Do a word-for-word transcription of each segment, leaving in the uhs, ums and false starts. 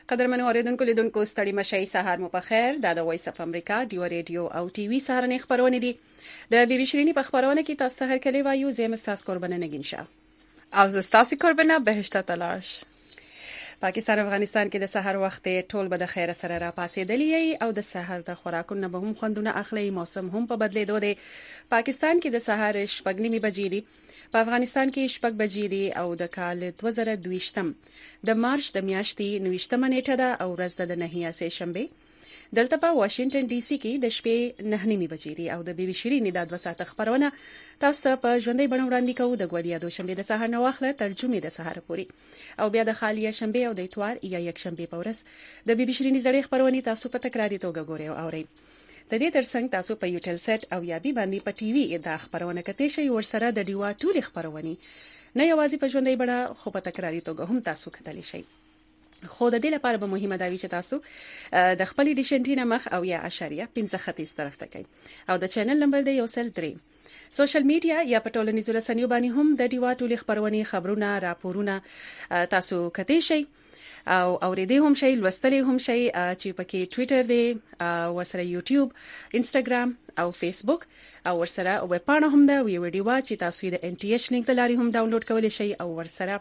قدرمنو اوریدونکو لیدونکو ستړي مشي سهار مو په خیر. دا د وایس اف امریکا ډیو ریډیو او ټي وي سهارنې خبرونه دي. د بي بي شيرینی په خبرونه کې تاسو سهار کلی وایو زم تاسو قربانه نگین شه او زستاسي قربانه بهشته تلاش. پاکستان او افغانستان کې د سحر وخت ټول به د خیر سره را پاسېدلی او د سحر د خوراکونو به هم خوندونه اخلي. موسم هم په بدلیدو دی. پاکستان کې د سحر شپږ نیمه بجې دي، په افغانستان کې شپږ بجې دي او د کال دوه زره دوه د مارچ د میاشتې نوي نیټه ده او ورځ د نهمه سه شنبه. دلته په واشنگټن ډي سي کې د شپې نه نیمه بجې دي او د بي بي شيرینی د دوه ساعته خبرونه تاسو په ژوندۍ بڼه وړاندې کوو د غوډیا دوشنبه د سهار نه واخله ترجمه د سهار پوری او بیا د خالیه شنبه او د اتوار یا یک شنبه په ورځ د بي بي شيرینی زړې خبرونه تاسو په تکراري توګه ګورئ او اورئ. د دې ترڅنګ تاسو په یوټل سیټ او یا بي باندې په ټي وي د خبرونه کته شي ورسره د ډیوا ټول خبرونه نه یوازې په ژوندۍ بڼه خو په تکراري توګه هم تاسو کتلی شئ. خو د دې لپاره به مهمه دا وي چې تاسو د خپل ډیشنټینه مخ او یا اشاریه پنځه خطیز طرف ته کوي او د چینل نمبر دی یو سل درې. سوشل میډیا یا په ټولنیزو رسنیو باندې هم د ډیوا ټول خبرونه خبرونه راپورونه تاسو کته شئ او اوریدې هم شي لوستلې هم شي چې پکې ټوئیټر دی ورسره یوټیوب، انستګرام او فیسبوک او ورسره ویب پاڼه هم ده وی ویډیو چې تاسو د ان ټي ایچ لینک د لارې هم ډاونلوډ کولی شئ او ورسره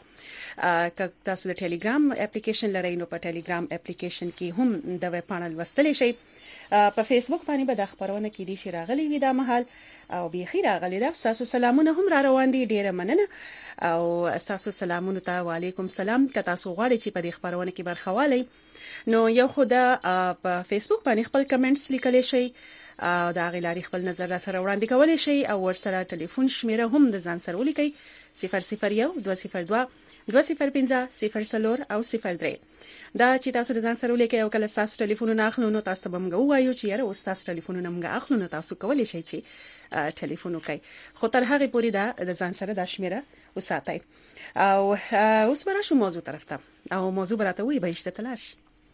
ک تاسو د ټیلیګرام اپلیکیشن لرئ نو په ټیلیګرام اپلیکیشن کې هم د ویب پاڼه لوستلی شئ. په فیسبوک باندې به د خبرونه کې دي چې راغلي وي دا مهال او بيخي راغلي دا. تاسو سلامونه هم را روان دي، ډیره مننه او تاسو سلامونه ته وعلیکم سلام. که تاسو غواړئ چې په دې خبرونه کې برخه والئ نو یو خدا په فیسبوک باندې خپل کمنټس لیکلی شئ او دا غیلاري خپل نظر را سره وړاندې کولی شئ او ورسره ټلیفون شمیره هم د ځان سره ولیکئ صفر صفر یو دوه صفر دوه دوه صفر پنځه صفر څلور او صفر درې. دا چې تاسو د ځان سره ولیکئ او کله تاسو ټلیفون نه اخلو نو تاسو به موږ وایو چې یاره اوس تاسو ټلیفون نه موږ اخلو نو تاسو کولی شئ چې ټلیفون وکړئ. خو تر هغه پورې دا د ځان سره د شمیره وساتئ. او اوس براشو موضوع طرف ته او موضوع براته وي بهشته تلاش.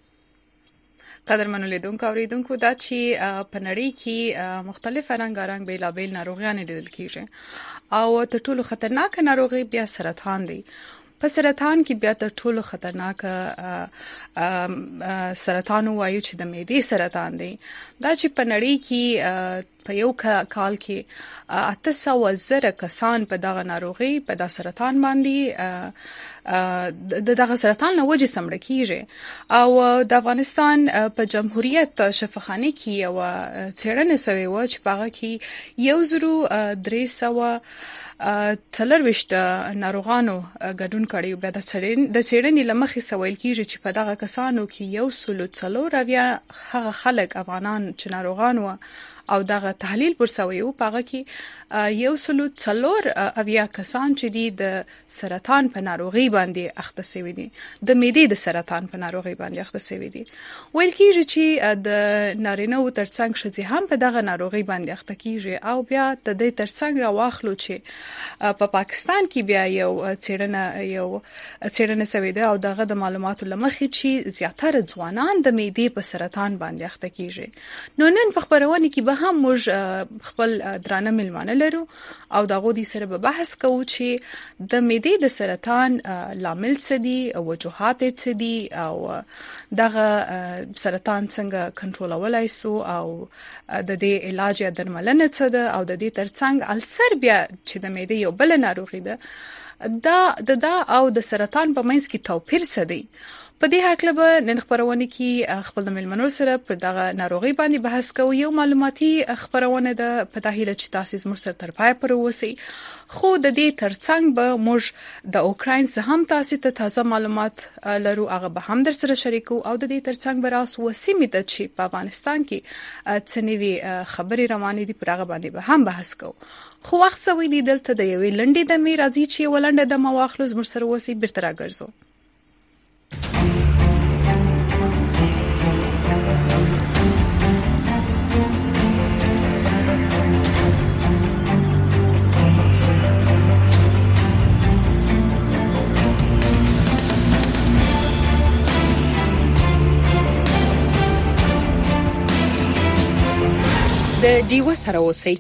قدرمنو لیدونکو اوریدونکو دا چې په نړۍ کې مختلف رنگارنګ بیلابیل ناروغیان لیدل کیږي او تر ټولو خطرناک ناروغي بیا سرطان دی. په سرطان کې بیا تر ټولو خطرناک سرطان وایو چې د معدې سرطان دی. دا چې په نړۍ کې په یو کال کې اته سوه زره کسان په دغه ناروغي په دغه سرطان باندې د دغه سرطان له وجې سمړ کیږي او د افغانستان په جمهوریت شفاخانه کې یو څېړنه شوې و چې په هغه کې یو زرو درې سوه څلرويشت ناروغانو ګډون کړی. بیا د څېړنې لمخې سوال کیږي چې په دغه کسانو کې یو سلو څلور اویا هغه خلک افغانان چې ناروغان و او دغه تحلیل پر سوی و پاغه کې یو سلو څلور اویا کسان چې دي د سرطان په ناروغي باندې اخته شوي دي، د معدې د سرطان په ناروغي باندې اخته شوي دي. ویل کیږي چې د نارینه و ترڅنګ ښځې هم په دغه ناروغي باندې اخته کیږي او بیا د دې ترڅنګ راواخلو چې په پاکستان کې بیا یو څېړنه یو څېړنه شوې ده او دغه د معلوماتو لمخې چې زیاتره ځوانان د معدې په سرطان باندې اخته کیږي. نو نن په خبرونه کې به هم موږ خپل درانه ملمانه لرو او دغه دي سره به بحث کوو چې د معدې د سرطان لامل څه دي او وجوهات څه دي او دغه سرطان څنګه کنټرولولای سو او د دې علاج یا درملنه څه ده او د دې ترڅنګ السر بیا چې د معدې یو بل ناروغي ده دا دا او د سرطان په منځ کې توپیر څه دی. په دې حق له نن خبرونه کې خپل د ملمنو سره پر دغه ناروغي باندې بحث کوو. یو معلوماتي خبرونه ده په داخله چې تاسو زموږ سره تر پای پورې اوسئ. خو د دې ترڅنګ به موږ د اوکراین څخه هم تاسو ته تازه معلومات لرو، هغه به هم در سره شریکو او د دې ترڅنګ به راسو وسیمه ته چې په افغانستان کې څنوي خبري روانې دي پر هغه باندې به هم بحث کوو. خو وخت سوي دی دلته د یوې لنډې د می راځي چې ولنډه د مواخلو زموږ سره وسی بیرته راګرځو. د ډیو سره اوسئ.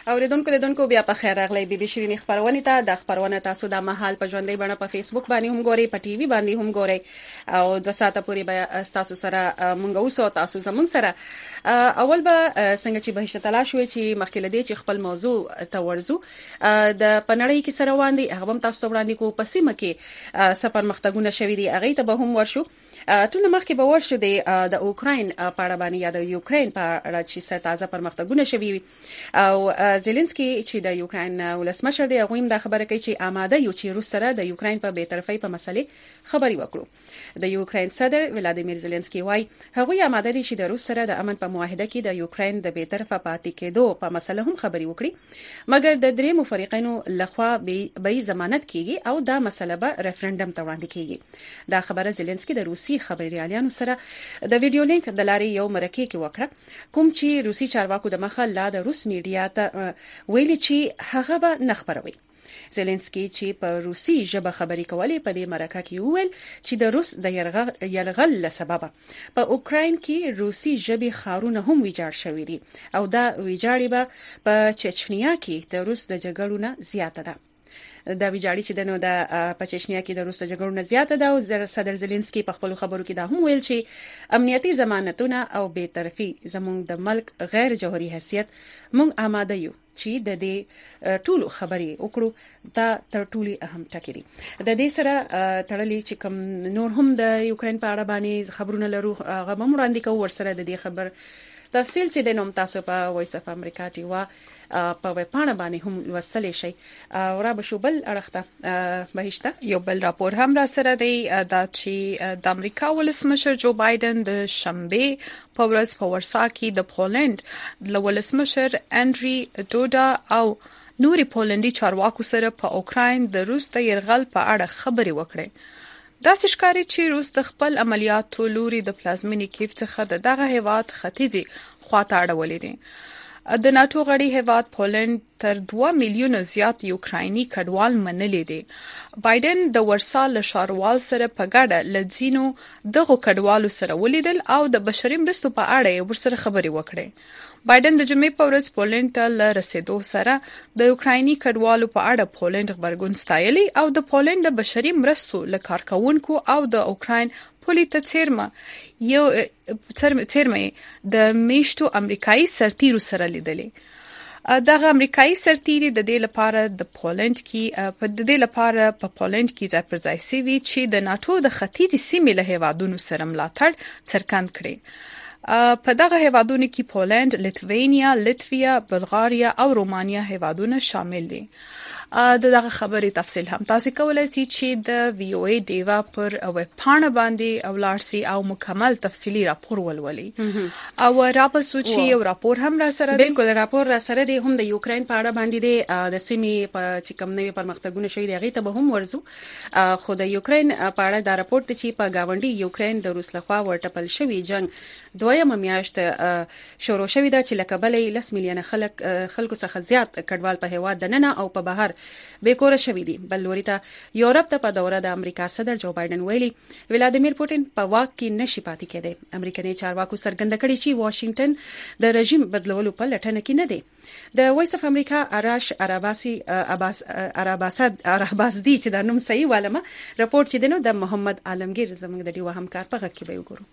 اوریدونکو لیدونکو بیا په خیر راغلی بي بي شيرين خبرونه ته د خبرونه تاسو د محل په ژوندۍ بڼه په فیسبوک باندې هم ګورئ په ټي وي باندې هم ګورئ او د ساعته پورې به تاسو سره مونږ اوسو تاسو زمون سره اول به څنګه چې بهشته تلاش وي چې مخکې لدی چې خپل موضوع ته ورزو د پنړی کې سره وړاندې هغه هم تاسو وړاندې کو پسیمه کې سفر مختګونه شوې دي هغه ته به هم ورشو ټول مخکې به ورشو د اوکراین په اړه باندې یا د یوکرين په اړه چې سره تازه پرمختګونه شوي او زيلنسکي چې د یوکرين ولسمشر دی هغه هم د خبره کوي چې آماده یو چې روس سره د یوکرين په بی‌طرفۍ په مسلې خبري وکړو د یوکرين صدر ولادیمیر زيلنسکي وايي هغه آماده دي چې د روس سره د امن په معاهده کې د یوکرين د بی‌طرفه پاتې کېدو په مسله هم خبري وکړي مګر د درې مفرقینو لخوا به ضمانت کیږي او دا مسله به ریفرندم ته وړاندې کیږي دا خبره زيلنسکي د روسي خبريالانو سره د ویډیو لینک د لارې یو مرکه کې وکړه کوم چې روسي چارواکو د مخه لا د روس میډیا ته ویلي چې هغه به نخبروي زيلنسکي چې په روسي ژبه خبري کولې په دې مرکه کې وویل چې د روس د یرغل لسبب په اوکراین کې روسي ژبه خارونه هم ویجاړ شوې دي او دا ویجاړي به په چچنیا کې د روس د جګړو نه زیاته ده دا ویجاړي چې دنو د پچشنیا کې د روس جګړو نه زیاته ده او صدر زيلنسکي په خپل خبرو کې دا هم ویل چې امنیتي ضمانتونه او بی‌طرفي زموږ د ملک غیر جوهري حیثیت موږ آماده یو چې د دې ټولو خبري وکړو دا تر ټولو اهم ټکی دي د دې سره تړلې چې کوم نور هم د یوکرين په اړه باندې خبرونه لرو هغه هم وړاندې کوو ورسره د دې خبر تفصیل چې د نوم تاسو په وایس اف امریکا ټي وا په وپاڼه باندې هم لوستلی شي او را به شو بل اړخته بهشته یو بل راپور هم را سره دی دا چې د امریکا ولسمشر جو بایدن د شنبه په ورځ په ورسا کې د پولند د ولسمشر انډري دوډا او نوري پولندي چارواکو سره په اوکراین د روس د يرغل په اړه خبري وکړي دا ښکاري چې روس د خپل عملیاتو لوري د پلازمینی کیف څخه د دغه هیواد ختیځي خواته اړولې دي د ناتو غړي هیواد پولند تر دوه میلیونه زیات یوکرایني کډوال منلې دي بایدن د ورسا له شاروال سره په ګډه لځینو دغه کډوالو سره ولیدل او د بشري مرستو په اړه ورسره خبري وکړي بایدن د جمعې په ورځ پولند ته له رسیدو سره د یوکرایني کډوالو په اړه پولند خبرګون ستایلی او د پولند د بشري مرستو له کارکونکو او د اوکراین پولیټ چیرمه یو چیرمه د میشتو امریکایي سرتیرو سره لیدلې دغه امریکایي سرتیري د دې لپاره د پولند کې په د دې لپاره په پولند کې ځای پر ځای سوي چې د ناتو د ختیځي سیمې له هیوادونو سره ملاتړ څرګند کړي په دغه هیوادونو کې پولند، لیتوانیا، لیتویا، بلغاریا او رومانیا هیوادونه شامل دي د دغه خبرې تفصیل هم تاسو کولای شئ چې د وی او ای ډیوا پر وپاڼه باندې اولارسي او مکمل تفصیلی راپور ولولي او راپسو چې یو راپور هم را سره دی بالکل راپور را سره دی هم د یوکرين په اړه باندې دی د سیمې په چې کوم نوې پرمختګونه شوي دي هغه ته به هم ورزو خو د یوکرين په اړه دا راپور ته چې په گاونډي یوکرين د روس لخوا ورټپل شوی جنگ دویمه میاشت شروع شوې ده چې لکبلې لس میلیونه خلک خلکو څخه زیات کډوال په هوا د ننه او په بهر بیکوره شوې دي بل لوري ته یورپ ته په دوره د امریکا صدر جو بایدن ویلي ولادیمیر پوتین په واک کې نشي پاتې کېدی امریکایي چارواکو څرګنده کړې چې واشنگټن د رژیم بدلولو په لټه کې نه دی د وایس اف امریکا اراش عرباسي عباس عرباسد عرباسدي چې د نوم صحیح ولمه راپورټ چې دنو د محمد عالمگیر زموږ د ډیو همکار په غږ کې به وګورو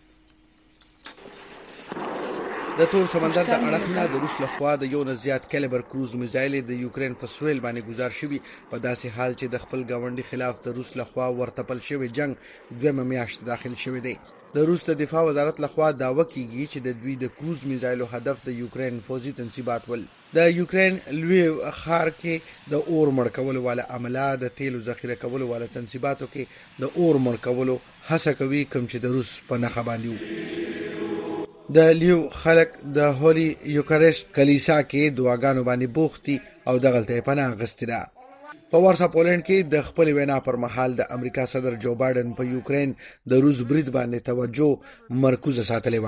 د تور سمندر د اړخ نه د روس لخوا د یو نه زیات کالیبر کروز میزایل د یوکرين په سویل باندې گزار شوی په داسې حال چې د خپل گاونډي خلاف د روس لخوا ورتپل شوی جنگ دویمه میاشت داخل شوی دی د روس د دفاع وزارت لخوا داوا کیږي چې د دوی د کروز میزایلو هدف د یوکرين فوزي تنصیبات ول د یوکرين لوی خار کې د اور مړ کولو والا عمله د تیلو ذخیره کولو والا تنصیباتو کې د اور مړ کولو هڅه کوي کوم چې د روس په نخ باندې د لیو خلک د هولي یوکاریست کلیسا کې دعاګانو باندې بوختي او دغلته پناه غستره په ورسا پولند کې د خپل وینا پر مهال د امریکا صدر جو بایدن په یوکرين د روس برید باندې توجه مرکوز ساتلې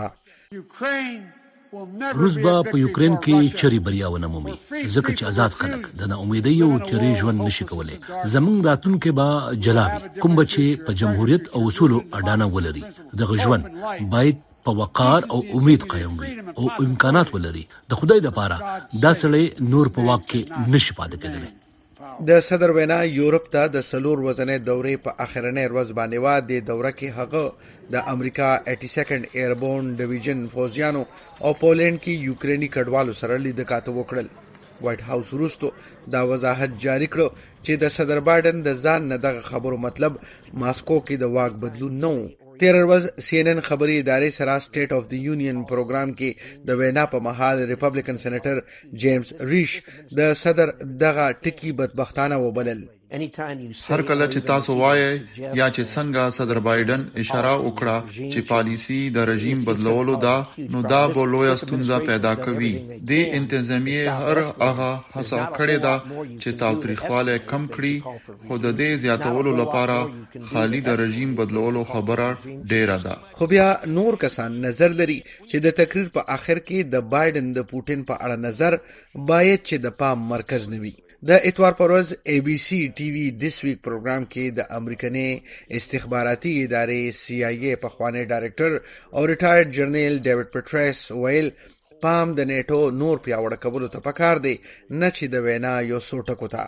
و روس به په یوکرين کې چری بریا ونمومي ځکه چې آزاد خلک د ناامیدۍ او تیری ژوند نشي کولای زمونږ راتلونکي به جلاوي کوم چې په جمهوریت او اصولو اډانه ولري دغه ژوند باید په وقار او امید قائم وي او امکانات ولري. د خدای لپاره دا سړی نور په واک کې نشي پاتې کېدلی. د صدر وینا یورپ ته د سلور وزنې دورې په اخرنۍ ورځ باندې وا د دوره کې هغه د امریکا اسی سیکنډ ایربورن ډیویژن فوجیانو او پولند کې یوکرینی کډوالو سره لید کاته وکړل. وایټ هاوس وروسته دا وضاحت جاری کړ چې د صدر بایدن د ځان نه دغه خبرو مطلب ماسکو کې د واک بدلون نه و. تیر ورځ سی ان ان خبري ادارې سره سټیټ اف د یونین پروګرام کې د وینا په مهال ریپبلیکن سېنیټر جیمز ریش د صدر دغه ټکی بدبختانه وبلل. هر کله چې تاسو وایي یا چې څنګه صدر بایدن اشاره وکړه چې پالیسی د رژیم بدلولو دا نو دا به لویه ستونزه پیدا کوي. د انتظامیه هر هغه هڅه کړې ده چې تاوتریخواله کم کړي، خو د دې زیاتولو لپاره خالي د رژیم بدلولو خبره ډیره ده. خو بیا نور کسان نظر لري چې د تقریر په آخر کې د بایدن د پوتین په اړه نظر باید چې د پام مرکز نوي. د اتوار پر ورځ ای بی سی ټي وي دیس ویک پروګرام کې د امریکني استخباراتي ادارې سی آی ای په خوانی ډایریکټر او ریټایرډ جنرال ډیوډ پټریس ویل پام د نیټو نور پیاوړ کولو ته پکار دی، نه چې د وینا یو څو ټکو ته.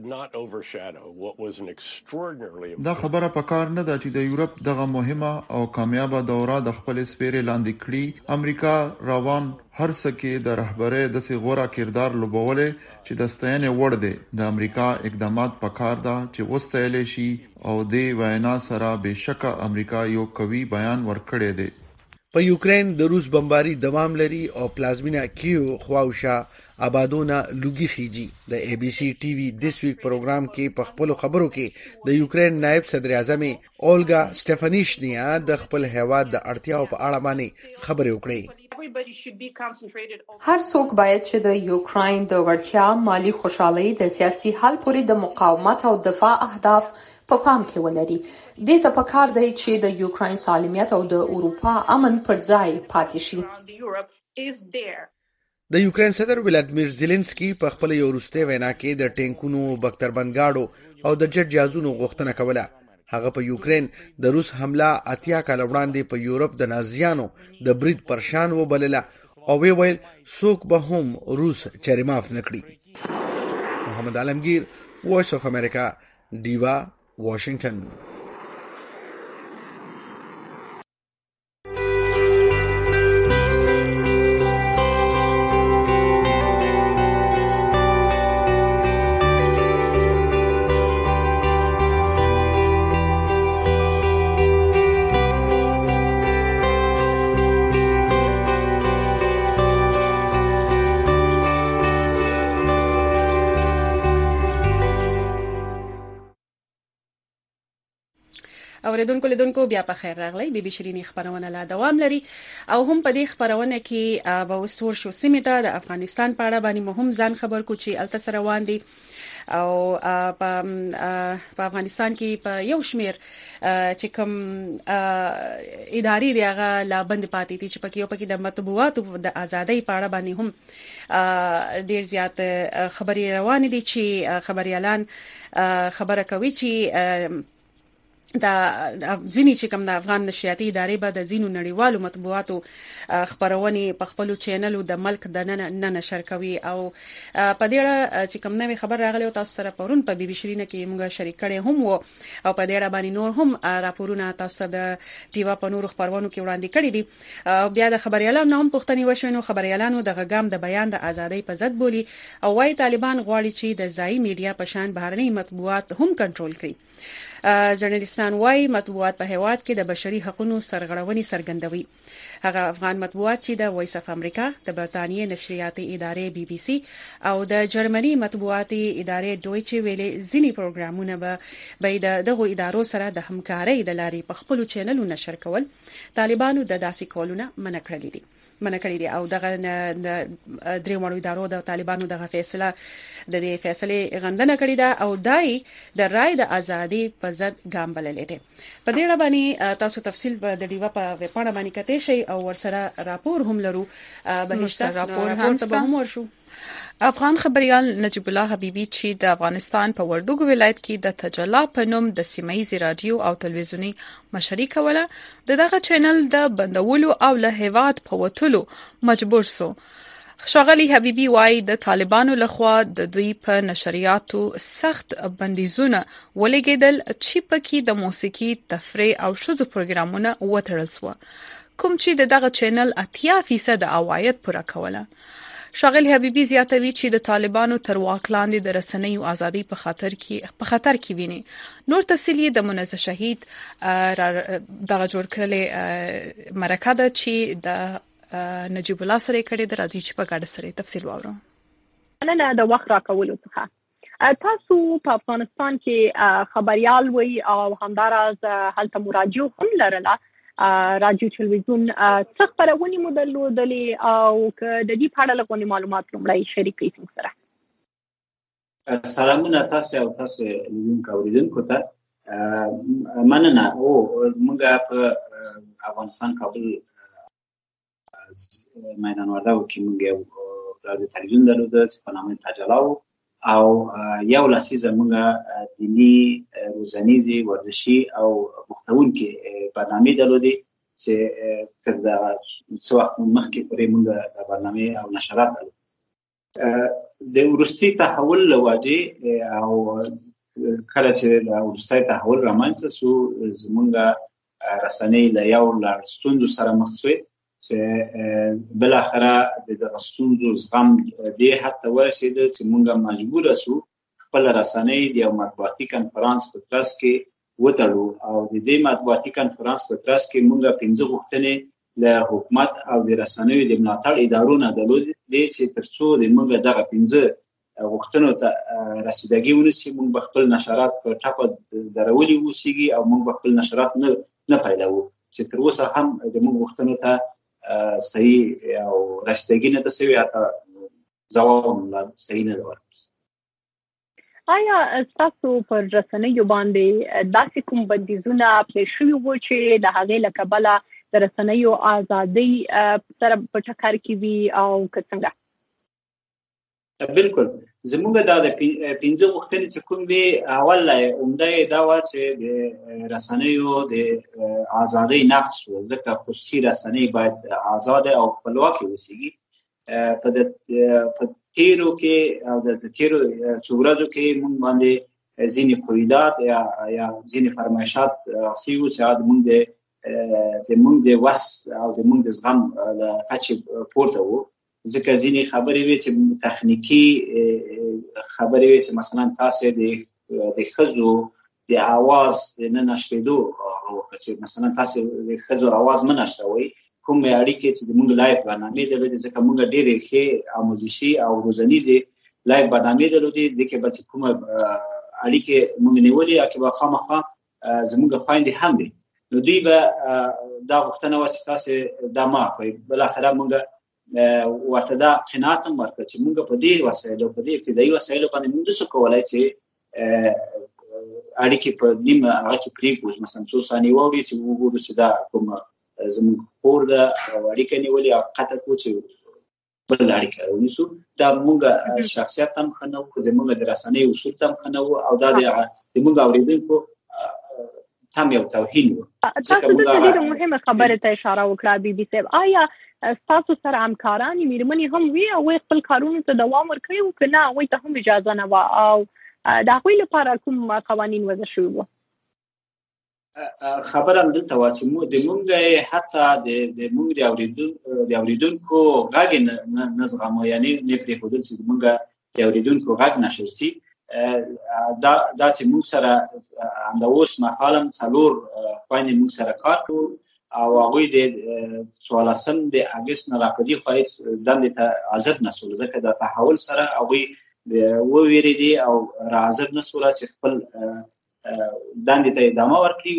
دا خبره پکار نه ده چې د یورپ دغه مهمه او کامیابه دوره د خپل سپیره لاندې کړي. امریکا روان هر څه کې د رهبرۍ د سي غوړه کردار لوبولې چې د ستاینې وړ دی. د امریکا اقدامات پکار ده چې وستایل شي او د وینا سره بشکه امریکا یو قوي بیان ورکړی دی. په یوکرين د روس بمباري دوام لري او پلازمینا کیو خواوشا آبادونه لوګي خيجي. د ای بی سی ټي وي دیس ویک پروګرام کې په خپل خبرو کې د یوکرين نائب صدر اعظم اولګا سټيفانیشنیا د خپل هیواد د اړتیاو په اړه باندې خبرې وکړې. هر څوک باید چې د یوکرين د ورتیا مالی خوشحالي د سیاسي حل پورې د مقاومت او دفاع اهداف په پام کې ولري. دې ته پکار دی چې د یوکرين سالمیت او د اروپا امن پر ځای پاتې شي. د یوکرين صدر ولادیمیر زيلنسکي په خپل یو وروستي وینا کې د ټینکونو بختربندګاړو او د جټ جازونو غوښتنه کوله. هغه په یوکرين د روس حمله اتیا کال وړاندې په یورپ د نازیانو د برید پرشان وبلله او وی ویل څوک به هم روس چری معاف نکړي. محمد عالمگیر، وایس اف امریکا، دیوا، واشنگټن. اوریدونکو لیدونکو بیا په خیر راغلی. بي بي شيرين خبرونه لا دوام لري او هم په دې خبرونه کې به وسور شو سیمه ته د افغانستان په اړه باندې مهم ځان خبر کو چې التسر روان دي او په په افغانستان کې په یو شمیر چې کوم ادارې دی هغه لا بند پاتې دي چې پکې یو پکې د مطبوعاتو د ازادۍ په اړه باندې هم ډیر زیات خبري روان دي چې خبريالان خبره کوي چې دا ځینی چې کوم د افغان نشریاتي ادارې به د زینو نړیوالو مطبوعاتو خبرونه په خپل چینل د ملک د نن نشر کوي او په دې اړه چې کوم نوې خبر راغلی او تاسو سره پرون په بي بي شيرين کې موږ شریک کړي هم وو او په دې اړه باندې نور هم راپورونه تاسو د ټیوا په نورو خبرونو کې وړاندې کړي دي. بیا د خبريالانو هم پوښتنې وشوي نو خبريالانو د غږام د بیان د ازادۍ په ضد بولی او وايي طالبان غواړي چې د ځای میډیا په شان بهرني مطبوعات هم کنټرول کړي. ژورنالیستان وايي مطبوعات په هیواد کې د بشري حقوقو سرغړونې څرګندوي. هغه افغان مطبوعات چې د وایس اف امریکا، د برتانیې نشریاتي ادارې بي بي سي او د جرمني مطبوعاتي ادارې دویچه ویلې ځینی پروګرامونه به به د دغه ادارو سره د همکارۍ د لارې په خپل چینلونو نشر کول طالبانو د داسې کولونه منع کړی دي. منع کړی دی او دغه درې وړو ادارو د طالبانو دغه فیصله د دې فیصله غندنه کړې ده او دای د رائے د ازادي په ضد ګام بللې ده. په دې اړه باندې تاسو تفصیل په د ډیوا په ویبپاڼه باندې کته شي او ورسره راپور هم لرو. بهشته راپور هم ته هم ورشو افغان خبريال نجیب الله حبیبي چې د افغانستان په وردوګو ولایت کې د تجلا په نوم د سیمایي رادیو او تلویزیونی مشري کوله د دغه چینل د بندولو او له هیواد په وټلو مجبور سو. ښاغلي حبیبي وايي د طالبانو لخوا د دوی په نشریاتو سخت بندیزونه ولګیدل چې پکې د موسیقي، تفریح او شذو پروګرامونه وتړل شو، کوم چې دغه چینل اتیا فیصد عواید پوره کوله. ښاغلي حبیبي زیاتوي چې د طالبانو تر واک لاندې د رسنیو ازادي په خطر کې په خطر کې ویني. نور تفصیل د منزه شهید دغه جوړ کړلې مرکه ده چې د نجیب الله سره کړي د راځي چې په ګډه سره تفصیل واورو. نه د وخت راکولو څخه تاسو په افغانستان کې خبريال وي او همداراز هلته مراجعو هم لرله، رادیو تلویزیون څه خبرونه مو درلودلې او که د دې په اړه لږ معلومات لومړی شریک کړئ څنګه سره. سلامونه تاسو او تاسو لیدونکو اوریدونکو ته مننه. او موږ په افغانستان کابل میدان وردګو کې موږ یو رادیو تلویزیون درلوده چې په نامه تجلا و او یو لسیزه موږ دینی، روزنیزي، ورزشي او مختونکې برنامې درلودې چې تر دا څو وخت مخکې پورې موږ د برنامې او نشرات درلود. د وروستي تحول له وجې او کله چې د وروستي تحول رامنځته شو زموږ رسنۍ له یو لړ ستونزو سره مخ شوې چې بالاخره د دغه ستونزو زغم دې حد ته ورسېده چې موږ مجبوره شو خپل رسنۍ د یو مطبوعاتي کنفرانس په ترڅ کې وتړو او د دې مطبوعاتي کنفرانس په ترڅ کې موږ پنځه غوښتنې له حکومت او د رسنیو د ملاتړ ادارو نه درلودې چې تر څو د موږ دغه پنځه غوښتنو ته رسیدګي ونیسي موږ به خپل نشرات په ټاپه درولي اوسېږي او موږ به خپل نشرات نه نه پیلوو چې تر اوسه هم د موږ غوښتنو ته صحیح او رسیدګي نه ده شوې، حتی ځواب صحیح نه ده ورکړل. آیا تاسو پر رسنیو باندې داسې کوم بندیزونه پلې شوي وو چې د هغې له کبله د رسنیو ازادۍ سره په ټکر کې وي او که څنګه؟ بالکل زموږ دا د پنځه غوښتنې چې کوم دي، اول عمده یې دا وه چې د رسنیو د ازادۍ نقض شو، ځکه خصوصي رسنۍ باید ازاده او خپلواکې اوسېږي. په تیرو کې او د تیرو څو ورځو کې موږ باندې ځینې قیودات یا یا ځینې فرمایشات شوي وو چې موږ د د موږ د وس او د موږ د زغم له کچې پورته وو، ځکه ځینې خبرې وې چې تخنیکي خبرې وې چې مثلا تاسو د د ښځو د اواز نه نشریدو چې مثلا تاسو د ښځو اواز نه نشروئ، کوم اړیکې چې موږ لایف برنامې درلودې، ځکه موږ ډېرې ښې آموزشي او روزنیزې لایف برنامې درلودې، د کې به چې کومه اړیکې موږ نیولې هغې به خامخا زموږ خویندې هم دي، نو دوی به دا غوښتنه وه چې تاسو دا مه کوئ. بالاخره موږ ورته دا قناعت هم ورکړ چې موږ په دې وسایلو په دې ابتدایي وسایلو باندې موږ نشو کولی چې اړیکې په نیم هغه کې پرېږدو، مثلا څو ثانیې واوري چې وګورو چې دا کومه زموږ خور ده او اړیکه نیولې او قطع کړو چې بل اړیکه ونیسو. دا موږ شخصیت هم ښه نه وو، زموږ د رسنۍ اصول هم ښه نه وو او دا د موږ اورېدونکو هم یو توهین وو. تاسو دلته ډېره مهمه خبرې ته اشاره وکړه بي بي صاحب. آیا ستاسو سره همکارانې مېرمنې هم وي او هغوی خپل کارونو ته دوام ورکوي وو که نه هغوی ته هم اجازه نه وه او د هغوی لپاره کوم قوانین وضع شوي وو؟ خبره همدلته وه چې د موږ حتی د موږ د اورېدونکو غږ یې نه زغمو، یعنې نه پرېښودل چې زموږ د اورېدونکو غږ نشر شي. دا چې موږ سره همدا اوس مهال هم څلور خویندې موږ سره کار کوو او هغوی د څوارلسم د اګست نه راپدې خوا هېڅ دندې ته حاضر نه شول، ځکه د تحول سره هغوی ووېرېدې او را حاضر نه شول چې خپل دندې ته ادامه ورکړي،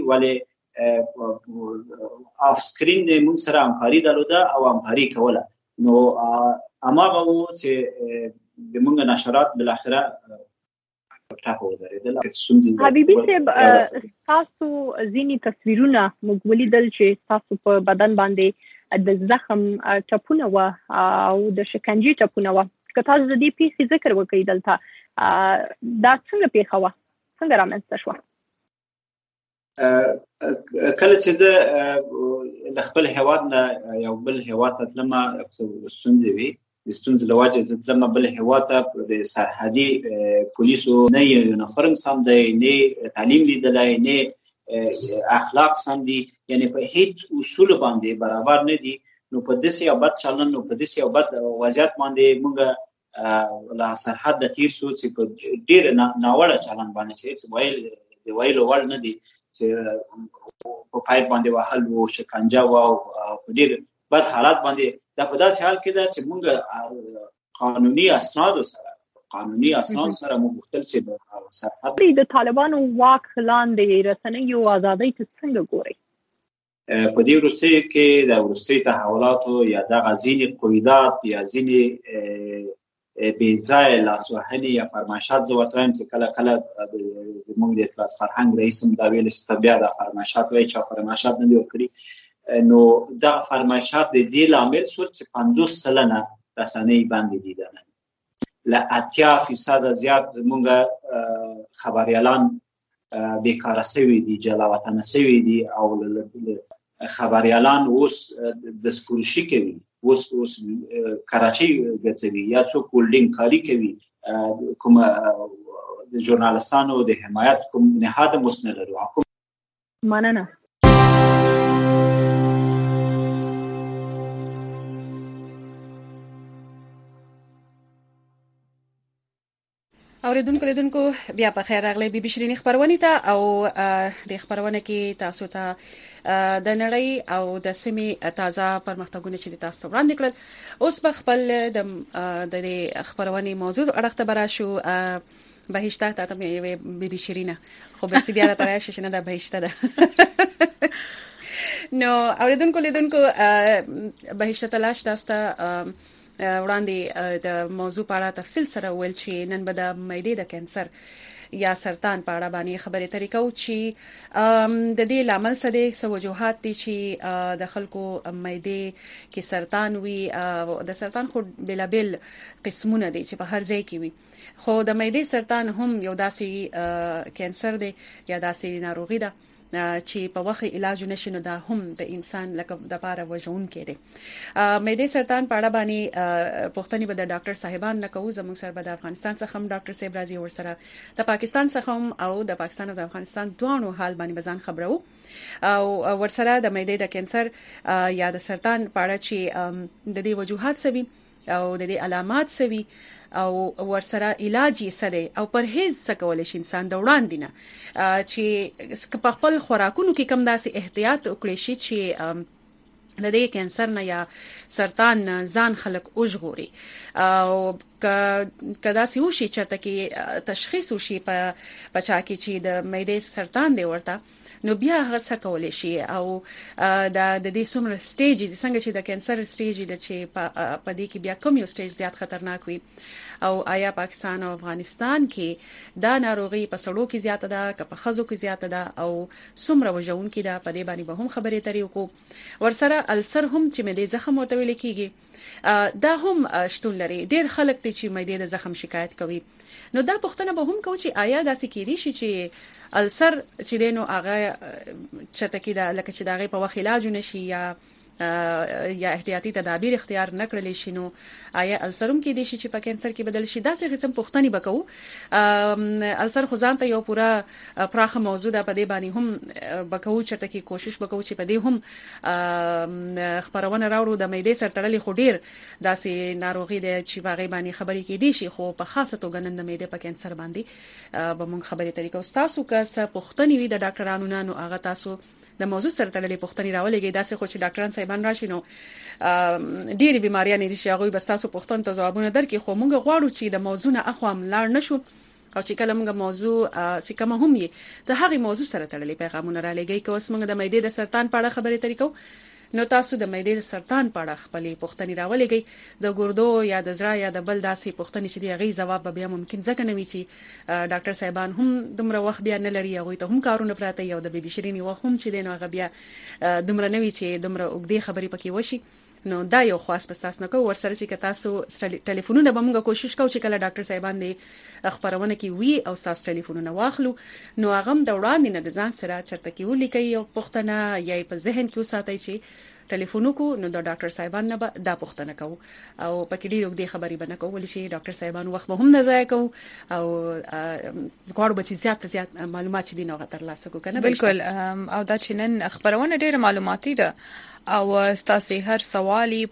ولې آف سکرین د موږ سره همکاري درلوده او همکاري کوله. نو هماغه و چې د موږ نشرات بالاخره حبیبي صاحب تاسو ځینې تصویرونه موږ ولیدل چې تاسو په بدن باندې د زخم ټپونه وه او د شکنجې ټپونه وه، که تاسو د دې پیښې ذکر وکړئ دلته دا څنګه پیښه وه څنګه رامنځته شوه کله چې زه د خپل هیواد نه یو بل هیواد ته تلم ستونزې وي د ستونزې له وجې زه تلم بل هیواد ته د سرحدي پولیسو نه یونیفورم سم دی نه تعلیم لیدلی نه اخلاق سم دي یعنی په هیڅ اصول باندې برابر نه دي نو په داسې یو بد چلن نو په داسې یو بد وضعیت باندې موږ له سرحد د تیر شو چې په ډېر ناوړه چلن باندې چې ویل د ویلو وړ نه دي چې په پایپ باندې وهل او شکنجه او په ډېر بد حالات باندې دا په داسې حال کې ده چې موږ قانوني اسناد سره قانوني اسناد سره موږ غوښتل چې د سرحد د طالبانو واک لاندې رسنیو ازادۍ ته څنګه ګورئ په دې وروستیو کې د وروستیو تحولاتو یا دغه ځینې قیودات یا ځینې بې ځایه لاسوهنې یا فرمایشات زه ورته وایم چې کله کله زموږ د اطلاعات فرهنګ رئیس هم دا ویلي چې بیا دا فرمایشات وایي چې فرمایشات نه دي ورکړي نو دغه فرمایشات د دې لامل شول چې پنځوس سلنه رسنۍ بندې دي دننه له اتیا فیصده زیات زموږ خبریالان بیکاره سوي دي جلا وطنه سوي دي او خبریالان اوس دستفروشي کوي اوس اوس کراچۍ ګرځوي یا څوک کولډینګ کاري کوي کوم د ژورنالستانو د حمایت کوم نهاد مسند لرو کوم مننه اوریدونکو لیدونکو بیا په خیر راغلی بي بي شيرين خبرونه ته او د خبرونه کې تاسو ته د نړۍ او د سیمې تازه پرمختګونه چې تاسو وړاندې کړل اوس په خپل د د خبرونه موضوع اړخته برا شو بهشته ته مې بي بي شيرين خو بس بیا را ترای شي نه د بهشته ده نو اوریدونکو لیدونکو بهشته تلاش تاسو وړاندې د موضوع په اړه تفصیل سره ویل چې نن به د معدې د کانسر یا سرطان په اړه باندې خبرې ترې کوو چې د دې لامل څه دي څه وجوهات دي چې د خلکو معدې کې سرطان وي د سرطان خو بلابل قسمونه دي چې په هر ځای کې وي خو د معدې سرطان هم یو داسې کانسر دی یا داسې ناروغي ده چې په وخت علاج نشي نو دا هم د انسان لکه د لپاره وژون کېدی معدې سرطان په اړه باندې پوښتنې به د ډاکټر صاحبان نه کوو زموږ سره به د افغانستان څخه هم ډاکټر صاحب راځي او سره د پاکستان څخه هم او د پاکستان او د افغانستان دوه حال باندې بزن خبرو او ورسره د معدې د کانسر یا د سرطان په اړه چې د دې وجوهات سوي او د دې علامات سوي او ورسره علاج یې سده او پرهیز څکول شي انسان د وړاندې نه چې په خپل خوراکونو کې کم داسې احتیاط وکړي شي چې د دې کانسر نه یا سرطان ځان خلک اوژغوري او کدا سی وشي چې تکي تشخیص وشي په بچا کې چې د معدې سرطان دی ورته نو بیا هغه څه کولای شي او د د دې څومره سټیجز څنګه چې د کانسر سټیج د چې په دې کې بیا کوم یو سټیج زیات خطرناک وي او آیا پاکستان او افغانستان کې دا ناروغي په سړو کې زیاته ده که په خزو کې زیاته ده او څومره وژون کې ده په دې باندې به هم خبرې ترې وکړو ورسره السر هم چې مې زخم ورته ویل کېږي دا هم شتون لري ډېر خلک ته چې مې د زخم شکایت کوي نو دا پوښتنه به هم کوي چې آیا داسې کېدی شي چې السر چې دینو هغه چته کې دا لکه چې دا غي په وخت علاج نشي یا یا احتیاطي تدابیر اختیار نکړل شي نو آیا السرم کې دي چې په کانسر کې بدل شي دا څه قسم پوښتنې وکړو السر خو ځان ته یو پورا پراخه موضوع ده په دې باندې هم وکړو چې تکي کوشش وکړو چې په دې هم خبرونه راوړو د معدې سره تړلې خو ډیر داسې ناروغي ده چې باغې باندې خبرې کې دي شي خو په خاصه توګه نن د معدې په کانسر باندې به موږ خبرې طریقو تاسو که څه پوښتنې وي د ډاکټرانو نو هغه تاسو د موضوع سره تړلې پوښتنې راولېږي داسې خو چې ډاکټران صاحبان راشي نو ډېری بیماریاں دي چې هغه به تاسو پوښتنه ته ځوابونه درکې خو موږ غواړو چې د موضوع نه اخوام لاړ نشو او چې کله موږ موضوع چې کوم هم یې د هغه موضوع سره تړلې پیغامونه را لګي که اوس موږ د معدې د سرطان په اړه خبرې طریقو نو تاسو د معدې د سرطان په اړه خپلې پوښتنې راولېږئ د ګردو یا د زړه یا د بل داسې پوښتنې چې دی غي جواب به بیا ممکن ځکه نه وي چې ډاکټر صاحبان هم دومره وخت بیا نه لري هغه ته هم کارونه پراته یو د بي بي شيرين وخت هم چې دین هغه بیا دومره نه وي چې دومره وګړي خبرې پکې وشي نو دا یو خاص پستاس نه کو ورسره چې تاسو ټلیفونونه به موږ کوشش کوو چې کله ډاکټر صاحبان دې خبرونه کې وی او تاسو ټلیفونونه واخلو نو هغه د وړاندې نه د ځان سره چرته کې ولیکي او پښتنه یا په ذهن کې وساتئ چې ټلیفونو کو نو د ډاکټر صاحبان نه دا پښتنه کو او پکې ډیرو دې خبرې بنه کو ولې چې ډاکټر صاحبان وخت به هم نه ضایع کو او غواړو به چې زیات زیات معلومات دي نو غتر لاسه کو کنه بالکل او دا چې نن خبرونه ډیره معلوماتي ده او ستاسو هر سوالي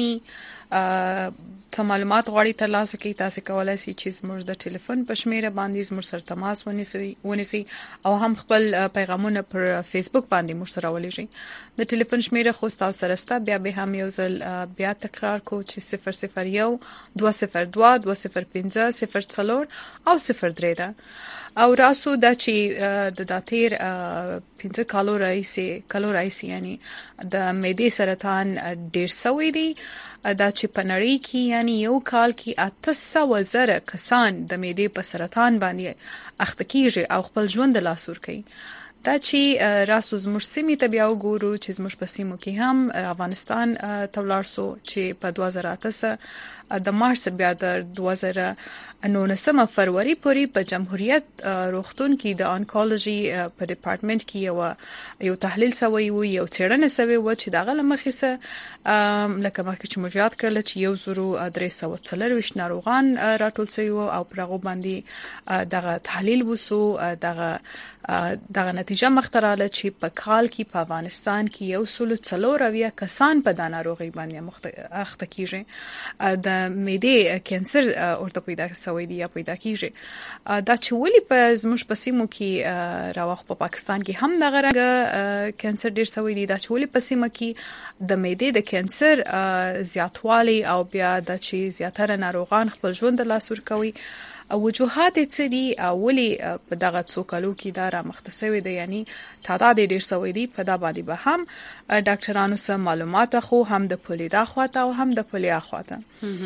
پښتني څه معلومات غواړي ترلاسه کړئ تاسو کولای شئ چې زموږ د ټلیفون په شمیره باندې زموږ سره تماس ونیسئ ونیسئ او هم خپل پیغامونه پر فیسبوک باندې موږ سره ولېږئ د ټلیفون شمیره خو تاسو سره ستا بیا به هم یو ځل بیا تکرار کو چې صفر صفر یو دوه صفر دوه دوه صفر پنځه صفر څلور او صفر درې ده او راسو دا چې د داتیر پنځه کالو راځي کالو راځي یعنی د معدې سرطان ډیر سوي دي دا چې په نړۍ کې یعنی یو کال کې اته سوه زره کسان د معدې په سرطان باندې اخته کیږي او خپل ژوند لاس ور کوي دا چې راسو زموږ سیمې ته بیا وګورو چې زموږ په سیمو کې هم افغانستان تولار سو چې په دوه زره اته د مارچ بیا د دوه زره نولسمه فروری پورې په جمهوریت روغتون کې د انکولوژي په ډپارټمنټ کې یو یو تحلیل سوی وو یو څېړنه سوی وو چې دغه لمخې سه لکه مخکې چې مجرد کړل چې یو زرو درې سوه څلرویشت ناروغان راټول شوي وو او پر هغه باندې دغه تحلیل وسو دغه دغه نتیجه مختراله چې په کال کې په افغانستان کې یو سل څلور اویا کسان په دا ناروغي باندې اخته کیږي د معدې کانسر ورته پیدا سوی دی یا پیدا کیږي دا چې ولې په زموږ په سیمو کې راوخ په پاکستان کې هم دغه رنګ کانسر ډیر سوی دی دا چې ولې په سیمه کې د معدې د کانسر زیاتوالی او بیا د چې زیاتره ناروغان خپل ژوند لاس ور کوي او وجوهات څه دي او ولې په دغه څو کالو کې دا را مختصوي دي یعنی تعداد ډیر سوی دی په دا باندې به هم ډاکټرانو سره معلومات خو هم د پولیدا خواته او هم د پولیا خواته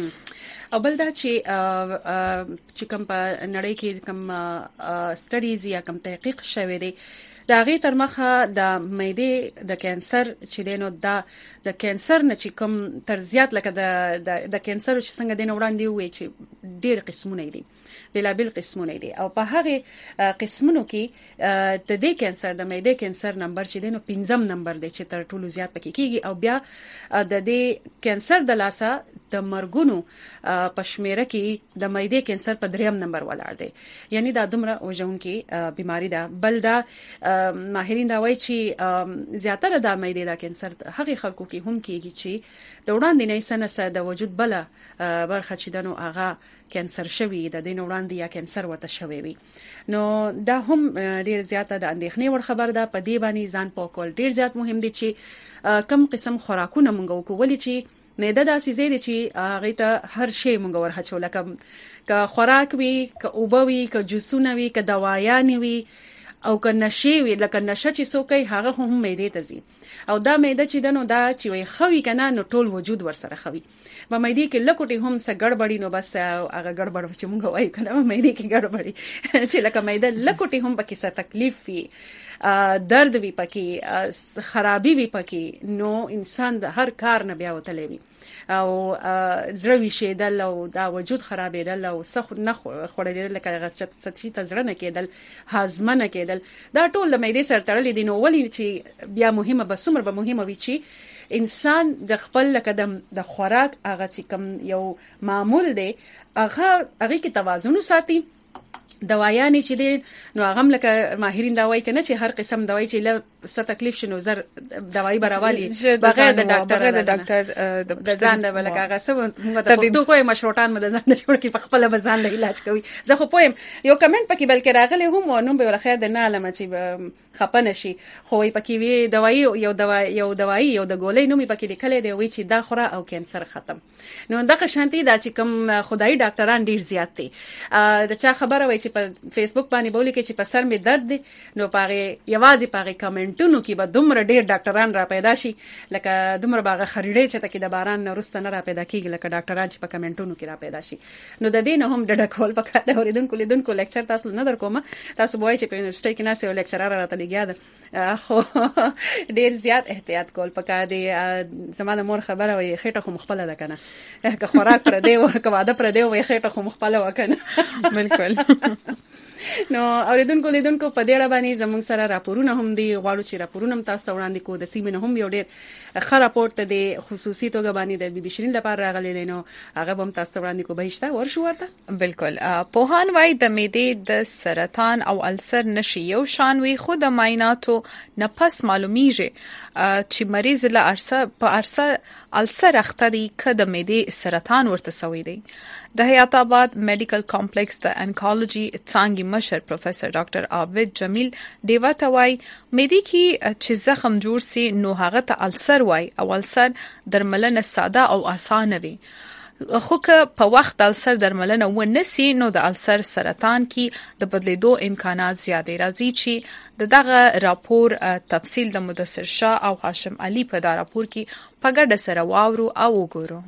او بل دا چې چې کوم په نړۍ کې کوم سټډیز یا کوم تحقیق شوی دی دا غي تر مخه د معدې د کانسر چې دینو دا د کانسر نه چې کوم تر زیات لکه د د کانسر چې څنګه دینو وړاندې وي چې ډیر قسمونه دي بلا بل قسمونه دي او په هغه قسمونو کې د دې کانسر د معدې کانسر نمبر چې دینو پنځم نمبر دی چې تر ټولو زیات پکې کیږي او بیا د دې کانسر د لاسه د مرګونو په شمیره کې د معدې کانسر په دریم نمبر ولاړ دی یعنی دا دومره وژونکې بیماری ده بل دا ماهرین دا وایي چې زیاتره د معدې د کانسر هغه خلکو کې هم کیږي چې د وړاندې نه سنسه د وجود بل برخه چې دنو هغه کانسر شوی د دین وړاندې یا کانسر ورته شوی وي نو دا هم ډیر زیاته د اندېښنې ور خبر ده په دې باندې ځان پوکول ډیر زیات مهم دي چې کم قسم خوراکونه مونږ وکولې چې معده داسې زیاده چې هغه ته هر شی مونږ ورهچول کم ک خوراک وي ک اوبوي ک جوسونه وي ک دوايان وي او که نشي وي لکه نشه چې څوک هغه هم معده ته ځي او دا معده چې دنو دا چې وي خوي کنه نو ټول وجود ورسره خوي په معده کې لکوټي هم څه ګړبړي نو بس هغه ګړبړ چې مونږ وایو کنه معده کې ګړبړي چې لکه معده لکوټي هم پکې څه تکلیف وي درد وي پکې خرابي وي پکې نو انسان د هر کار نه بیا وتلی وي او زړه وشیدل او دا وجود خرابېدل او سخت نه خوړېدل لکه غسچت ستشي تزړه نه کېدل هاضمه نه کېدل دا ټول د معدې سره تړلې دي نو ولې چې بیا مهمه به څومره به مهمه وي چې انسان د خپل لکه د خوراک هغه چې کوم یو معمول دی هغه هغه کې توازن وساتي دوايانې چې دي نو هغه لکه ماهرین دا وایي کنه چې هر قسم دوايي چې له څه تکلیف شنو زر دوايي براوالي بغیر د ډاکټر بغیر د ډاکټر د ځان د بلکه هغه څه موږ ته پښتو کوی مشروطان مده ځان جوړ کی په خپل بزان له علاج کوي زه خو پویم یو کمنټ پکې بلکې راغلی هم نو به ولخه د نه علامه چې خپنه شي خو پکې وی دوايي یو دوايي یو دوايي یو د ګولې نومي پکې لیکل دی وی چې دا خوره او کانسر ختم نو دغه شانتي دا چې کوم خدای ډاکټران ډیر زیات دي د چا خبره وای چې په فیسبوک باندې بولی کې چې په سر می درد دی نو پاره یوازې پاره کمنټونو کې به دومره ډیر ډاکټران را پیدا شي لکه دومره باغه خریړې چې تکي د باران نورسته نه را پیدا کیږي لکه ډاکټران چې په کمنټونو کې را پیدا شي نو د دې نه هم ډډه کول پکاره د اوریدونکو لیدونکو لیکچر تاسو نه در کوم تاسو وایي چې په یونیورسيټي کې نه سو لیکچرر راته لګیا ده خو ډیر زیات احتیاط کول پکاره دی زمانه مور خبره وي خېټه خو مخبله ده کنه که خوراک پر دی او که واده پر دی وي خېټه خو مخبله وکنه بالکل نو اوریدونکو لیدونکو په دې اړه باندې زموږ سره راپورونه هم دي غواړو چې راپورونه هم تاسو وړاندې کوو د سیمې نه هم یو ډېر ښه راپور ته د خصوصي توګه باندې د بي بي شیرین لپاره راغلی دی نو هغه هم تاسو وړاندې کوو بهشته ورشو ورته بالکل پوهان وايي د معدې د سرطان او السر نشي یو شان وي خو د معایناتو نه پس معلومیږي چې مریض له ارسه په ارسه السر اخته دی که د معدې سرطان ورته سوی دی د حیات آباد میډیکل کمپلیکس د انکولوژي څانګې مشر پروفیسور ډاکټر عابد جمیل دیوا ته وایي معدې کې چې زخم جوړ سي نو هغه ته السر وایي او السر درملنه ساده او اسانه وي خو که په وخت السر درملنه ونسي نو د السر سرطان کې د بدلیدو امکانات زیات راځي چې دغه راپور تفصیل د مدثر شاه او هاشم علي په دا راپور کې په ګډه سره واورو او وګورو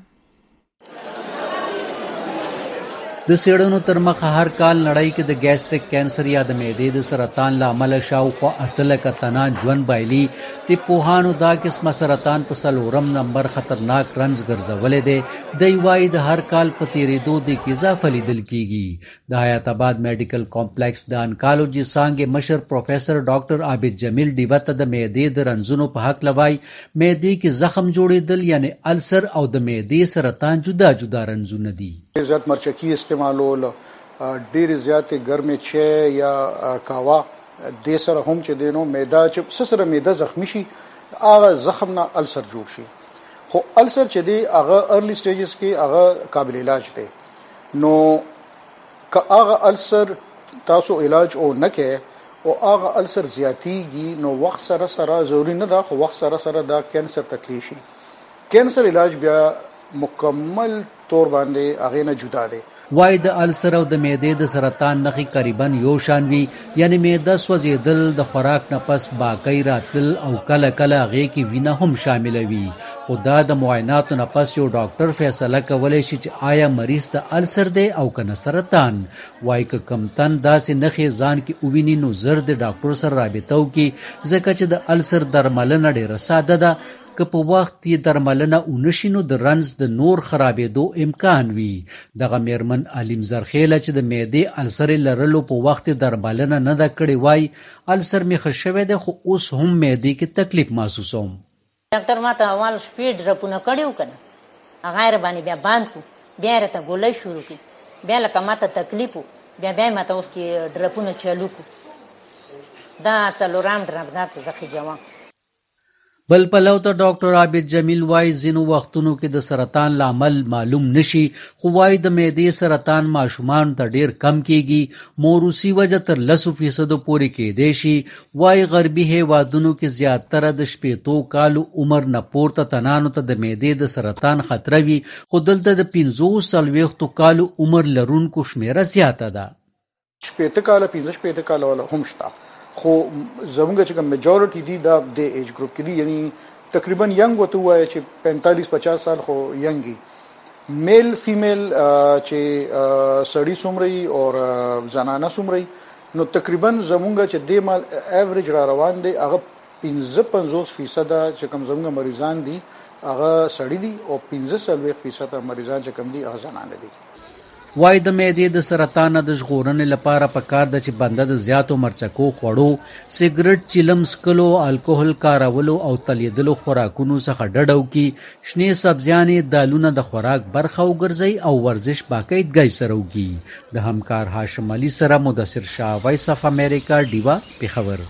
د سیړنو تر مخه هر کال نړۍ کې د ګیسټریک کینسر یا د معدې د سرطان لامل شاوخوا اتل کتنا ژوند بایلي د پوهانو دا قسمه سرطان په څلورم نمبر خطرناک رنځ ګرځولې دی دی وايي د هر کال په تیریدو د کې اضافه لیدل کیږي د حیات آباد میډیکل کمپلیکس د انکولوژي څانګې مشر پروفیسور ډاکټر عابد جمیل دیوته د معدې د رنځونو په حق لوي معدې کې زخم جوړېدل یعنی السر او د معدې سرطان جدا جدا رنځونه دي زیات مرچکی استعمالول ډیر زیات ګرمه چای یا کاوا د سره هم چې دینو معده چې سره معده زخمی شي هغه زخم نه السر جوړ شي خو السر چې دی هغه ارلی سټیجز کې هغه قابل علاج دی نو که هغه السر تاسو علاج او نه کې او هغه السر زیاتیږي نو وخت سره سره ضروری نه ده خو وخت سره سره دا کینسر تکلیف شي کینسر علاج بیا مکمل طور باندې هغه نه جدا دی وای د السر او د معدې د سرطان نخي تقریبا یو شان وی یعنی معده سوځیدل د خوراک نه پس باقی راتل او کله کله هغه کې وینه هم شامل وي خدا د معایناتو نه پس یو ډاکټر فیصله کولای شي چې آیا مریض ته السر دی او کنه سرطان وای ک کمتن داسې نخي ځان کې اوویني نو زر د ډاکټر سره رابطه وکي ځکه چې د السر درملنه ډیره ساده ده که په وخت یې درملنه ونشي نو د رنځ د نور خرابېدو امکان وي دغه میرمن علیم زرخیله چې د معدې السر لرلو په وخت درملنه نه ده کړې وای السر می ښه شوی دی خو اوس هم معدې کې تکلیف محسوسوم ډاکټر ماته اول شپې ډرپونه کړیو کنه هغه باندې بیا باندې کو بیا راته ګولۍ شروع کړي بیا لکه ماته تکلیف بیا بیا ماته اوس کې ډرپونه چالو کو دا څلورم ډرپ دا څه ځخې جواب بل پلو ته ډاکټر عابد جمیل وای زینو وختونو کې د سرطان لامل معلوم نشي خو وای د معدې سرطان ماشومان ته ډیر کم کیږي موروثي وجه تر لسو فیصد پورې کېدای شي وای غربي هیوادونو کې زیاتره د شپېتو کالو عمر نه پورته تنانو ته د معدې د سرطان خطر وي خو دلته د پنځوس څلوېښتو کالو عمر لرونکو شمیره زیاته ده شپېته کاله پنځه شپېته کاله ولا هم شته خو زموږ چې کوم میجورټي دي دا د ایج ګروپ کې دي یعنی تقریبا ینګ وته وای چې پینتالیس پچاس سال خو ینګي میل فیمیل چې سړی سومري او زنانه سومري نو تقریبا زموږ چې د مال ایوریج را روان دي هغه پنځه پنځوس فیصد چې کوم زموږ مریضان دي هغه سړی دي او پنځه څلوېښت فیصد مریضان چې کوم دي هغه زنانه دي وای د معدې د سرطان د ژغورنې لپاره پکار د چې بنده د زیاتو مرچکو خوړو سیګریټ چیلم سکلو الکوهل کارولو او تلیدلو خوراکونو څخه ډډه وکړي شنې سبزیانې دالونه د خوراک برخه وګرځي او ورزش باقاعدګۍ سره وکړي د همکار هاشم علي سره مدثر شاه وایس اف امریکا ډیوا پیښور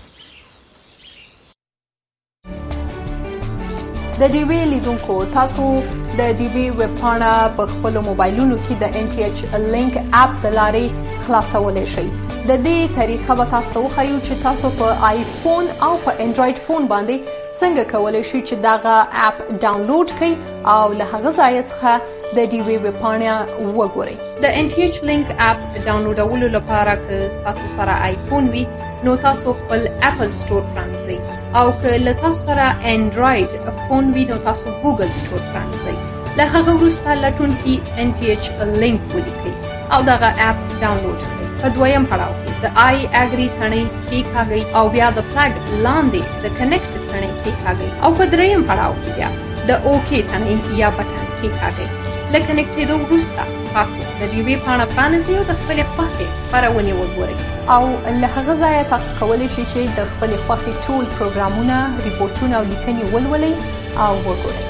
د ډیوی لیدونکو تاسو د ډیوی ویب پاڼه په خپل موبایلونو کې د ان ټي ایچ لینک اپ د لارې خلاصولای شئ د دې طریقه به تاسو خو چې تاسو په آیفون او په انډراید فون باندې څنګه کولای شئ چې دغه اپ ډاونلوډ کړئ او له هغه ځای څخه د ډي وی ویب پاڼه وګورئ. د ان ټي ایچ لینک اپ ډاونلوډولو لپاره که تاسو سره آیفون وي نو تاسو خپل اپل سٹور پرانځئ او که له تاسو سره انډراید فون وي نو تاسو ګوګل سٹور پرانځئ. له هغه وروسته لټونکي ان ټي ایچ لینک ولیکئ او دغه اپ ډاونلوډ کړئ. په دویم پړاو کې د آی اګری تڼۍ کېکاږئ او بیا د فلګ لاندې د کنیکټ تڼۍ کېکاږئ او په دریم پړاو کې بیا د اوکې تڼۍ یا بټن کېکاږئ. له کنیکټېدو وروسته تاسو د ډي وی پاڼه پرانیزئ او د خپلې خوښې خپرونې وګورئ او له هغه ځایه تاسو کولی شئ چې د خپلې خوښې ټول پروګرامونه، ریپورټونه او لیکنې ولولئ او وګورئ.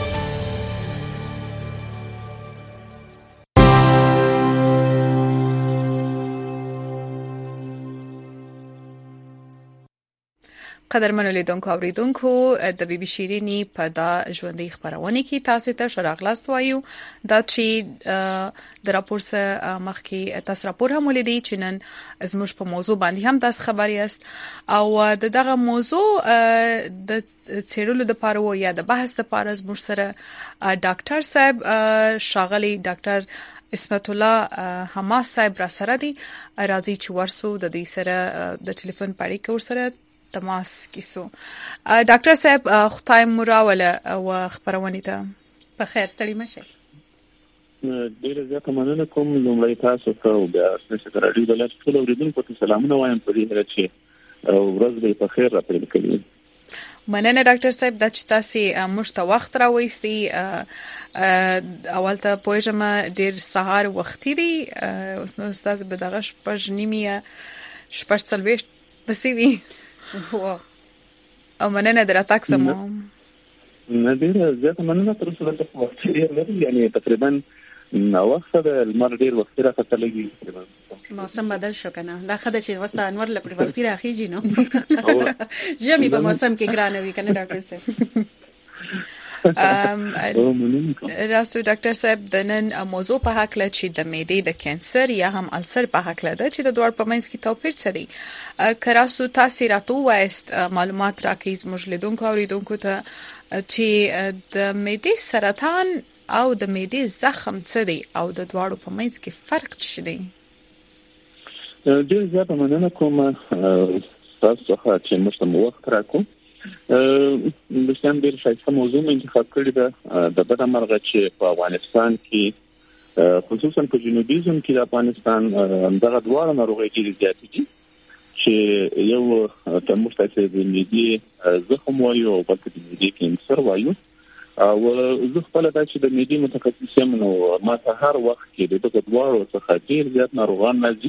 قدرمنو لیدونکو اوریدونکو د بي بي شيريني په دا ژوندۍ خبرونه کې تاسو ته شراغلاست وایو دا چې د راپور سره مخکې تاسو راپور هم ولیدي چې نن زموږ په موضوع باندې هم تاسو خبر یاست او د دغه موضوع د څېړلو لپاره یا د بحث لپاره زموږ سره ډاکټر صاحب شاغلي ډاکټر اسمت الله حماس صاحب را سره دي راځي چې ورسو د دې سره د ټلیفون پاړې کې ور سره تماس کیسو. ډاکټر صاحب خدای مو راوله او خبرونه ته په خیر ستړي مشه. ډیره زیاته مننه کوم لومړی تاسو ته او بیا ستاسو راډیو د لاس ټول اوریدونکو ته سلامونه وایم په دې هره چې ورځ به په خیر راپېل کړي. مننه ډاکټر صاحب د چې تاسو مشته وخت راوېستي اول ته پوهیږم ډیر سهار وختي دی اوس نو تاسو به دغه شپږ نیمه شپږ څلوېښت بسې وي او مننه دراتک سمو نه ډیر زیاته مننه تر څو د وخت ډیر لري یعنی تقریبا نو وخت د لمر ډیر وخت راځي موسم بدل شو کنه دا خدای چې وسته انور لپاره وخت راخیږي نو جمعي په موسم کې ګرانه وي کنه ډاکټر صاحب. راسو ډاکټر صاحب د نن موضوع په حق له چې د معدې د کانسر یا هم السر په حق له ده چې د دوړ په منځ کې توپیر څه دی کراسو تاسو راتو وایست معلومات راکې زموږ لیدونکو اوریدونکو ته چې د معدې سرطان او د معدې زخم څه دی او د دوړو په منځ کې فرق څه دی؟ ډیر زیات مننه کوم تاسو څخه چې موږ ته وخت راکو د څنګه ډیر ښه موضوع انتخاب کړی ده د بده مرغه چې په افغانستان کې خصوصا په جنوبي زون کې د افغانستان دغه دوه ناروغۍ ډېرې زیاتې دي چې یو تموش تاسو د معدې زخم وایو او بل د معدې کانسر وایو او زه خپل دا چې د معدې متخصص یم نو ما ته هر وخت کې د دغه دوه څخه ډېر زیات ناروغان راځي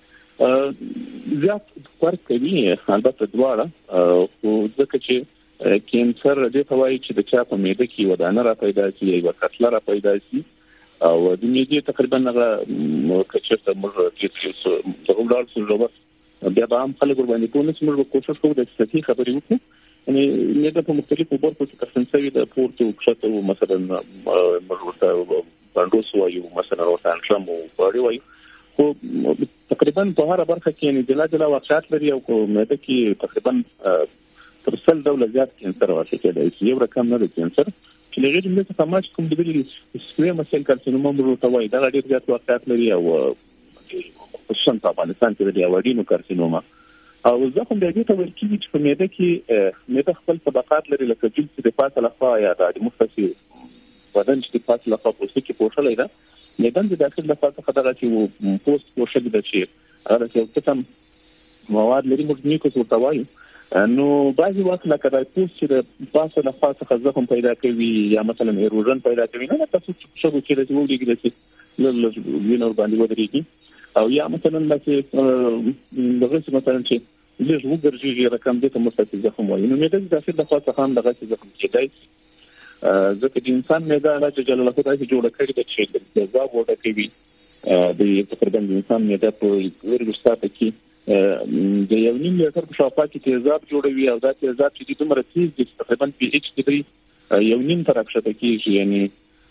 زیات فرق کوي البته دواړه خو ځکه چې کانسر دې ته وایي چې د چا په معده کې ودانه را پیدا شي یا کتله را پیدا شي او د معدې تقریبا هغه کچته موږ چې د غوړال سره بیا به هم خلک ور باندې کوو چې موږ کوشش کوو د صحیح خبرې وکړو یعنی معده په مختلفو برخو کې تقسیم شوی د پورته او کښته مثلا موږ ورته باندوس وایو مثلا ورته انشم او باړي وایو خو تقریبا په هر برخه کې یعنی جلا جلا واقعات لري او معده کې تقریبا تر څل ډول زیات کانسر واقع کېدای شي یو رقم نه دی کانسر چې لږه جمله څه ماش کوم د بلی سوی مسل کارسینوما ورته وایي دا ډېر زیات واقعات لري او خصوصا په افغانستان کې د اورینو کارسینوما او زخم د دې ته ویل کېږي چې په معده کې معده خپل طبقات لري لکه جلد د پاسه لخوا یا د مختصي بدن چې د پاسه لخوا پوسټ کې پوښلې ده میدان د داخل لخوا څخه دغه چې پوسټ پوښل د شي هغه چې څه مواد لري موږ نیکو ورته وایو نو بعضی وخت لکه د پوسټ چې د پاسه لخوا څخه زخم پیدا کوي یا مثلا ایروژن پیدا کوي نه تاسو څه شو چې د وګړي کې لږ وینور باندې ودرېږي او یا مثلا لکه دغه څه مثلا چې لږ وګرځي رقم دې ته مستقیم زخم وایي نو میدان د داخل لخوا څخه هم دغه زخم کېدای ځکه د انسان معده الله جل الله تعالی جوړ کړی د چې د ځواب وړه کوي د تقریبا د انسان معده په ورګو ساته کې د یو نیم لیټر په شاوخوا کې تیزاب جوړوي او دا تیزاب چې دومره تیز دي تقریبا پی ایچ دی یو نیم تر راښته کېږي یعنی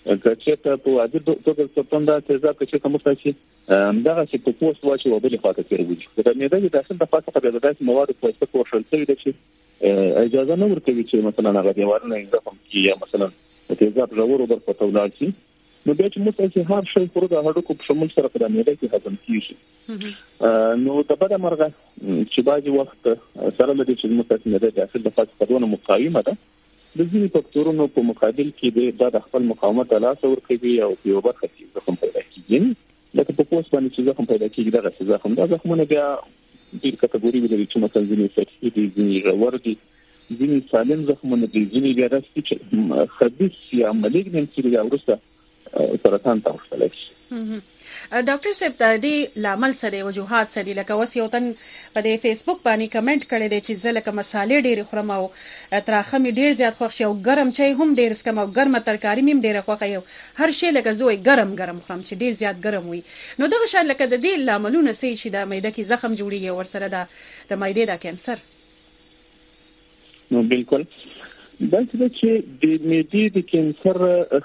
چې ته په عادي توګه څپنده تیزاب کې کوم څه شي همدغه چې په پوسټ واچي او بل خاطر کوي د معده د داخل د خاصه په داسې مواد په واسطه پوښل شوی دی چې اجازه نه ورکوي چې مثلا هغه دیوالونه زخم کی یا مثلا تیزاب ضرور در په تولال شي نو بیا چې موږ چې هر شی پر د هډوکو په شمول سره په معده کې هضم کیږي نو د بده مرغه چې باجی وخت سره لدې چې موږ ته معده د داخل د خاصه په دونه مقاومه ده د ځینې فاکتورونو په مقابل کې د خپل مقاومت له لاسه ورکوي او په یو برخه کې زخم پیدا کیږي لکه په پوسټ باندې چې زخم پیدا کیږي دغه زخم دا زخمونه بیا د کټګوري لري چې مثلا ځینې سطحي دي ځینې ژور دي ځینې سالم زخمونه دي ځینې بیا داسې چې خبيث یا مالیګننسي یا ورسته سرطان ته وصل شي ډاکټر صاحب د دې لامل سره وجوهات سره لکه وس یو تن په دې فیسبوک باندې کمنټ کړی دی چې زلکه مصالې ډېر خورم او تراخه می ډېر زیات خوښ شو ګرم چای هم ډېر سکم او ګرمه ترکاری مې ډېر خوښ یو هر شی لکه زوی ګرم ګرم خورم چې ډېر زیات ګرم وي نو دغه شان لکه د دې لاملونه سي چې د معده کې زخم جوړیږي او سره د د معدې د کانسر نو بالکل دا چې د معدې د کانسر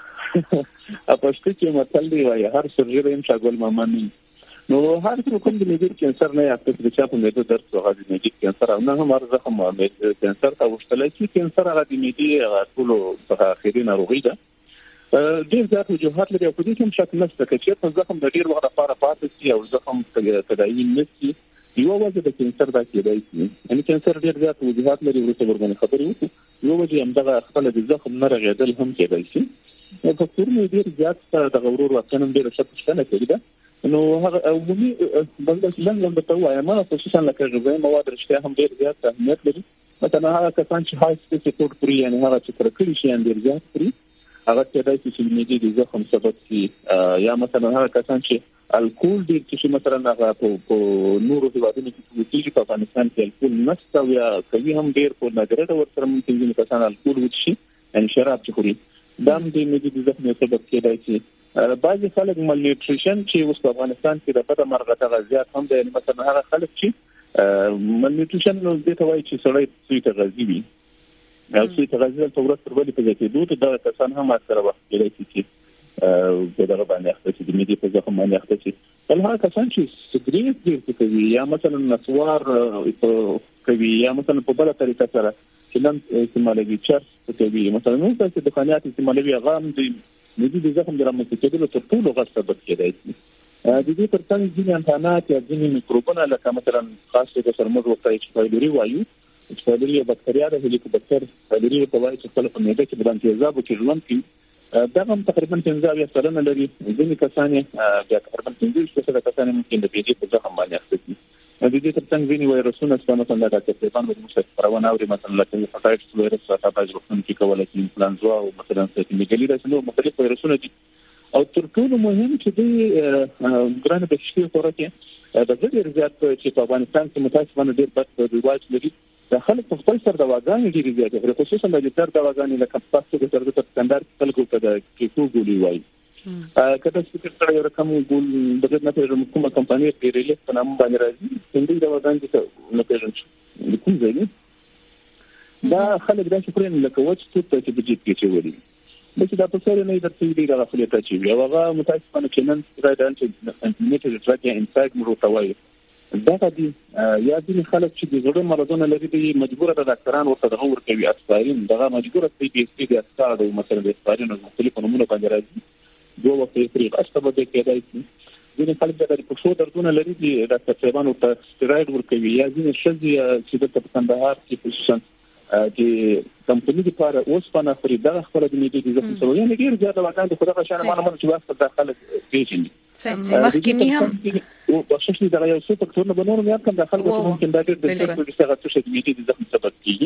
اپاشته کې مطلب دی وايي هر سرجری هم شاګول مامني نو هر څوک د معدې کانسر نه یافته چې په معده درد او غاړې معدې کانسر او نه هم زخم معدې کانسر ته وشتل چې کانسر هغه د معدې ټول په اخري ناروغي ده ډېر زیات وجوهات لري او په دې کې هم شک نشته چې په زخم د ډېر وخت لپاره پاتې شي او زخم تداعي نشي یو وجه د کانسر دا کېدای شي یعنی کانسر ډېر زیات وجوهات لري ورته ورغنه خبرې وکړو یو وجه هم دغه خپل د زخم نه رغېدل هم کېدای شي نو فکرونه ډېر زیات د غرور واکنه ډېر شته کوي دا نو هغه عمومي بلد لنګ د توای ما خصوصا لکه غذایی مواد رښتیا هم ډېر زیات اهمیت لري مثلا هغه کسان چې هاي سپیسیفیک پرې یعنی هغه چې ترکړي شي ډېر زیات پرې هغه کېدای شي چې معدې د زخم سبب شي یا مثلا هغه کسان چې الکول ډېر چې مثلا هغه په نورو هیوادونو کې چې په افغانستان کې الکول نشته یا کوي هم ډېر په نظر ورسره ممکن دي کسان الکول وڅښي ان شراب چې خوري دا د معدې د زخم سبب کېدای شي بعضي خلک مال نیوټریشن چې اوس په افغانستان کې د بده مرغه تغذیه هم د مثلا هغه خلک چې مال نیوټریشن نو د ته وایي چې سړی سوی تغذیه وي او سوی تغذیه په ورځ پر بلې په ځای کې دوه د کسان هم سره وخت کېدای شي چې په دغه باندې اخته چې د معدې په زخم باندې اخته شي بل هغه کسان چې سګریټ ډېر کوي یا مثلا نسوار کوي یا مثلا په بل طریقه سره چې نن استعمالوي چرس کوي مثلا نو چې د خانيات استعمالوي غام د معدې د زخم د رامنځته کېدلو تر ټولو غټ سبب کېدای شي د دې ترڅنګ ځینې انټانات یا ځینې میکروبونه لکه مثلا خاصه د سرمز وقته چې فایلوري وایو چې فایلوري یو بکټریا ده هلیکوبکټر فایلوري په وایي چې خپل په معده کې د تیزاب کې ژوند کوي دا هم تقریبا پنځه یا سلنه لري ځینې کسان بیا تقریبا پنځه شپږ کسان ممکن د معدې په زخم باندې اخته دي د دې ترڅنګ ځینې وایرسونه مثلا د تقریبا د مستقرونه او مثلا لکه هپاتایټس وایرس هغه باج وختونه کې کولای شي انفلانزا او مثلا سیټیمیګلی رسنو مختلف وایرسونه دي او تر ټولو مهم چې د ګرانه بکټریاوي خورکه د ډېر زیات چې په افغانستان کې متاسفانه ډېر بد رواج لري د خلک په خپل سر د واګانې ډېر زیات دي خصوصا د لتر د واګانې لکه پاستو د تر د سټانډرډ خلکو په د کیفو ګولي وایي کله چې څنګه یو رقم ګول د دې نه پیژنم کومه کمپاني پیریلې په نام باندې راځي څنګه دا واګانې ته نه پیژنم کوم ځای دا خلک دا چې پرې لکه وڅ ته چې د جیت کې چوري بس دا په سره نه درته دی دا خپل ته چې یو هغه متاسفانه چې نن راځي چې انټرنیټ ډراګ انسایډ مو توای دا دي یا دي خلک چې د زړه مرضونه لري دي مجبور ده ډاکټران ورته دغه ورکوي اسپارین دغه مجبور دي چې د دې اسکار او مثلا د اسپارین مختلف نمونه باندې راځي دوه وخت یې پرې اسباب دې کېدای شي ځینې خلک د پښو دردونه لري دي ډاکټر صاحبانو ته سټیراید ورکوي یا ځینې شذي چې د کندهار کې خصوصا چې کمپنی لپاره اوس په نفري دغه خبره د میډي د زخم سره یعنی ډیر زیاته واکان د خدای شان معلومات چې واسطه داخله پیژني مخکې هم او بخښنه دغه یو څه فکتورونه بنور مې کم داخله ممکن دا ډیر د څه د څه د میډي د زخم سبب کیږي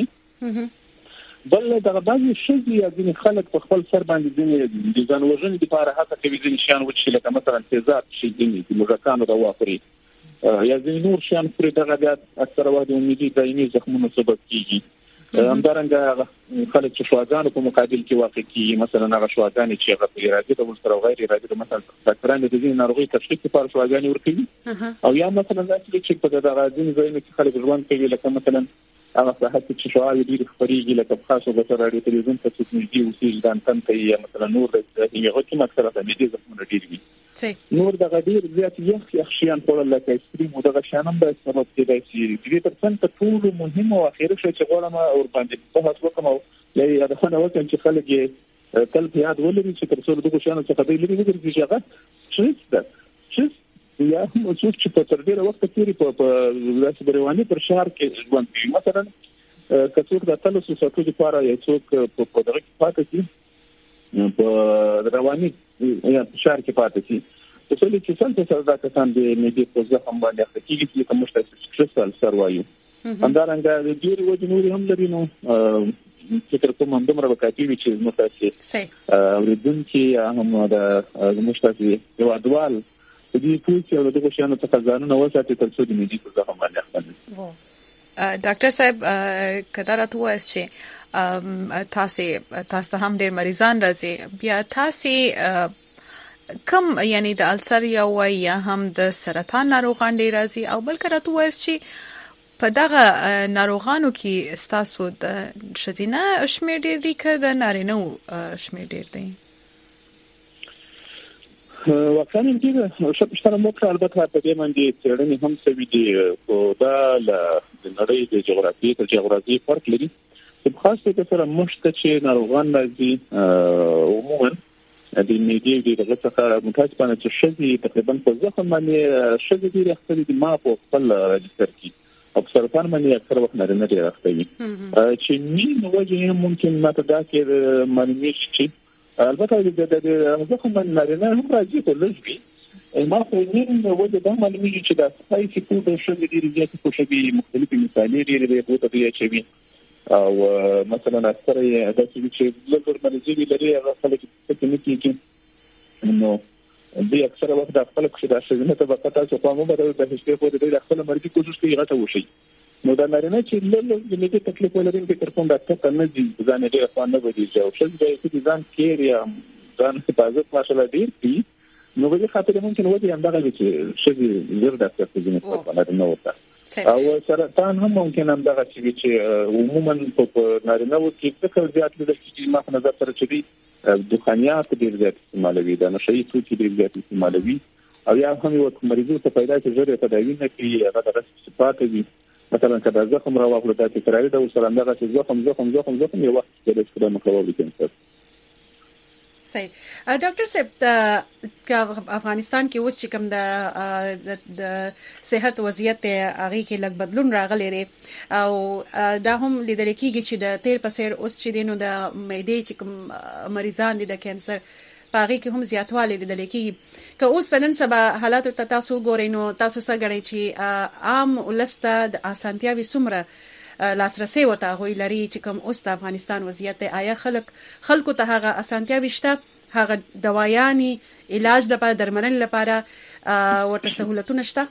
بل دغه بعضي شذي یا ځینې خلک په خپل سر باندې ځینې د ځان وژنې لپاره هڅه کوي ځینې شان وچې لکه مثلا تیزاب شي ځینې د مګکانو د واپري یا ځینې نور شان پرې دغه بیا اکثره وخت د میډي دایمي زخمونو سبب کیږي همدارنګه خلک چې شواګانو په مقابل کې واقع کیږي مثلا هغه شواګانې چې هغه ارادي د ولسره غیر ارادي مثلا ډاکټران د دې ناروغي تشخیص لپاره شواګانې ورکوي او یا مثلا چې په دغه ځینې ځایونو کې خلک ژوند کوي لکه مثلا هغه صحت چې شواهد ډېر خبريږي لکه په خاصه په راډیو تلویزیون په څیر نږدې اوسېږي د انتن ته یا مثلا نور د هغه کې مکسره د دې زخمونه ډېر وي نور د غډیر زیات یخ یخ شیان په لکه استریم او د شانم د سبب کېدای شي دوی پرسنټ ته ټول مهمه او اخیری شی چې غواړم او باندې په هڅه وکم او یا د خنه وکم چې خلک یې تل په یاد ولري چې تر څو دغه شانو څخه دی لري چې هغه څه ده چې یا هم څوک چې په تر ډیره وخت تیری په داسې بریوانی پر شهر کې ژوند کوي مثلا کڅوک د تلوسو ساتلو لپاره یو څوک په دغه کې پاتې شي په رواني یا شهر کې پاتې شي په څه چې څنګه څنګه کسان د میډي په ځخ هم باندې اخته کیږي چې کوم څه سټرسل سر وایو همدارنګه د ډیر وجنوري هم لري نو چې تر کوم اندمره وکاتي چې متاسي اوریدونکو هم د مشتاقي یو ادوال د دې پوښتنه او د کوشانو څخه ځانونه وساتي تر څو د میډي په ځخ هم باندې اخته ډاکټر صاحب کدا راته وایي چې تاسو تاسو هم ډېر مریضان راځي بیا تاسو کم یعنی د السر یا وای یا هم د سرطان ناروغان ډېر راځي او بل کراته وایي چې په دغه ناروغانو کې ستاسو د شذینه شمیر ډېر دی که د نارینه شمیر ډېر دی واقعا دې شپږ مکه البته په دې باندې څېړنې هم سوي دي او دا د نړۍ د جغرافیې تر جغرافیې فرق لري په خاصه کې سره مشته چې ناروغان راځي عموما د میډي د دغه څخه متاسفانه چې شذي تقریبا په ځخم باندې شذي ډېر اختلافي دي ما په خپل راجستر کې او سرطان باندې اکثر وخت نه لري راځي چې مين وجه ممکن ما ته دا کې معلومات چې البته د ځخم باندې نه هم راځي په لږ ما خو نن وجه دا معلومات چې دا سپایسي فود او شذي ډېر زیات خوشبي مختلفي مثالي ډېر ډېر په توګه چې او مثلا اکثر د چې لږ مرزي لري هغه خلک چې نه کیږي نو دوی اکثر وخت د خپل کې د شذینه طبقه تاسو په مو بدل د هیڅ په دې د خپل مرګي کوشش کوي غته وشي نو دا نارینه چې لږ د میډي تکلیف ولري چې تر کوم ډاکټر نه دي ځان ډېر خوانه بدی چې او شذ به چې ځان کېریا ځان حفاظت ماشاءالله ډېر دي نو به خاطر ممکن وځي هم دغه چې شذ زر ډاکټر ته ځینې په اړه نه وته او سرطان هم ممکن هم دغه چې عموما په نارینه و کې څه زیات لیدل کېږي ما په نظر سره چې دي دخانیات ډېر زیات استعمالوي د نشئی توکي ډېر زیات استعمالوي او یا هم یو مریضو ته پیدا چې ژر تداوی نه کوي هغه د صفات دي مثلا کله زخم راوغلو د تکراري د وسلام دغه چې زخم زخم زخم زخم یو وخت د سپرم مخاوي کېنسر صحیح ډاکټر صاحب د افغانستان کې اوس چې کوم د د صحت وضعیت هغه کې لږ بدلون راغلی دی او دا هم لیدل کېږي چې د تیر په سیر اوس چې دینو د معدې چې کوم مریضان دي د کانسر پاغي کې هم زیاتوالی لیدل کېږي که اوس نن سبا حالات ته تاسو ګورئ نو تاسو څنګه غواړئ چې عام ولسته د اسانتیاوي سمره لاسرسي ورته غوي لري چې کوم اوس د افغانستان وضعیت آیا خلک خلکو ته هغه اسانتیاوي شته هغه دواياني علاج لپاره درملنې لپاره ورته سہولتونه شته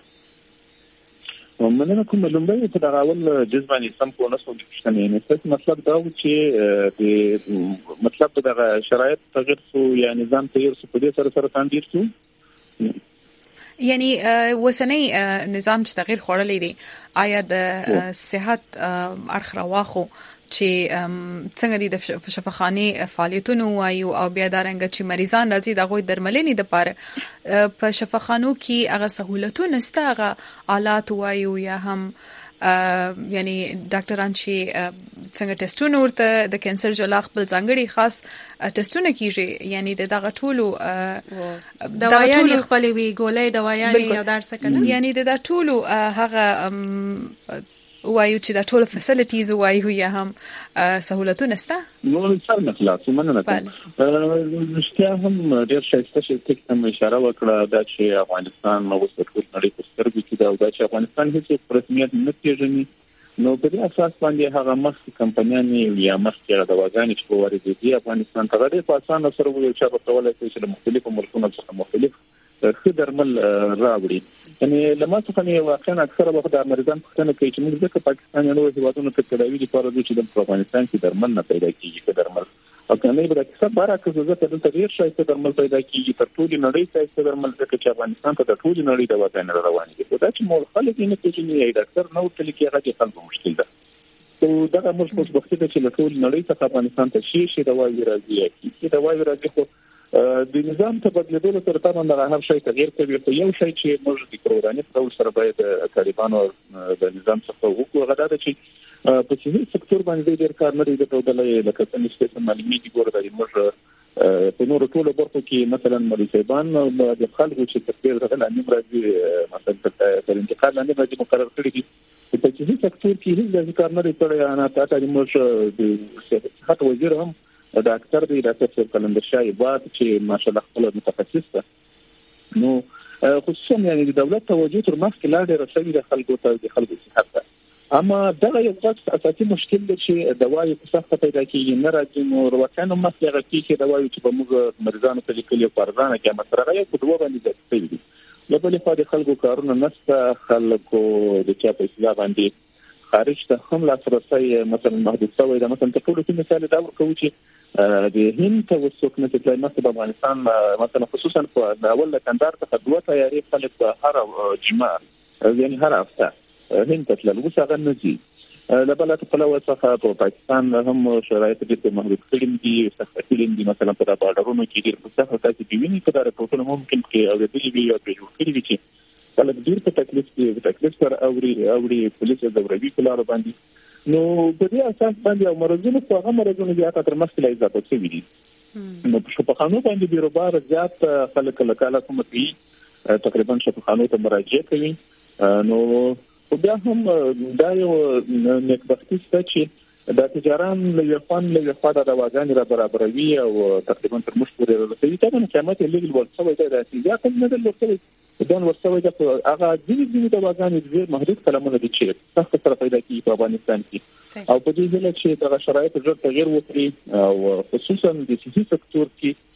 ومننه کوم لومبه په دغه اول جذباني سم کو نسو دښتنه نه څه مطلب دا و چې د مطلب دغه شرایط تغیر سو یا نظام تغیر سو په دې سره سره تاندیر سو یعنی وسنی نظام چې تغیر خوړلې دي آیا د صحت اړخ راواخو چې څنګه دي د شفاخانه فعالیتونو وایو او بیا دارنګ چې مریضان راځي د غوي درملنې د پاره په شفاخانو کې هغه سہولتونه سته هغه آلات وایو یا هم یعنی ډاکټران چې څنګه ټیسټونه ورته د کانسر جلاخ بل ځانګړي خاص ټیسټونه کیږي یعنی د دغه ټولو دوايانې خپلوي ګولې دوايانې یو درس کنه یعنی د ټولو هغه وایو چې د ټولو فیسیلیټیز وایو یا هم سہولتونه سته نو څر مطلب مننه نشته هم ډېر شایسته چې تاسو اشاره وکړه دا چې افغانستان نو وسه ټول نړۍ په سترګو کې دا او دا چې افغانستان هیڅ رسمیت نه پیژني نو په دې اساس باندې هغه مخکې کمپنیانې یا مخکې دواګانې چې په وارد دي افغانستان ته ډېر په اسانه سره ویل چې په ټوله کې چې مختلفو ملکونو څخه مختلف ښه درمل راوړي یعنی لمه څنګه نه واقعا اکثره وخت د امریکایان څخه کوي چې موږ د پاکستان یو هیوادونو ته تداوی لپاره د چې د افغانستان کې درمل نه پیدا کیږي چې درمل او کنه به د څه بارا کې زه ته د ډیر شایسته درمل پیدا کیږي تر ټولو نړۍ ته درمل ځکه چې افغانستان ته د ټولو نړۍ د وطن روان دي دا چې مول خلک نه پیژني یا ډاکټر نو تل کې هغه خلک مشکل ده او دا موږ په وخت کې چې ټول نړۍ څخه افغانستان ته شي شي دوايي راځي چې دوايي راځي خو د نظام ته بدلیدل سره تمام هر شي تغیر کوي خو یو شی چې موږ د کورونی ډول سره باید طالبانو د نظام څخه وکړو غدا ده چې په صحي سکتور باندې ډېر کار نه دی درلودلای لکه څنګه چې معلوماتي ګور د موږ په نورو ټولو برخو کې مثلا مریضان د خلکو چې تفکر غل انیم راځي مثلا تر انتقال لاندې راځي مقرر کړی دي په صحي سکتور کې هیڅ ځکه نه لري کړی انا تاسو موږ د صحت وزیر هم دا اکثر دی ډاکټر کلندر شاه عباد چې ماشاءالله خپل متخصص ده نو خصوصا یعنی د دولت توجه تر مخکې لا ډېر رسوي د خلکو ته د خلکو صحت ته اما دا یو څه اساسي مشکل دی چې دوايي په سخته پیدا کیږي نه راځي نو ورته نو مخکې راځي چې دوايي چې په موږ مریضانو ته لیکلي پرځانه کې مثلا یو په دوه باندې ځای دی له بلې خوا د خلکو کارونه نسته خلکو د چا په اصلاح باندې خارج ته هم لاسرسي مثلا محدود شوی دا مثلا ټول کې مثال دا ورکوي چې د هند توسط نه تلای مثلا افغانستان مثلا خصوصا په اول کندهار ته دوه تیاری خلک په هر جمعه یعنی هر هفته هند ته تلل وسه غنځي له بل څخه څخه په پاکستان هم شرایط ډېر محدود کړي دي سخت کړي دي مثلا په بارډرونو کې ډېر څه څه چې دی ویني په دا ټول ممکن کې او د دې وی او په جوړ کړي چې کله ډیر په تکلیف کې په تکلیف سره اوري اوري پولیس د وروي کولار باندې نو په دې اساس باندې مرزونه په هغه مرزونه بیا تر مشکل اضافه شوی دي نو په خانو باندې بیروبار زیات خلک لکاله کوم کوي تقریبا په خانو ته مراجعه کوي نو بیا هم دا یو نیکبختي چې د تجاران له یوفان له یوفا د دواګان را برابروي او تقریبا تر موږ پورې رسېږي دا نه قیمت لیګل ورڅوي دا چې یا کوم نه درلوده دون ورسوي دا هغه د دې د واغانې ډېر محدود کلمونه دي چې تاسو سره پیدا کیږي په افغانستان کې او په دې ځل چې دا شرایط ډېر تغیر وکړي او خصوصا د صحي سکتور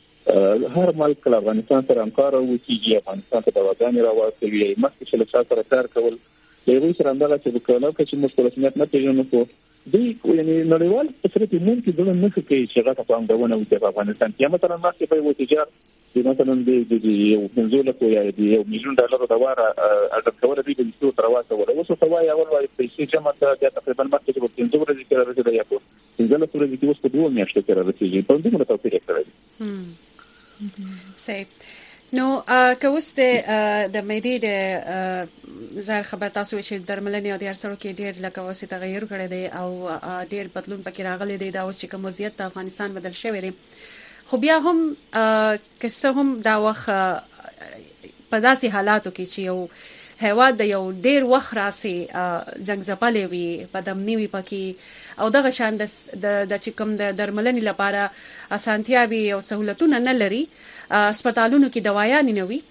کې هر ملک له افغانستان سره همکار وکړي افغانستان ته د واغانې راوستي مخکې چې له سره کار کول له یو سره اندازه چې وکړو چې موږ په رسمیت نه پیژنو خو دوی یعنی نړیوال په سره کې ممکن دغه نه کوي چې هغه په اندونه وي په افغانستان کې مثلا مخکې په یو تجارت مثلا د یو منزول کو یا د یو میلیون ډالر د واره اډر کول دي د څو تر واسه ولا اوس په وای اول وای پیسې جمع ته تقریبا مخکې په پنځه ورځې کې راځي یا په څنګه څو ورځې کې اوس په دوه میاشتو کې راځي په دې مرته توپیر کوي صحیح نو که اوس د مېدې د زار خبر تاسو چې درملنې او د ارسلو کې ډېر لکه وسه تغیر کړی دی او ډېر بدلون پکې راغلی دی دا اوس چې کوم وضعیت د افغانستان بدل شوی دی خو بیا هم که څه هم دا وخت په داسې حالاتو کې چې یو هیواد د یو ډیر وخت راسي جنگ ځپلې وي په دمنی وي پکې او دغه شان د د چې کوم د درملنې لپاره اسانتیاوي او سہولتونه نه لري هسپتالونو کې دوايان نه وي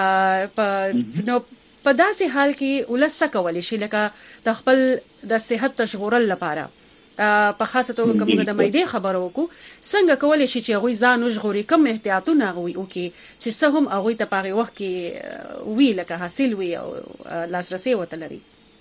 په نو په داسې حال کې ولسه کول شي لکه د خپل د صحت تشغورل لپاره په خاصه توګه کومه د مېدې خبرو وکړو څنګه کولای شي چې غوي ځان وژغوري کوم احتیاطونه غوي او کې چې څه هم هغه ته پاره وخت کې وی لکه حاصل وي او لاسرسي وته لري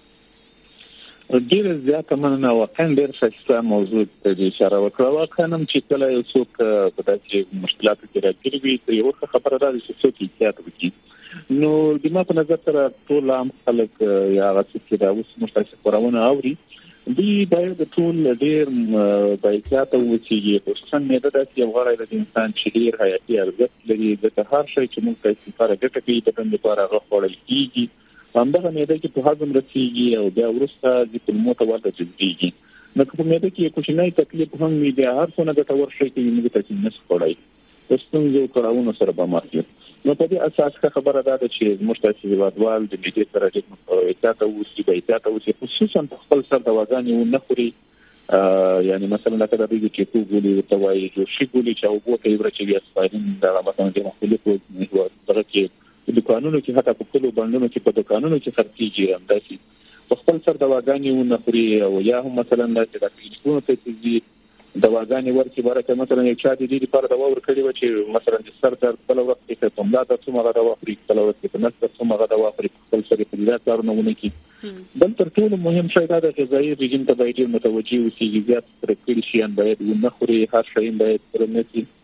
ډیر زیاته مننه واقعا ډیر ښه موضوع ته اشاره وکړه واقعا هم چې کله یو څوک په داسې مشکلاتو کې راګیر وي یو خبره ده چې څوک احتیاط وکړي نو د ما په نظر سره ټول عام خلک یا چې دا اوس مشترک خبرونه اوري دی باید ټول ډیر باید او چې خصوصا مېده د یو غړی د انسان چې ډیر حیاتي ارزښت لري د هر شي چې موږ ته لپاره ګټه کوي د بند لپاره غوړل کیږي همدغه مېده کې په هضم رسیږي او بیا وروسته د کلمو ته ورته جذبېږي نو په مېده کې کوچنی تکلیف هم وي د هر څونه ګټور شي چې موږ ته نه سپړای ستونزې کړهونه سره به مارکي نو په دې اساس خبره ده چې موږ ته هیوادوال د مېدې سره د احتیاط او سیبه احتیاط او خصوصا خپل سر د واګانې نه خوري یعنی مثلا لکه د دې کې کوم ګولې توای جو شي ګولې چې او بوته ورچې بیا سپاین دا مثلا د مختلفو دغه کې د قانونو کې حتی په کلو باندې چې په قانونو کې خرڅيږي هم داسي خپل سر د واګانې نه خوري او یا هم مثلا د تکلیفونو ته چې دواګانې ورکې برکه مثلا یو چا د دې لپاره دوا ورکړي و چې مثلا د سر درد بل وخت کې په ملا د څومره دوا خوري بل وخت کې په نس د څومره دوا خوري خپل سره په دې کارونه ونه کی بل تر ټولو مهم شی دا د غذایی رژیم ته باید متوجي اوسئ زیات ترکړي شي ان باید نه خوري هر شی باید سره نسی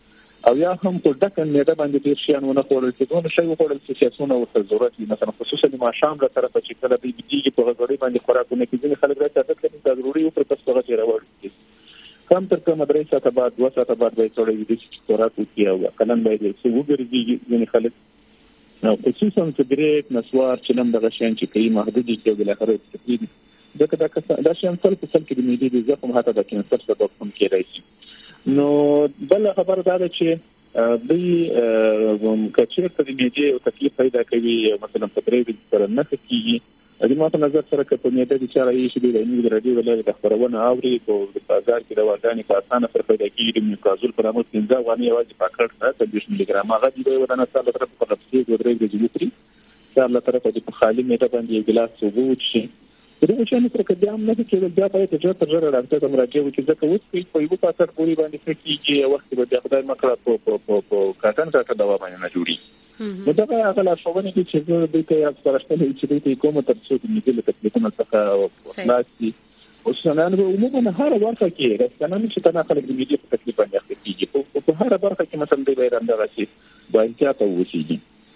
او یا هم په ډکه معده باندې ډیر شیان ونه خوړل چې دونه شی وخوړل چې سیاسونه ورته ضرورت وي مثلا خصوصا د ماښام له طرفه چې کله به دیږي په غوړي باندې خوراکونه کې ځینې خلک راځي عادت لري دا ضروري او پر تاسو هغه راوړي کم تر کم درې ساعته بعد دوه ساعته بعد به څوړي دي چې خوراک وکړي او کلن باندې څه وګرځي ځینې خلک نو خصوصا سګریټ نسوار چې نن دغه شین چې کوي محدود دي او بل اخر تفصیل ځکه دا کسان دا شین څل په څل کې د میډي د زخم حتی د کینسر سبب هم کېږي نو بل خبر دا ده چې دوی کچیر ته د میډي او تکلیف پیدا کوي مثلا په درې سره نه کیږي د ما په نظر سره چې په میډي د چارې شي د نیو رادیو ولر د خبرونه اوري په بازار کې د واګانی په اسانه پر پیدا کیږي د میکازول پر امر پنځه غوانی یوازې پاکټ سره د بیس ملي ګرام هغه دی ودانه سره طرف په خپل د درې د جلوتري سره له طرفه د خالي میډه باندې یو ګلاس اوبه وڅښي دغه چې نه تر کده هم نه کېږي بیا په تجربه تر ژره راځي ته مراجعه وکړي ځکه اوس په یو پاتر پوری باندې فکرېږي وخت به د خدای مکړه په په په کاتن راته دوا باندې نه جوړي نو دا هغه لا شوونه چې د دې یو سپارښتنه چې د کومه تر څو د میډل تکلیفونه څخه خلاصي او څنګه نو عموما هر ورکه کې راځنه چې تنه خلک د میډل په تکلیف باندې اخته کیږي په هر ورکه کې مثلا د بیران دغه شي باید تاسو وشيږي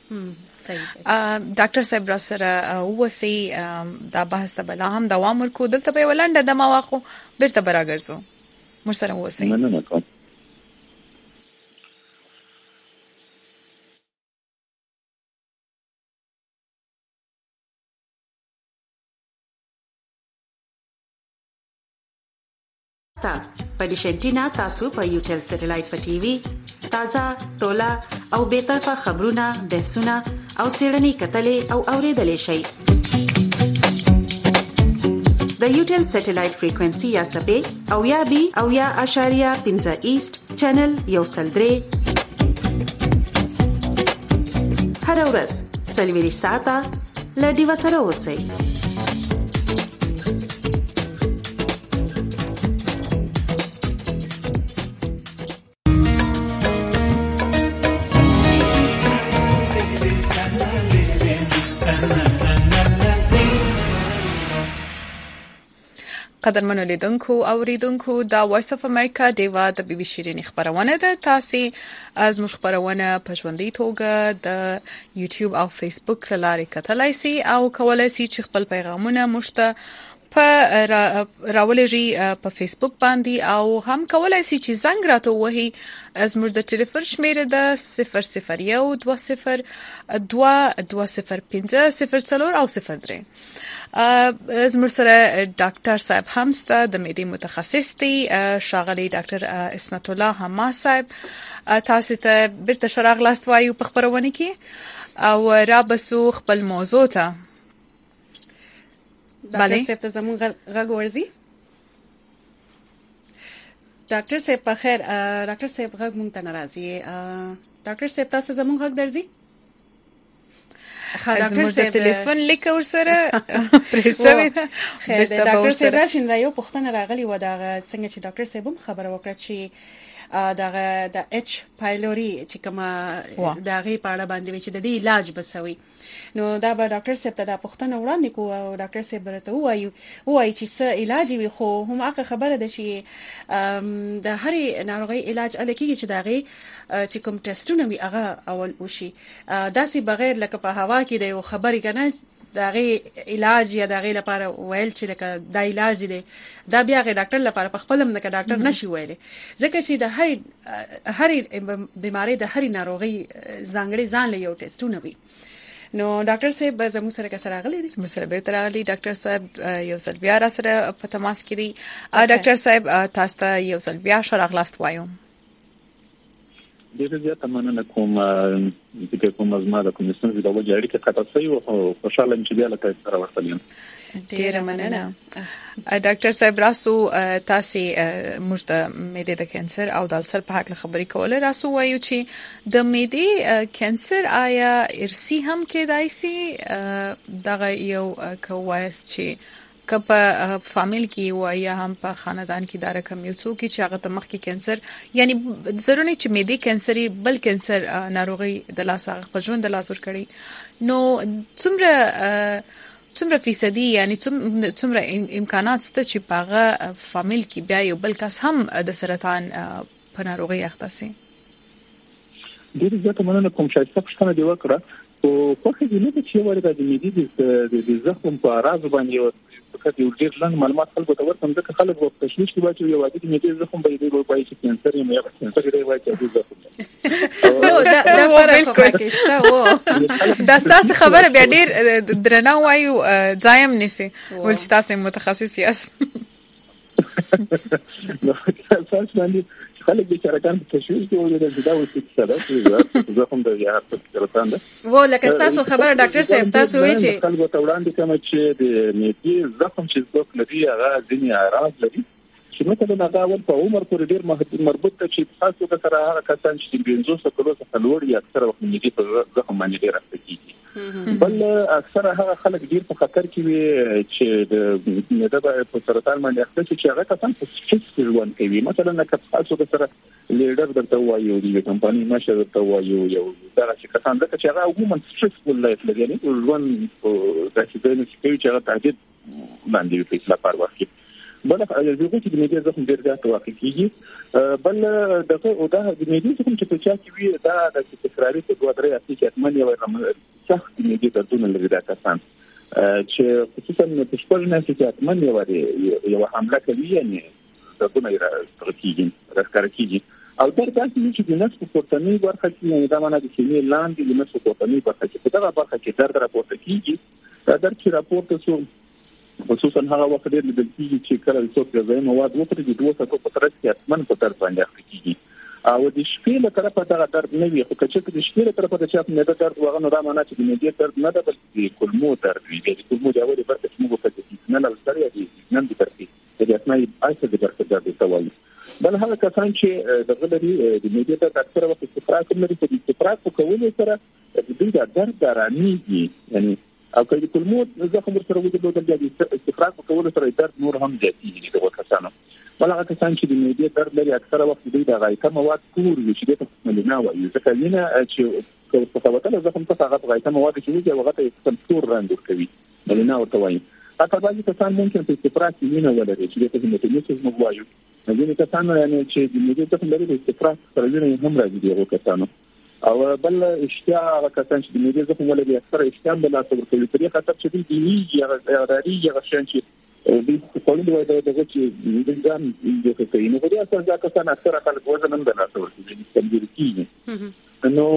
ډاکټر صاحب را سره وسی دا بحث ته بل هم دوام ورکو دلته په ولنډه د ما واخو بیرته براګرځو مر سره وسی مننه کوم تا پدیشنټینا تاسو په یوټل سټلایټ په ټي وي تازه ټولا او به طرفه خبرونه بحثونه او سیړنی کتلې او اوریدلې شي د یوټل سټلایټ فریکوئنسي یا سبې او یا بي او یا اشاریه پنځه ایست چینل یو سلدري هر ورځ سلویری ساته لډي وسره اوسئ قدرمنو لیدونکو او ریدونکو دا وایس اف امریکا دیوا د بي بي شيرين خبرونه ده تاسو از مخ خبرونه په ژوندۍ توګه د یوټیوب او فیسبوک لارې کتلای شئ او کولای شئ چې خپل پیغامونه مشته په راولېږي په فیسبوک باندې او هم کولای شئ چې زنګ راته وهي از موږ د ټلیفون شمیره د صفر صفر یو دوه صفر دوه دوه صفر پنځه صفر څلور او صفر درې از موږ سره ډاکټر صاحب همسته د معدې متخصص دی شاغلي ډاکټر اسمت الله حما صاحب تاسو ته بیرته شراغلاست وایو په خبرونه کې او را بسو خپل موضوع ته ډاکټر صاحب ته زموږ غږ ورزي ډاکټر صاحب په خیر ډاکټر صاحب غږ مونږ ته ناراضي ډاکټر صاحب تاسو زموږ غږ درځي ډاکټر صاحب ټلیفون لیک ور سره پرېسوي خیر ډاکټر صاحب راشین دا یو پښتنه راغلی و دا څنګه چې ډاکټر صاحب هم خبره وکړه چې دا د اچ پایلوري چې کومه دا غي پاړه باندې چې د دې علاج بسوي نو دا به ډاکټر صاحب ته دا پښتنه وړاندې کو او ډاکټر صاحب برته وایي وایي چې څه علاج وي خو هم هغه خبره ده چې د هرې ناروغي علاج الکیږي چې دا غي چې کوم ټیسټونه وي هغه اول وشي داسې بغیر لکه په هوا کې د یو خبرې کنه داغه علاج یا داغه لپاره ویل چې لکه دا علاج دی دا بیا غي ډاکټر لپاره په خپل نه ډاکټر نشي ویلي ځکه چې د هر هر بیماری د هر ناروغي ځانګړي ځان له یو ټیسټونه وي نو ډاکټر صاحب زموږ سره کسر راغلی دي زموږ سره به راغلی ډاکټر صاحب یو ځل بیا را سره په تماس کې دي ډاکټر صاحب تاسو ته یو ځل بیا شراغلاست وایم ډېر زیات مننه کوم چې کوم ازما د کومستان د وجه اړیکه قطع شوی او خوشاله چې بیا لکه سره ورسلیم ډېر مننه ډاکټر صاحب راسو تاسو موږ د معدې د کانسر او د السر په اړه خبرې کوله راسو وایو چې د معدې کانسر آیا ارثي هم کېدای شي دغه یو کوایس چې کپ فامیل کې و یا هم په خاندان کې دا رقم یو څوک چې هغه ته مخ کې کانسر یعنی ضروري چې معدې کانسر بل کانسر ناروغي د لاس هغه په ژوند د لاس ور کړی نو څومره څومره فیصدي یعنی څومره امکانات شته چې په فامیل کې بیا یو بل کس هم د سرطان په ناروغي اخته شي ډېر زیات مننه کوم شایسته پوښتنه دی وکړه او په کې نه چې یو ورته د میډي د زخم په راز باندې فقط یو ډېر لاندې معلومات خلکو ته ورته ځکه خلک وخت تشویش کوي چې یو عادي میډي زخم به دی وایي چې کانسر یې مې کانسر دی وایي چې زخم او دا دا بالکل کېشته وو دا تاسو خبره بیا ډېر درنه وایو ځایم نسی ول چې تاسو متخصص یاست نو تاسو باندې خلک به چرګان تشویش کوي دا دا وسې سره چې زخم د یا سرطان ده وو لکه تاسو خبره ډاکټر صاحب تاسو وایي چې خلک ته وړاندې کوم چې د میډي زخم چې څوک لري هغه ځینې اعراض لري چې مثلا هغه ول په عمر پورې ډیر مربوط ته چې تاسو د سره هغه کسان چې پنځوس کلو څخه لوړ یا اکثر وخت میډي په زخم باندې ډیر راځي بل اکثر هغه خلک ډیر په خطر کې وي چې د معده په سرطان باندې اخته چې هغه کسان په سټریس ژوند کوي مثلا که تاسو د سره لیډر درته وایي د کمپنۍ مشر درته وایي یو دا چې کسان د چې هغه عموما سټریسفول لایف لري یعنی ژوند د چې د نسبي چې هغه تعهد باندې په اصلاح پر وخت بل یو چې د میډیا زخم ډیر ځات واقع کیږي بل دغه او دا د میډیا زخم چې په چا کې وي دا د تکراري په دوه درې اصلي کې اتمن یو سخت میډیا دردونه لري دا کسان چې خصوصا په شپږ نه کې اتمن یو یو حمله کوي یعنی دردونه راځي راځي کیږي او در تاسو چې د نس په پورتنی برخه کې دا معنی د سینې لاندې د نس په پورتنی برخه کې په دغه برخه کې درد راپورته کیږي دا درد چې راپورته شو خصوصا هغه وخت ډېر لیدل کیږي چې کله څوک غذایی مواد وخوري د دوه ساعتو په ترڅ کې اتمن په تر باندې اخته کیږي او د شپې له طرفه دا درد نه وي خو که چې د شپې له طرفه د چاپ نه درد وغه نو دا معنی چې د معدې درد نه ده بلکې د کولمو درد وي د کولمو د اولي برخه چې موږ په دې نه لږ دی نن د برخه د اسماء ایسه د برخه درد توایي بل هغه کسان چې د غلري د معدې درد اکثر وخت استفراغ لري په استفراغ په کولو سره د دې درد رانیږي یعنی او کله کولمو زخم ورسره وځي د استفراغ په کولو سره درد نور هم زیاتېږي دغه کسانو بل هغه کسان چې د معدې درد لري اکثر وخت دوی د غایطه مواد کور وي چې د ملنا وایي ځکه وینه چې په توګه زخم څخه هغه غایطه مواد چې وي هغه ته سمسور رنګ ورکوي ملنا ورته وایي حتی بعضي کسان ممکن په استفراغ کې وینه ولري چې د هیماتومیسز موږ وایو ځینې کسان یعنی چې د معدې زخم لري د استفراغ سره وینه هم راځي دغه کسانو او بل اشتیا هغه کسان چې د معدې زخم ولري اکثر اشتیا بل څه ورته په خاطر چې د دیږي هغه غړي هغه شان چې د خپلو وایي دغه چې د ځان د کوي نو په دې اساس دا کسان اکثر خلک وزن هم درته ورته دي کمزوري کیږي نو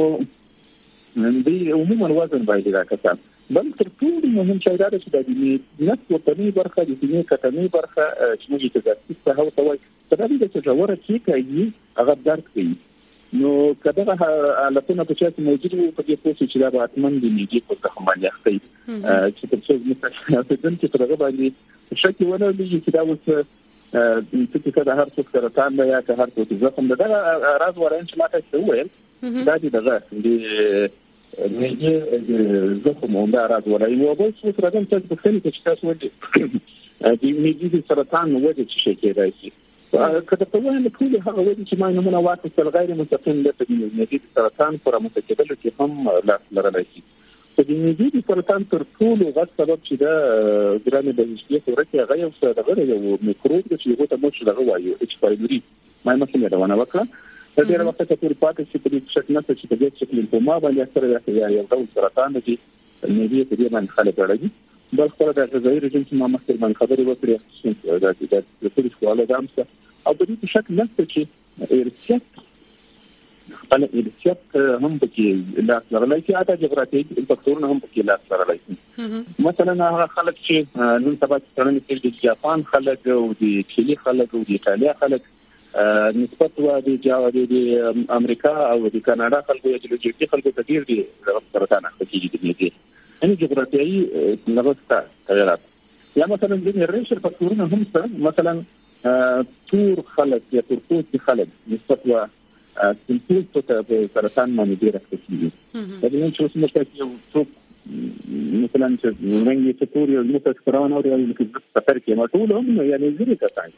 د عموما وزن باندې دا کسان بل تر ټولو مهم شی دا چې د نس وطني برخه د سینې کتنې برخه چې موږ ته ځکه څه هو توای دا د چې جوړه کې کوي هغه درد کوي نو کله حالتونه په چا موجود وو په دې پوسټ چې دا اتمن دي میږي په ځخم باندې اخته چې په څو مثلا په دې کې ترغه باندې شکه ونه لږی چې دا وڅ چې کله هر څوک سرطان دی یا هر څوک زخم ده دا راز وران چې ماته څه وویل دا دي دغه دی میږي زخم دا راز ورای وو بل څه سره کوم چې په خپل کې تاسو ودی دی میږي سرطان وځي چې شي کېدای شي کله په وایي له ټول هغه وایي چې ما نمونه واقع غیر مستقیم د میږي سرطان پر متکبل کې هم لاس لرلای شي د میږي سرطان تر ټولو غټ سبب چې دا ګرانه د هیڅ ورته هغه یو څه دغه یو میکروب چې هغه ته مو څه دغه وایي چې پایلوري ما مخکې دا ونه وکړه د دې وخت ته پوری پاتې چې په دې شکل نه چې په دې شکل په ما باندې اثر راځي یو ډول سرطان دی میږي په دې باندې خلک راځي بل خپل د غذایی رژیم چې ما مخکې باندې خبرې وکړې دا چې د ټول سوال ده امسه او په دې شکل نه چې ارتياق انا ارتياق هم پکې لاس لرلای شي اته جغرافیایي فاکتورونه هم پکې لاس لرلای شي مثلا هغه خلک چې نن سبا څنګه چې د جاپان خلک او د چيلي خلک او د ایتالیا خلک نسبت و د جاوا د امریکا او د کاناډا خلکو چې د جګړې خلکو ته ډیر دي سرطان اخته کیږي دي ان جغرافیایي لغوستا تغیرات یا مثلا د ریشر فاکتورونه هم څه مثلا تور خلک یا تورپوستي خلک نسبت و تورپوستو ته سرطان باندې ډیر اخته کیږي دا د نن څه مشکل یو څوک مثلا چې رنګي تور یو نو څه کراونه او یو کې سفر کې ما ټول هم یعنی زری کسان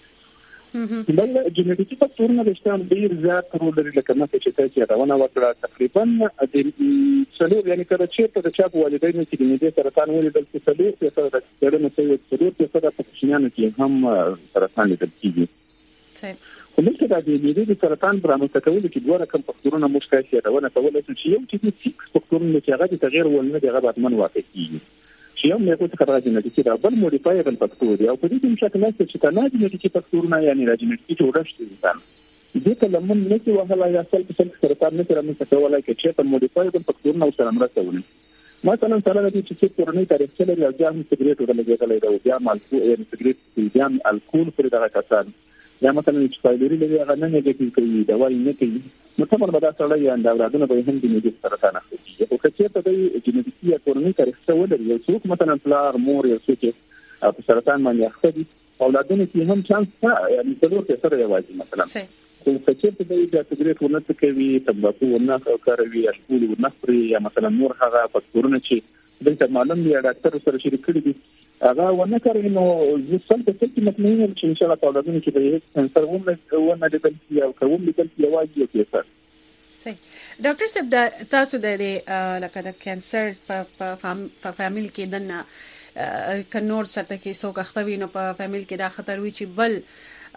بل جنټیکي فاکتورونه د شتان ډیر زیات رول لري لکه مخکې چې تاسو راونه وکړه تقریبا د څلور یعنی کله چې په چا په والدینو کې د معدې سرطان ولیدل چې څلور په سره د څلور په څلور په سره په شینانو کې هم سرطان لیدل کیږي کومه دا د معدې د سرطان برامه کول چې دوه رقم فاکتورونه مشکل یادونه کولای شي چې یو چې سیکس فاکتورونه چې هغه د تغیر ولنه دغه باتمن واقع کیږي چې یو نه کوته کړه جنټیکي دا بل موډیفایبل فاکتور دی او په دې کې مشکل نشته چې کنه جنټیکي فاکتورونه یعنی راجنټیکي جوړښت دي انسان دې ته لمن نه کې وهلا یا سل په سل سرطان نه سره مې کولای چې په موډیفایبل فاکتورونه سره مرسته ونی مثلا سره د چې کورنۍ تاریخ چې لري یا هم سیګریټ ولګېدل دی یا مالکو یا سیګریټ یا الکول پر دغه کسان یا مثلا چې فایلوري لري هغه نه نګټیو کوي دوايي نه کوي نو څنګه به دا سره یا اندازونه به هم د معدې سرطان اخلي او کچې ته د جنټیکي یا کورنۍ تاریخ څه ولري یو څوک مثلا پلار مور یو څوک په سرطان باندې اخلي اولادونه کې هم چانس ته یعنی څلور ته سره یوازې مثلا خو کچې ته د سیګریټ ورنه کوي تمباکو ورنه کوي الکول ورنه کوي یا مثلا نور هغه فاکتورونه چې د معلوم دی ډاکټر سره شریک کړي دي هغه ونه کوي نو زه څنګه چې مطمئن یم چې ان شاء الله تعالی کې به کانسر ونه ونه د بل یا کوم لیکل یوازې یو کیسه صحیح ډاکټر صاحب دا تاسو د لکه د کانسر په فامیل کې دنه کنور سره کې څوک اختوي نو په فامیل کې دا خطر وي چې بل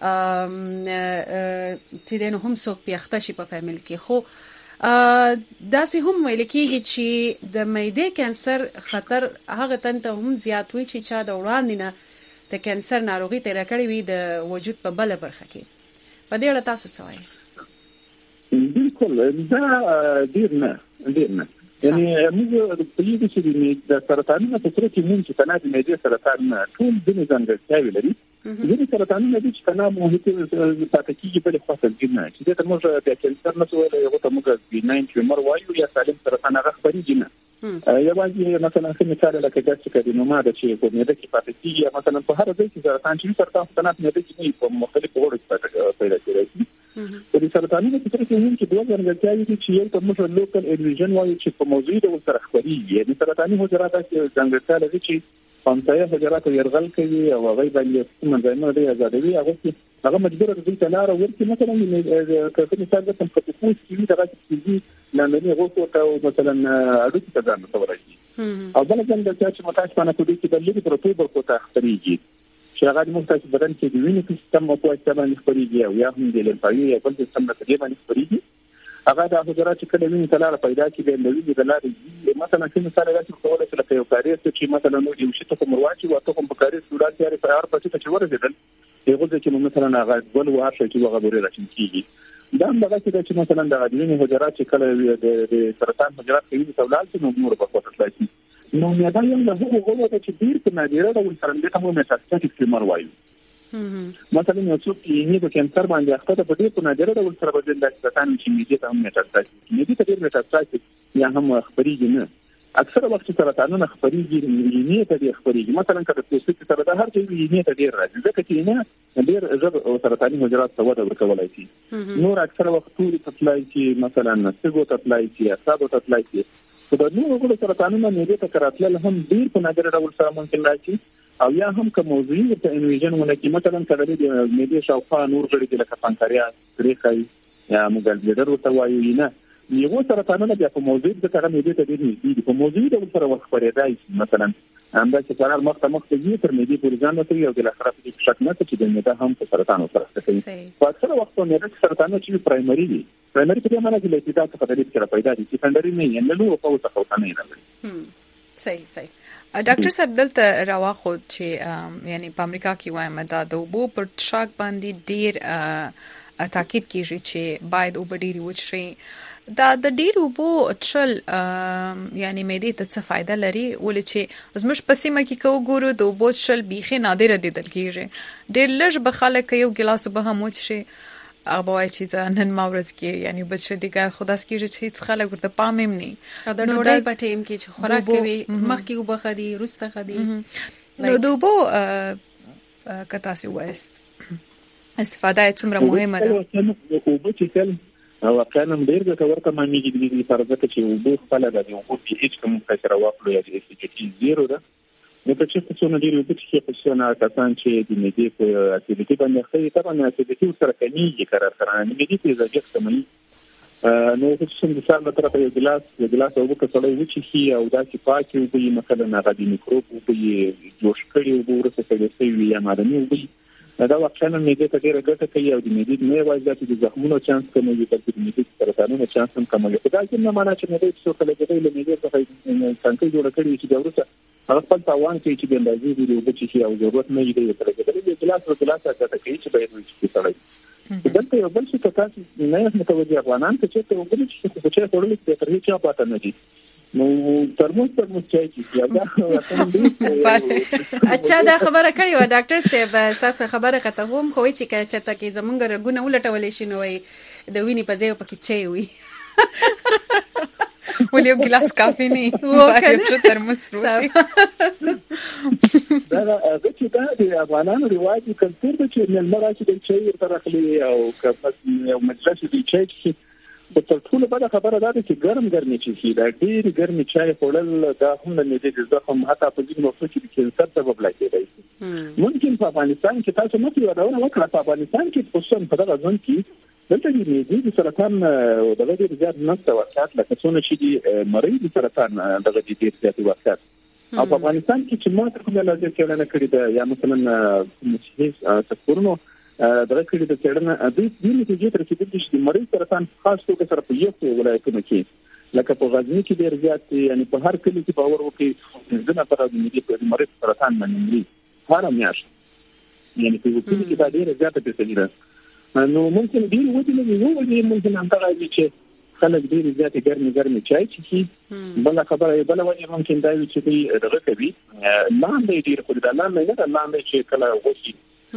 چې دنه هم څوک پیاخته شي په فامیل کې خو دا سه هم ویل کېږي چې د معدې کانسر خطر هغه تنته هم زیات وي چې چا د وړاندې نه د کانسر ناروغي تیر کړی وي د وجود په بل برخه کې په دې اړه تاسو څه وایي بالکل دا ډیر نه ډیر نه یعنی موږ په دې چې د سرطانونو په صورت کې موږ چې کنه د معدې سرطان ټول د ځانګړتیاوې لري د سرطانونو د چې کنه محیط پاتکیږي په خاطر کې نه چې دا موږ د کانسر نه سوال یو ته موږ د ناین ټیومر وایو یا سالم سرطان هغه خبرېږي نه یوازې مثلا څنګه مثال لکه چې کدي نو ما د چې په معده کې پاتکیږي مثلا په هر ځای کې سرطان چې سرطان ستنات معده کې په مختلفو وړو کې پیدا کېږي په دې سرطانونو کې ترڅو هم چې دوه ځانګړتیاوې چې یو ته موږ لوکل انریجن وایو چې په موضوع د سره خبرېږي یعنی سرطاني حجرات چې ځانګړتیا لري چې پانتایا حجرات يرغل کوي او هغه باندې منځنۍ دی آزادوي هغه هغه مجبور دي چې لار ورته مثلا کله مثال د تنفس کې دغه چې لاندې غوښته او مثلا اډو ته ځان تورایي او بل څنګه چې متاسفانه په دې کې د لید پروتوبر کوته خبرېږي چې هغه د مختلف بدن کې د وینې سیستم او کوه باندې خبرېږي او یا هم د لمفاوي یا بل سیستم په دې باندې خبرېږي هغه د حجرات چې کله وینې تلاره پیدا کیږي د وینې د لارې مثلا چې مثال راځي کوله چې یو کاریس چې مثلا نو یو شی ته مرواچی او ته په کاریس صورت یې په اړه پاتې چې ورزيدل یو ځکه چې مثلا هغه ول ورشه چې هغه ډېر راځي کیږي دا هغه چې مثلا د وینې حجرات چې کله د سرطان حجرات کې د تولال چې نور په کوټه لاسي نو مې دا یو له هغه غوړو چې ډیر په نادره ډول سره د کومه میټاستاتیک ټیومر وایي مثلا یو څوک چې په کانسر باندې اخته په ډیر په نادره ډول سره بدل د سرطان چې میډیا ته هم میټاستاتیک میډیا ته ډیر میټاستاتیک یا هم خبرېږي نه اکثره وخت سرطانونه خبرېږي نه ته ډیر خبرېږي مثلا کله چې سره د هر څه نه ته ډیر راځي ځکه چې نه ډیر ژر سرطاني حجرات ته وده ورکولای شي نور اکثره وخت ټول تطلای چې مثلا سګو تطلای چې اعصاب تطلای چې په دغه وګړو سرطانونو معدې ته کراتل هم ډیر په نادر ډول سره ممکن راځي او یا هم کوم موضوعي ته انویژن ونه کې مثلا کله د معدې شاوخوا نور غړي لکه پانکریاس پریخي یا موږ بلډر ورته وایو نه یو سرطانونه بیا په موضوعي د هغه معدې ته ډیر نږدې په موضوعي ډول سره وخت پرېدای مثلا همدا چې قرار مخ ته مخ ته یې تر معدې پورې ځان وته یو د اخرت کې شک نه چې د معده هم په سرطان سره کوي په اکثر وختونو معده سرطان چې پرایمري دي پرایمري په معنی کې لکه دا څه خبرې چې پیدا دي سکندري نه یې نه لو په څه نه نه صحیح صحیح ډاکټر صاحب دلته راوخو چې یعنی په امریکا کې وایم دا د وبو پر شاک باندې ډیر تاکید کیږي چې باید وب ډیر وچري دا د ډیر وبو چل یعنی مېدې ته څه فائدہ لري ولې چې زموږ په سیمه کې کو ګورو د وبو چل بيخي نادره دي دل کیږي ډیر لږ بخاله کې یو ګلاس به هم وچري هغه وایي چې نن ماورز کې یعنی بچ دیګه خداس کیږي چې هیڅ خلک ورته پامم نه دا ډوډۍ په ټیم کې چې خوراک کوي مخکې وب خدي روسته خدي نو دوبو کتا سی وست استفاده څومره مهمه ده وب چې کل او کانم ډیر د ورته معنی کې د فرض چې وب خپل د یو په هیڅ کوم کثره واخلو یا د اس جی زیرو ده نو په چې څونه ډیر وب چې په څونه کسان چې د میډي په اکټیویټي باندې خې طبعا اکټیویټي سره کمیږي قرار سره میډي په ځای کې سمې نو چې څنګه مثال به تر په یو ګلاس یو ګلاس وب کڅړې وچی شي او دا چې پاکي وب مثلا هغه د میکروب وب جوړ کړي وب ورسره کې یا معدني وب دا واقعا معده ته ډیره ګټه کوي او د معدې نه یوازې د زخمونو چانس کموي بلکې د معدې سرطانونو چانس هم کموي. خو دا څنګه معنا چې معده څو کله د معدې څخه څنګه جوړ کړی چې دا ورته هغه خپل تاوان کوي چې د اندازې د وبچ شي او ضرورت نه دی ترګه د ګلاس په ګلاس څخه کوي چې باید وشي سره. دلته یو بل څه تاسو نه متوجه افغانان چې ته وګورئ چې څه څه خورل چې تر هیڅ پاتې نه دي. نو ترموز ترموز چای چې دا اچھا دا خبره کړې و ډاکټر صاحب تاسو خبره کته هم خو چې چرته کې زمونږ رګونه ولټولې شي نو د ویني په ځای پکې چای وي ولې یو ګلاس کافي نه وکړي ترموز وروړي. دا چې دا د افغانانو رواج کلتور د چې نن مراشي د چای ورته راخلي او کله یو مجلس د چای چې په ټولو بده خبره ده چې ګرم ګرمي چې دا ډېر ګرمي چای خوړل دا هم د معدې د زخم حتی په ځینو وختو کې د کینسر سبب لګیدای شي. ممکن په افغانستان کې تاسو مو یو ډول وکړه په افغانستان کې خصوصا په دغه ځون کې دلته د معدې د سرطان دغه ډېر زیات نشته واقعات لکه څونه چې د مریض سرطان دغه ډېر زیات واقعات او په افغانستان کې چې ما تر کومه لازم کې نه کړی دا یا مثلا مسیح تکورنو دغه کړي د څېړنه د دې نتیجې تر رسیدل چې مریض سرطان خاص توګه سره په یو ولایتونو کې لکه په غزنی کې ډېر زیات یعنی په هر کلی کې باور وکړي ځنه پر د مریض سرطان باندې هر میاشت یعنی په کلی کې دا ډېر زیات پیښې ده. نو ممکن ډېر وځي نو یو وځي ممکن هم دا چې خلک ډېر زیات ګرمي ګرمي چای چي بل خبره بل وجه ممکن دا چې دغه کوي لاندې ډېر خو دا لاندې نه لاندې چې کله وځي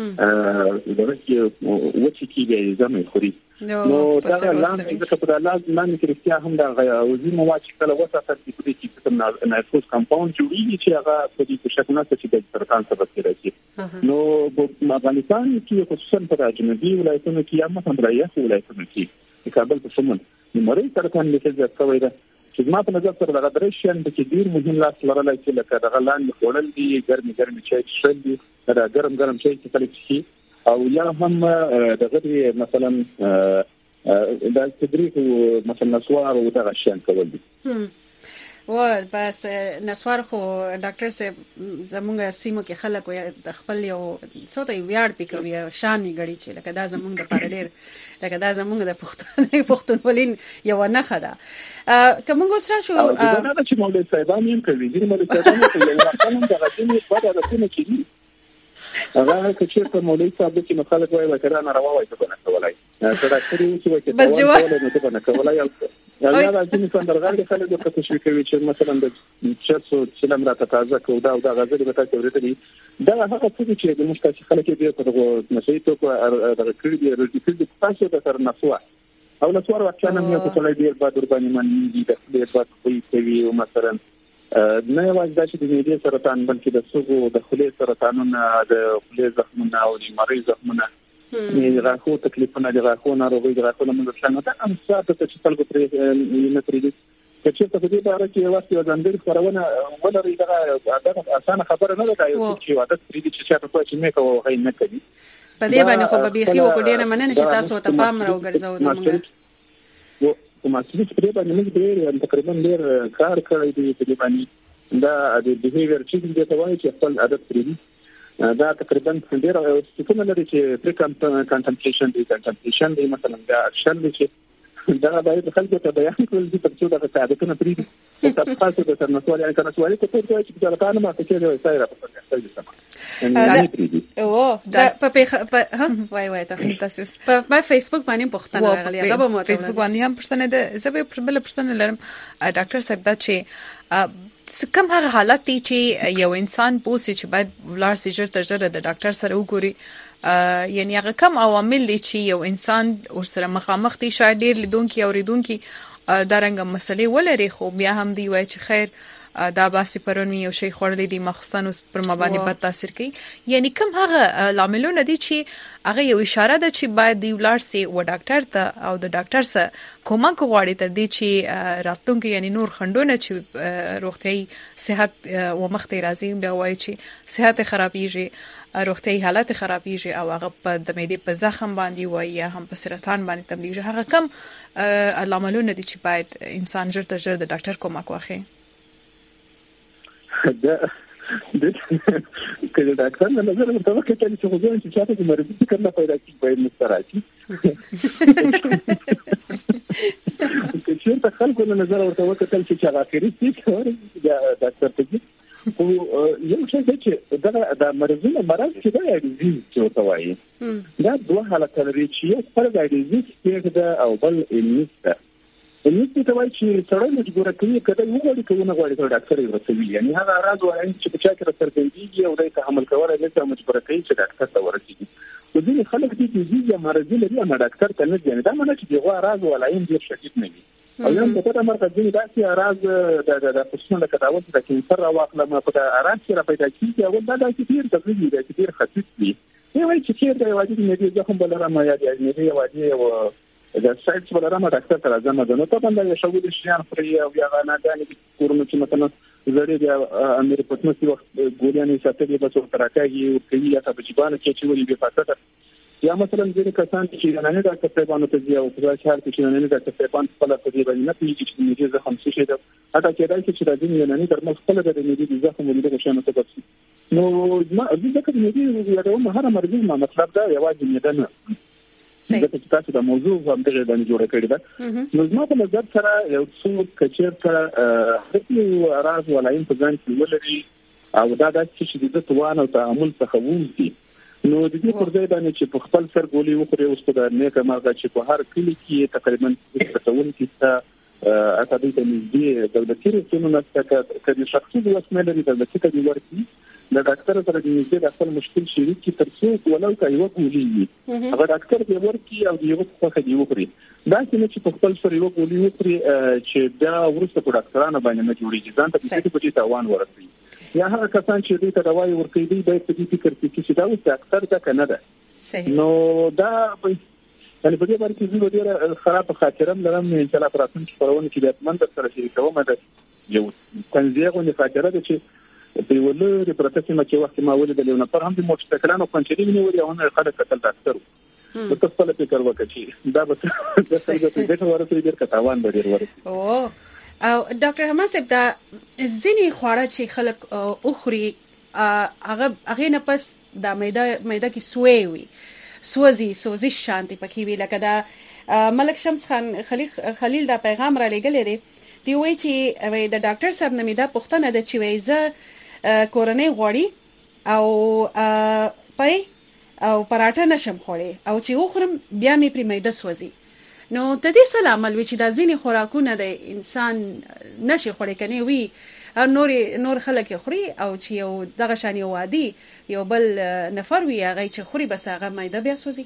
دغه چې وڅ کیږي زمې خوري نو دا لاندې د په لاندې کې رښتیا هم دا وزي مواد چې کله وساتل چې په دې کې کوم نایتروس کمپاوند جوړیږي چې هغه په دې شکل چې د سرطان سبب کېږي. نو په افغانستان کې خصوصا په جنوبي ولایتونو کې یا مثلا برایه ولایتونو کې د کابل په سمون د مریض سرطان کې زیات شوی دی چې ما په نظر سره دغه درې شیان د کې ډیر مهم لاس لرلای چې لکه دغه لاندې خوړل دي ګرمي ګرمي چای څښل دي دا ګرم ګرم چای چې خلک څښي او یا هم دغه مثلا د تدریس مثلا نسوار او دغه شیان کول دي. و بس نسوار خو ډاکټر صاحب زمونږ سیمو کې خلک د خپل یو څوته ویاړ پکوي شان غړي چې لکه دا زمونږ د پارډیر لکه دا زمونږ د پښتون پښتونولین یو نه خدا کوم سره شو دا چې مولوی صاحبان یې کوي د مولوی صاحبان په یو وخت کې دا غوښتنې په اړه راځي چې هغه چې په مولوی صاحب کې نو خلک وایي وکړه نه راوایي څه نه کولای دا کړي چې وایي بس جواب نه څه کولای یا دا راځي څنګه خلک د تشویق کوي چې مثلا د چاتو سلام راته تازه کو دا دا غزل به تاسو ورته دا هغه څه چې د مشکل خلک دې په دغه مسایل ته د کړي د رجیکل د تاسو د سر نسوا او نسوار واقعا مې په ټولای ډیر با دربانې من دي د خپل په کوي او مثلا نه یوازې د معدې سرطان بلکې د سږو د خولې سرطانونه د خولې زخمونه او د مریض زخمونه نه راخو تکلیفونه د راخو ناروغي د راخو موږ څنګه ته هم څه ته چې خلکو پرې نه پرې دي چې په دې اړه کې واسي ځانګړي خبرونه ولري دا اسانه خبره نه ده چې واده پرې دي چې تاسو چې مې کوو هي نه کوي په دې باندې خو به بيخي وکړې نه مننه چې تاسو ته پام راوګرځاو زموږ کوم څه چې پرې باندې موږ ډېر تقریبا ډېر کار کړی دی په دې باندې دا د بیهیویر چې د توای چې خپل عادت پرې دا تقریبا ډېر څه کوم لري چې پری کنټمپلیشن دی کنټمپلیشن دی مثلا دا اکشن دی چې دا باید خلکو ته بیان کړل چې تاسو دا عادتونه پرې دي تاسو د ترنسوالي ان کنسوالي ته څه چې دا کارونه ما ته کې دی سایره په څه سم او دا په ها وای وای تاسو تاسو په فیسبوک باندې پوښتنه راغلی هغه به مو فیسبوک باندې هم پوښتنه ده زه به بل پوښتنه لرم ډاکټر صاحب دا چې کوم هغه حالت دي چې یو انسان پوسي چې باید ولر سیجر تجربه د ډاکټر سره وګوري یعنی هغه کوم عوامل دي چې یو انسان ورسره مخامخ دي شاید ډیر لیدونکي او ریدونکي دا رنګ مسلې ولري خو بیا هم دی وای چې خیر دا باسي پرونی یو شی خورلې دي مخصوصا پر مبانی بد تاثیر کوي یعنی کوم هغه لاملونه دي چې هغه یو اشاره ده چې باید دی ولر سي و ډاکټر ته او د ډاکټر سره کومک غواړي تر دې چې راتلونکي یعنی نور خندونه چې روغتي صحت و مخته راځي بیا وای چې صحت خرابيږي روغتي حالت خرابيږي او هغه په د معدې په زخم باندې وای یا هم په سرطان باندې تبلیغ هغه کم لاملونه دي چې باید انسان ژر تر ژر د ډاکټر کومک واخلي دا کله ډاکټر نه نظر ورته وکړي چې خو ځان چې چاته د مرض فکر نه پیدا کیږي باید مستراحتي که چېرته خلکو نه نظر ورته وکړي چې هغه اخري څه کوي دا ډاکټر ته خو یو څه چې دا د مرزونو مرز چې دا ډیزیز چې ورته وایي دا دوه حالت لري چې یو پر دا ډیزیز کې دا او بل انیسته انیسته ته وایي چې سړی مجبور کوي کله یو غوړي کوونه غوړي ته ډاکټر یې ورسوي یعنی هغه راز وایي چې په چا کې سرګندېږي او دای ته عمل کول نه ته مجبور کوي چې ډاکټر ته ورسېږي په دې خلک دي چې یا مرز لري یا ډاکټر ته نه ځي دا معنی چې دغه راز ولایم ډیر شدید نه وي او یو په دغه مرکز دی دا چې راز د د پښتون کډاوت د کینسر راوخله ما په اراده کې را پیدا کیږي او دا د کثیر تغذیه د کثیر خطیت دی یو چې کېر د واجب نه دی ځکه په لاره ما یاد نه دی واجب او د سایت په لاره ما ډاکټر ته راځم نو ته باندې یو شغل شیان خوري او یا نه غانې کورونه چې مثلا زړې د امیر پټنو سی وخت ګولانې ساتلې به څو ترکاږي او کوي یا ته بجبانه کې چې ولې به فاصله یا مثلا ځینې کسان چې نه نه ډاکټر صاحبانو ته ځي او په ځای حال کې چې نه نه ډاکټر صاحبان خپل په دې باندې نه پیږي چې موږ زخم څه شي دا اته کې راځي چې راځي نه نه درمل خپل د دې زخم ولې د شانو سبب شي نو ما دې ځکه دې دې یو مهاره مرګ ما مطلب دا یوازې نه ده صحیح دا چې تاسو د موضوع هم دغه باندې جوړ کړی دا نو زما په نظر سره یو څو کچیر سره هڅه راز ولایم په ځان کې ولري او دا د چې د توان او تعامل څخه وځي نو د دې پر ځای باندې چې په خپل سر ګولې وخوري او ستاسو نیکه ماغه چې په هر کلی کې تقریبا تسعون کې تا اته د نږدې دولتي رسمونه کړي شخصي وسمه لري دولتي کډي ورتي د ډاکټر سره د نږدې د خپل مشکل شریک کی ترڅو ولو کا یو ګولې هغه ډاکټر به ورکی او یو څه دی وخوري دا چې په خپل سر یو ګولې وخوري چې دا ورسته په ډاکټرانو باندې نه جوړیږي ځان ته په دې په تاوان ورسي یا هغه کسان چې دې ته دوايي ورکوي دی باید په دې فکر کې چې دا اوس ډاکټر دا کنه ده صحیح نو دا یعنی په دې باندې چې زه ډېر خراب خاطرم لرم ان شاء الله پراتون چې پرونه کې د من در سره شریکوم دا یو تنظیمه نه خاطره ده چې په ولر پروتسیمه کې وخت ما ولې د یو نفر هم د موټرسایکلانو پنځړي ونیولې او نه خلک قتل ډاکټر نو تاسو په فکر وکړئ دا به د څنګه په دې ورته ډېر کتاوان به ډېر ورته او او ډاکټر حماد صاحب دا ځینې خواړه چې خلک اخري هغه هغه نه پس د میده میده کې سوي وي سوزي سوزي شانتي پکې وی لکه دا ملک شمس خان خلیل خلیل دا پیغام را لګلې دی دی وایي چې د ډاکټر صاحب نه میده پښتنه د چې وایي زه کورنۍ غوړي او پي او پراټه نشم خوري او چې وخورم بیا مې پر میده سوزي نو د دې سره عمل وی چې د ځینې خوراکونه د انسان نشي خوري کني وی نور نور خلک خوري او چې یو دغه شانی وادي یو بل نفر وی هغه چې خوري بس هغه مایده بیا سوزي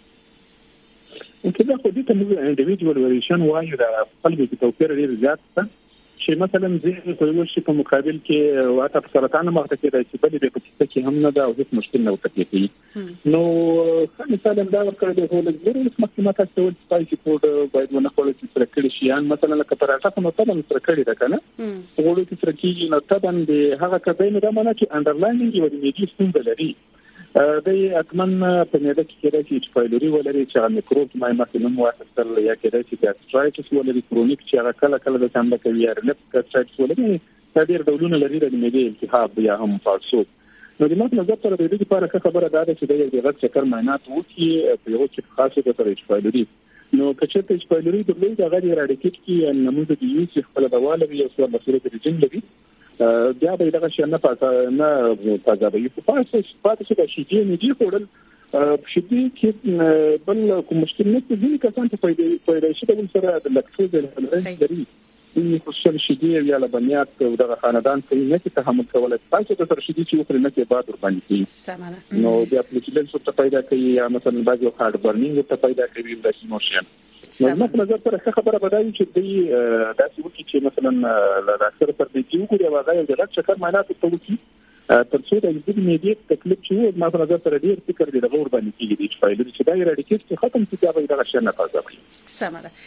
کله خو دې ته موږ انډیویډوال وریشن وایو دا خپل کې توپیر ډیر زیات ده چې مثلا زه په یو شي په مقابل کې واته سرطان مخته کې راځي بلې په کیسه کې هم نه دا او هیڅ مشکل نه وکړي نو مثلا دا ورکړل دی هو لږ ډېر مخکمه تاسو ول سپایسي فود باید ونه خورئ چې سره کړی شي ان مثلا لکه پراټه په مثلا سره کړی ده کنه وګورئ چې سره کېږي نو تبا د هغه کبه نه دا معنی چې انډرلاینینګ یو د میډي ستونزه لري د اتمن په نړۍ کې راځي چې فایلوري ولري چې میکروب مای مخنوم واخستل یا کې راځي چې سترایټس ولري کرونیک چې هغه کله کله د څنګه کوي یا رنپ سترایټس ولري دا ډېر ډولونه لري د میډي التهاب یا هم فالسو نو د مخ نظر تر دې لپاره خبره ده چې د یو غږ چکر معاینات وکړي په یو چې خاصه د ترې فایلوري نو کچته چې فایلوري د لوی د غړي راډیکټ کې نموذج دی چې خپل دواله وي او څو مسله د رجن لري بیا به دغه شي نه پاتہ نه تازه په پاسه پاتې شي د شي نه دی خورل شدي کې بل کوم مشکل نه دي کسان ته پیدا پیدا شي د سره د لاکټوز لري این خصوصا شدي یا لبنیات دغه خاندان ته نه تحمل کولای تاسو ته تر شدي چې وکړي نه کې بعد ور باندې سمانه نو بیا پلیټلن څه ته پیدا کوي یا مثلا بعضي هارد برنینګ ته پیدا کوي د ایموشن نو مخ نظر پر څه خبره بدایي چې دی داسې وکړي چې مثلا لا اکثر پر دې کې وګوري هغه د غږ چکر معاینات ته وکړي تر څو د دې میډیټ تکلیف چې مخ نظر پر ډیر فکر دی د غور باندې کېږي چې فایل چې دا ریډیکټ ختم شي دا به دغه شنه تازه وي سمانه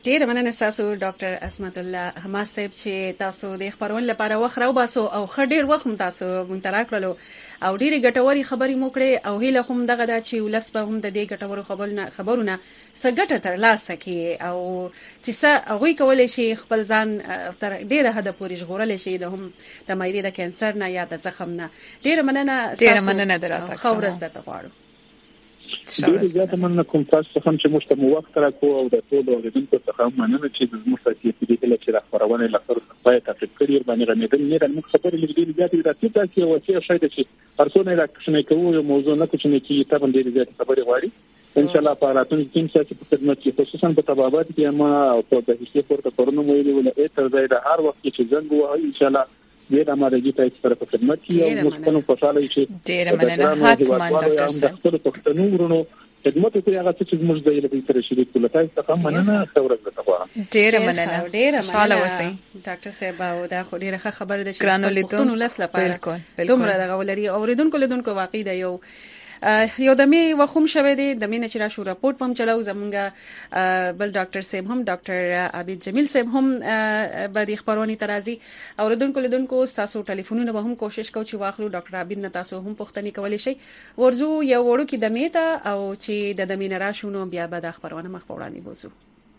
ډیر مننه تاسو ډاکټر عصمت الله حماس صاحب چې تاسو د خبرون لپاره وخت راو باسو او خډیر وخت تاسو مونږ راکړلو او ډیره ګټوري خبري مو کړې او هیله هم دغه د چې ولس به هم د دې ګټورو خبرونه خبرونه سګټه تر لاسه کې او چې څه هغه کولای شي خپل ځان تر ډیره حد پورې ژغورل شي د هم د مایري د کانسر نه یا د زخم نه. ډیره مننه ډیره مننه درته خورز درته غواړم. ډېر زیات مننه کوم تاسو څخه چې موږ ته مو وخت راکو او د ټول اوریدونکو څخه مننه چې موږ ته په دې کې چې راخورونه لپاره پای ته فکر باندې غنیدل نه د موږ خبرې لږ زیات راځي چې وڅې شاید چې هرڅونه راکښنه کوو یو موضوع نه کوم چې ته باندې زیات خبرې غواړي ان شاء الله په راتلونکي کې چې په خدمت کې خصوصا په تبابات کې ما او په هیڅ پورته پرونه مو ویلي ولې تر ځای د هر وخت چې زنګ وایي ان شاء الله دې د امادګي ته سره په خدمت کې او موږ په خوشاله شي. ډیر مننه حتما ډاکټر صاحب خپل پښتنو ورونو خدمت کوي هغه چې موږ د یوې تر شریک کول تاسو ته مننه ثورت غواړم. ډیر مننه ډیر خوشاله اوسئ ډاکټر صاحب او دا خو ډیره خبره ده چې پښتون ولس لپاره دومره دغه ولري اوریدونکو لیدونکو واقعي دی یو یو د می وخوم شوه دی د مینه چې را شو راپورټ پم چلاو زمونږ بل ډاکټر صاحب هم ډاکټر عابد جمیل صاحب هم به د خبرونی ترازی اوریدونکو لیدونکو تاسو ټلیفونونه به هم کوشش کوو چې واخلو ډاکټر عابد نه تاسو هم پوښتنه کولی شئ ورزو یو وړو کې د میته او چې د د مینه را شونو بیا به د خبرونه مخ وړاندې بوزو.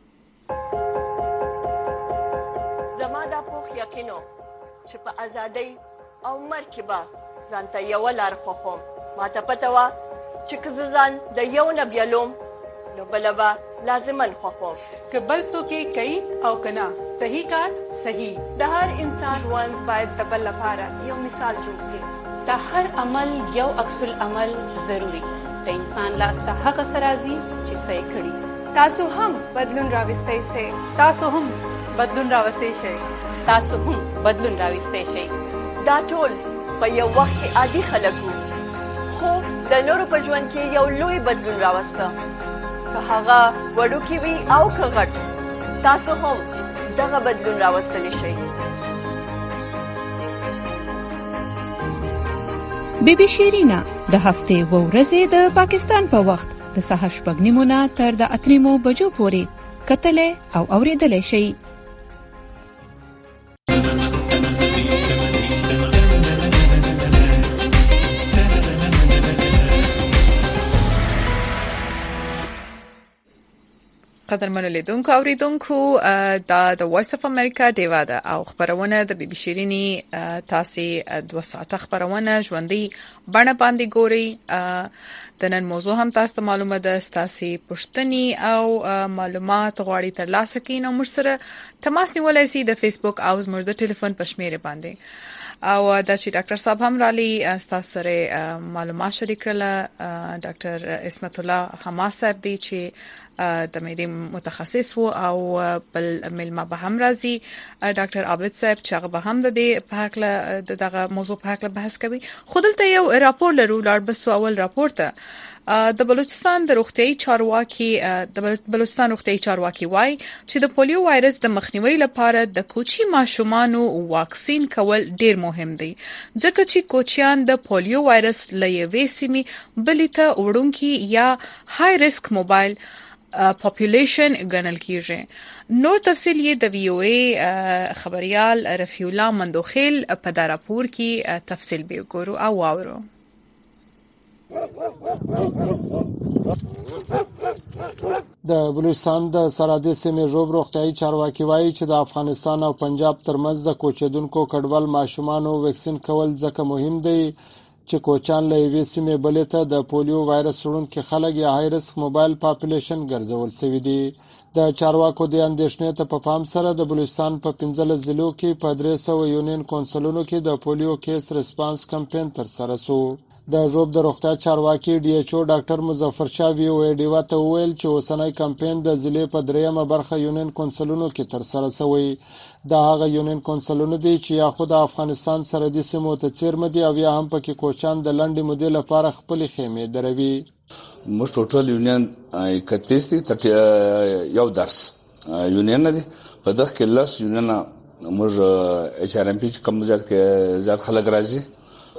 زما د پوخ یقینو چې په ازادۍ او مرکبه ځانته یو لار خوخم ما ته پته وا چې کززان د یو نه بیلوم نو بلبا لازمن خوخم که بل څوک کوي او کنا صحیح کار صحیح د هر انسان ژوند باید د بل لپاره یو مثال جوړ شي. د هر عمل یو عکس العمل ضروری د انسان لاس ته هغه سرازي چې صحیح کړي. تاسو هم بدلون راوستئ سي تاسو هم بدلون راوستئ شئ تاسو هم بدلون راوستئ شئ. دا ټول په یو وخت کې عادي خلک وو خو د نورو په ژوند کې یو لوی بدلون راوسته که هغه وړوکی وي او که غټ تاسو هم دغه بدلون راوستلی شئ. بی بی شیرینا د هفته و ورځې د پاکستان په وخت د سهار شپږ نیمو نه تر د اتو نیمو بجو پورې کتلې او اوریدلې شئ. قدرمنو لیدونکو اوریدونکو دا د وایس اف امریکا دیوا ده او خبرونه د بي بي شيريني تاسو دوه ساعته خبرونه ژوندۍ بڼه باندې ګوري. د نن موضوع هم تاسو معلومه ده تاسو پښتني او معلومات غواړي تر لاسه کین او موږ سره تماس نیولای شئ د فیسبوک او زموږ د ټلیفون په شمیره باندې او د شي ډاکټر صاحب هم رالي تاسو سره معلومات شریک کړل. ډاکټر عصمت الله حماس صاحب دی چې د معدې متخصص وو او بل ملما به هم راځي ډاکټر عابد صاحب چې هغه به هم د دې په حق دغه موضوع په حق بحث کوي. خو دلته یو راپور لرو لاړ بس اول راپور ته د بلوچستان د روغتيایي چارواکي د بلوچستان روغتيایي چارواکي وای چې د پولیو وایرس د مخنیوي لپاره د کوچي ماشومانو واکسین کول ډیر مهم دی ځکه چې کوچیان د پولیو وایرس لېوي سیمي بلیته وړونکي یا های ریسک موبایل پاپولیشن ګڼل کیږي. نور تفصیل یې د وی او ای خبريال رفیع الله مندوخیل په دا راپور کې تفصیل به وګورو او واورو. د بلوچستان د سرحدي سیمې روب روغتيایي چارواکي وایي چې د افغانستان او پنجاب ترمنځ د کوچیدونکو کډوال ماشومانو ویکسین کول ځکه مهم دی چې کوچان له یوې سیمې بلې ته د پولیو وایرس وړونکي خلک یا های ریسک موبایل پاپولیشن ګرځول شوی دي. د چارواکو د اندېښنې ته په پام سره د بلوچستان په پنځلس ضلعو کې په درې سوه یونین کونسلونو کې د پولیو کیس ریسپانس کمپاین تر سره شو. د روب د روغتیا چارواکي ډي ایچ او ډاکټر مظفر شاه وی او ای ډیوا ته وویل چې اوسنۍ کمپاین د ضلع په دریمه برخه یونین کونسلونو کې تر سره شوی. دا هغه یونین کونسلونه دي چې یا خو د افغانستان سرحدي سیمو ته څیرمه دي او یا هم پکې کوچان د لنډې مودې لپاره خپل خیمې دروي. موږ ټوټل یونین اکتیس دي یو درس یونین دي په دغه کې لس یونین موږ اچ ار ام پی کم زیات کې زیات خلک راځي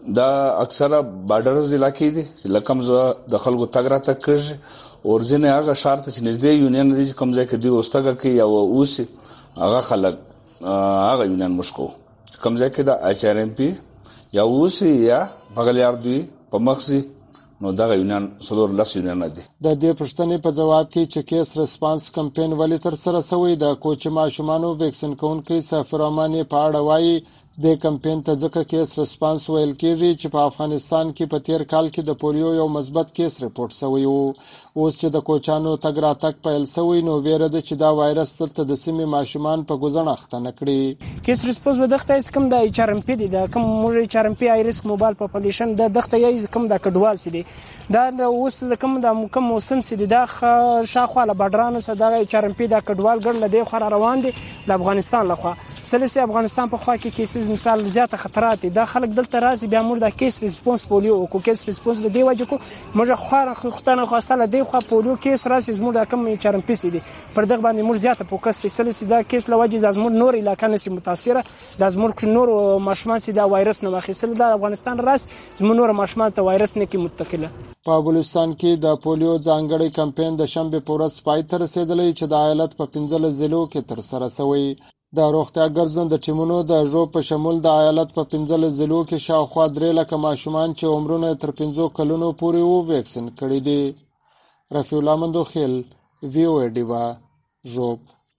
دا اکثره بارډرز علاقې دي لکه مزه د خلکو تګ را تک کړي اورجن هغه شرط چې نږدې یونین دي کوم ځای کې دی اوستګه کې یا اوس هغه خلک هغه یونین مشکو کوم ځای کې دا اچ ار ام پی یا اوس یا بغلیار دوی په مخزي نو دا یونین څلور لس یونین دي. د دې پښتنې په جواب کې چې کیس ریسپانس کمپاین ولې تر سره شوی د کوچ ماشومانو ویکسین کونکي سفر اماني په اړه وایي د کمپاین ته ځکه کیس ریسپانس ویل کېږي چې په افغانستان کې په تیر کال کې د پولیو یو مثبت کیس رپورټ شوی وو. اوس چې د کوچانو تګ راتګ پیل شوی نو ویره ده چې دا وایرس تل د سیمې ماشومان په ګوزن اخته نکړي. کیس ریسپانس ودغه کوم د ایچ ار ام پی دي د کوم موږ ایچ ار ام پی ای ریسک موبایل پاپولیشن د دغه یی کوم د کډوال سي دي دا اوس د کوم د کوم موسم سي دي دا شاخواله بډرانو صدغه ایچ ار ام پی د کډوال ګر لدی خو روان دي د افغانستان لخوا سلسي افغانستان په خوا کې کیسز مثال زیاته خطرات دي دا خلک دلته راځي بیا موږ د کیس ریسپانس پولیو او کیس ریسپانس د دی وجه کو موږ خو ختنه خاصه دی خو پولیو کیس راځي موږ د کوم ایچ ار ام پی سي دي پر دغه باندې موږ زیاته فوکس دي سلسي دا کیس لوجه از موږ نور علاقې نسي متاثره د از موږ نور ماشومان سي دا وایرس نه واخیسل د افغانستان راس زموږ نور ماشومان ته وایرس نه کی متکله. په بلوچستان کې د پولیو ځانګړي کمپاین د شنبه پورس پای تر رسیدلې چې د ایالت په پنځل ضلعو کې تر سره شوی. د روغتیا ګرځند ټیمونو د ژوند په شمول د ایالت په پنځل ضلعو کې شاوخوا درې لکه ماشومان چې عمرونه تر پنځو کلونو پورې وو ویکسین کړي دي. رفیع الله مندوخیل وی او ای ډیوا ژوب.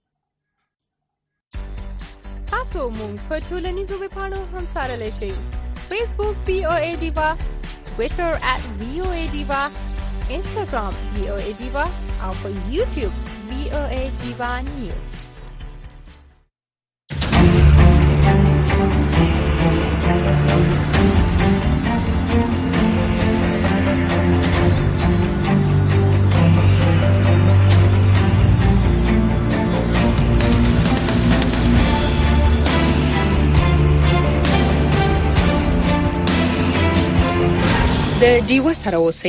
تاسو مونږ په ټولنیزو ویبپاڼو هم سره لشي. فیسبوک وی او ای ډیوا، ټوئیټر ات وی او ای ډیوا، انستګرام وی او ای ډیوا او په یوټیوب وی او ای ډیوا نیوز. د ډیوه سره اوسئ.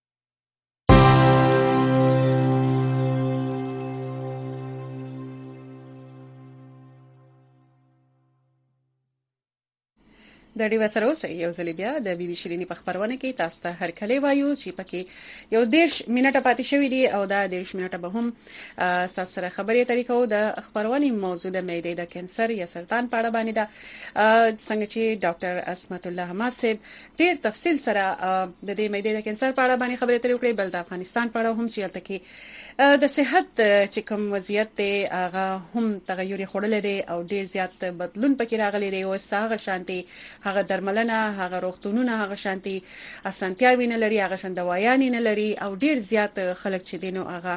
د ډیوه سره اوسئ. یو ځل بیا د بي بي شيريني په خبرونه کې تاسو ته هر کله وایو چې پکې یو دیش منټه پاتې شوې دي او دا دیش منټه به هم تاسو سره خبرې طریقو د خبرونه موضوع د معدې د کانسر یا سرطان په اړه باندې دا څنګه چې ډاکټر اسمت الله حماد صاحب ډیر تفصیل سره د دې معدې د کانسر په اړه باندې خبرې طریقو کړې بل د افغانستان په اړه هم چې الته کې د صحت چې کوم وضعیت دی هغه هم تغیر خورل دي او ډیر زیات بدلون پکې راغلي دی او ساغه شانتي هغه درملنه هغه روغتونونه هغه شانتي اسانتیاوي نه لري هغه شان دوايان نه لري او ډیر زیات خلک چې دینو هغه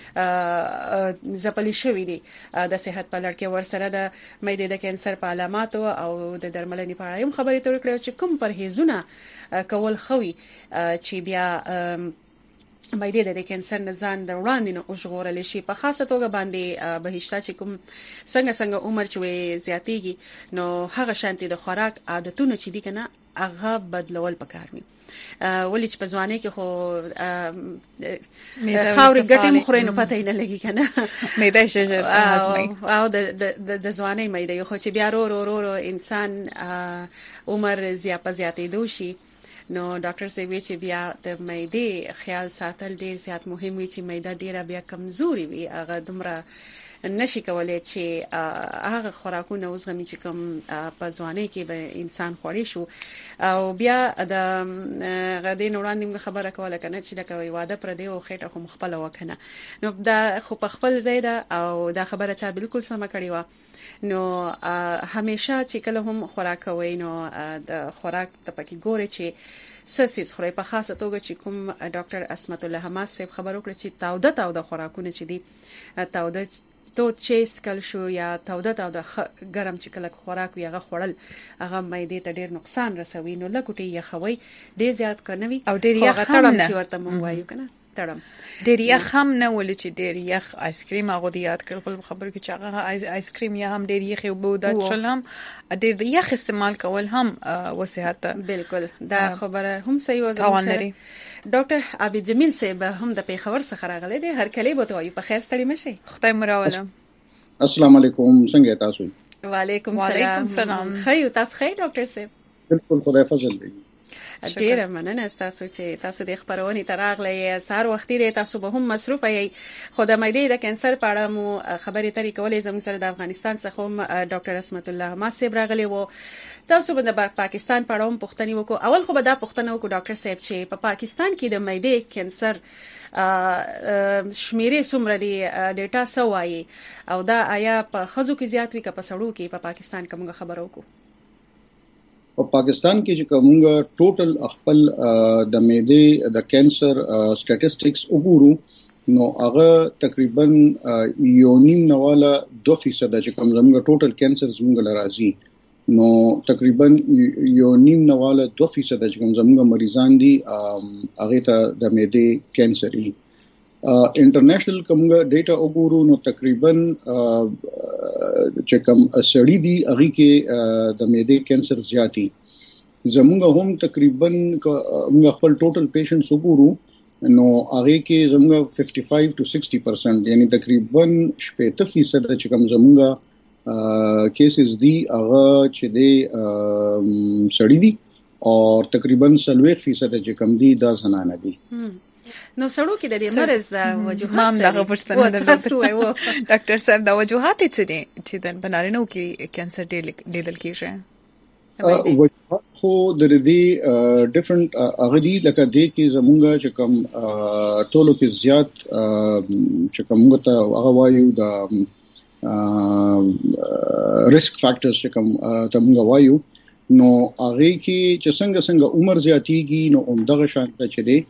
زپلی شوې دي د صحت په لړ کې ورسره د معدې د کانسر په علامات او د درملنې په اړه هم خبرې ترې کړې چې کوم پرهیزونه کول خوي چې بیا معدې د کانسر نه ځان د وړاندې نه اوژغورل شي په خاصه توګه باندې بهشته چې کوم څنګه څنګه عمر چې زیاتېږي نو هغه شانتي د خوراک عادتونه چې دي کنه هغه بدلول پکار وي. ولې چې په ځواني کې خو خاورې ګټې مخوري نو پته نه لګي کنه معده شجر هضمي او د د د ځواني معده خو چې بیا رو رو رو انسان عمر زیات زیاتې دوشي نو ډاکټر سیوی چې بیا د معدې خیال ساتل ډیر زیات مهم وي چې معده ډیره بیا کمزوري وي هغه دومره نشي کولای چې هغه خوراکونه وزغمي چې کوم په ځواني کې به انسان خوري شو او بیا د غدې وړاندې خبره کوله کنه چې دا کوي واده پر دی او خېټه خو مخبل وکنه نو دا خو په خپل زیاده او دا خبره چا بالکل سم کړی و نو همیشه چې کله هم خوراک کوي نو د خوراک ته پکې ګوري چې سسیس خوري په خاصه توګه چې کوم ډاکټر اسمت الله حماد صاحب خبرو کړ چې تاوده تاوده خوراکونه چې دي تاوده تو چیس کل شو یا تاوده تاوده ګرم چې کله خوراک وي هغه خورل هغه معدې ته ډیر نقصان رسوي نو لکوټي یخوي ډیر زیات کنوي او ډیر یخ تړم چې ورته مونږ وایو کنه تړم ډیر یخ هم نه ولې چې ډیر یخ آیس کریم هغه دی یاد کړل په خبرو کې چې هغه آیس کریم یا هم ډیر یخ او بودات چل هم ډیر یخ استعمال کول هم وصحت بالکل دا خبره هم صحیح وزن ډاکټر عبد جمیل صاحب هم د پیښور څخه راغلی دی هر کله به توي په خیر ستړي مشي خدای مراوله السلام علیکم څنګه تاسو وعلیکم السلام خیر تاسو خیر ډاکټر صاحب بالکل خدای فضل دی ډیره مننه تاسو چې تاسو د خبرونې تراغلې سار وختي د تاسو به هم مصروف یې خو د معدې د کانسر په اړه مو خبرې ترې کولې زموږ سره د افغانستان څخه هم ډاکټر اسمت الله ماسب راغلی وو تاسو به د پاکستان په اړه هم پوښتنه وکړو اول خو به دا پوښتنه وکړو ډاکټر صاحب چې په پاکستان کې د معدې کانسر شمیرې څومره دي ډیټا څه وایي او دا آیا په خزو کې زیات وي که په سړو کې په پاکستان کې موږ خبرو کو په پاکستان کې چې کومه ټوټل خپل د معدې د کانسر سټاتستکس وګورو نو هغه تقریبا یو نیم نواله دو فیصد چې کوم زموږ ټوټل کانسر زموږ لراځي نو تقریبا یو نیم نواله دو فیصد چې کوم زموږ مریضان دي هغه ته د معدې کانسر ای انټرنیشنل کومه ډیټا وګورو نو تقریبا چې کوم سړی دي هغه کې د معدې کانسر زیاتی زموږ هم تقریبا موږ خپل ټوټل پیشنټس وګورو نو هغه کې زموږ پچپن to sixty percent یعنی تقریبا شپږ فیصد چې کوم زموږ کیسز دی هغه چې دی سړی دي او تقریبا سلويخ فیصد چې کم دي دا زنانه دي نو سړو کې د دې مرز وجوهات مام دغه پښتنه درلوده ډاکټر صاحب دا وجوهات څه دي چې د بنارینو کې کانسر ډیل کېږي وجوهات خو د دې ډیفرنٹ هغه دي لکه دې کې زمونږ چې کوم ټولو کې زیات چې کومه ته هغه وایو د ریسک فیکټرز چې کوم تمغه وایو نو هغه کې چې څنګه څنګه عمر زیاتیږي نو همدغه شان ته چې دی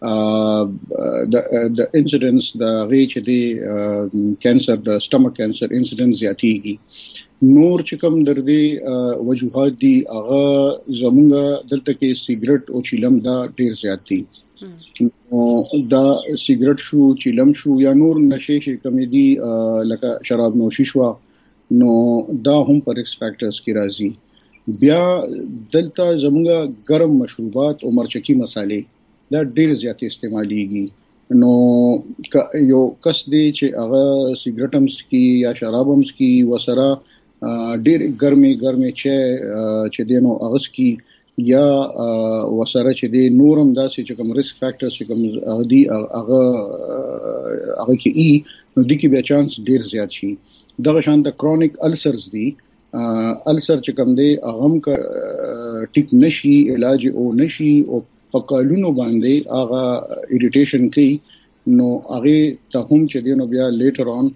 د د انسیډنس د غي چې دی کانسر د سټمک کانسر انسیډنس زیاتیږي نور چې کوم د دې وجوهات دي هغه زمونږ دلته کې سیګریټ او چیلم دا ډیر زیات دي دا سیګریټ شو چیلم شو یا نور نشي شي کمیدي لکه شراب نوشي شو نو دا هم پر ریسک فیکټرز کې راځي بیا دلته زموږ ګرم مشروبات او مرچکی مصالې دا ډیر زیات استعماليږي نو یو کس دی چې هغه سیګریټمز کی یا شرابمز کی وسره ډیر ګرمي ګرمي چې چې دینو اغس کی یا وسره چې دی نورم داسې چې کوم ریسک فیکټرز چې کوم دی هغه هغه کې ای نو د کې بیا چانس ډیر زیات شي دغه شان د کرونیک السرز دی السر چې کوم دی هغه ټیک نشي علاج او نشي او په کالونو باندې هغه اریټیشن کوي نو هغه ته هم چې دی نو بیا لیټر اون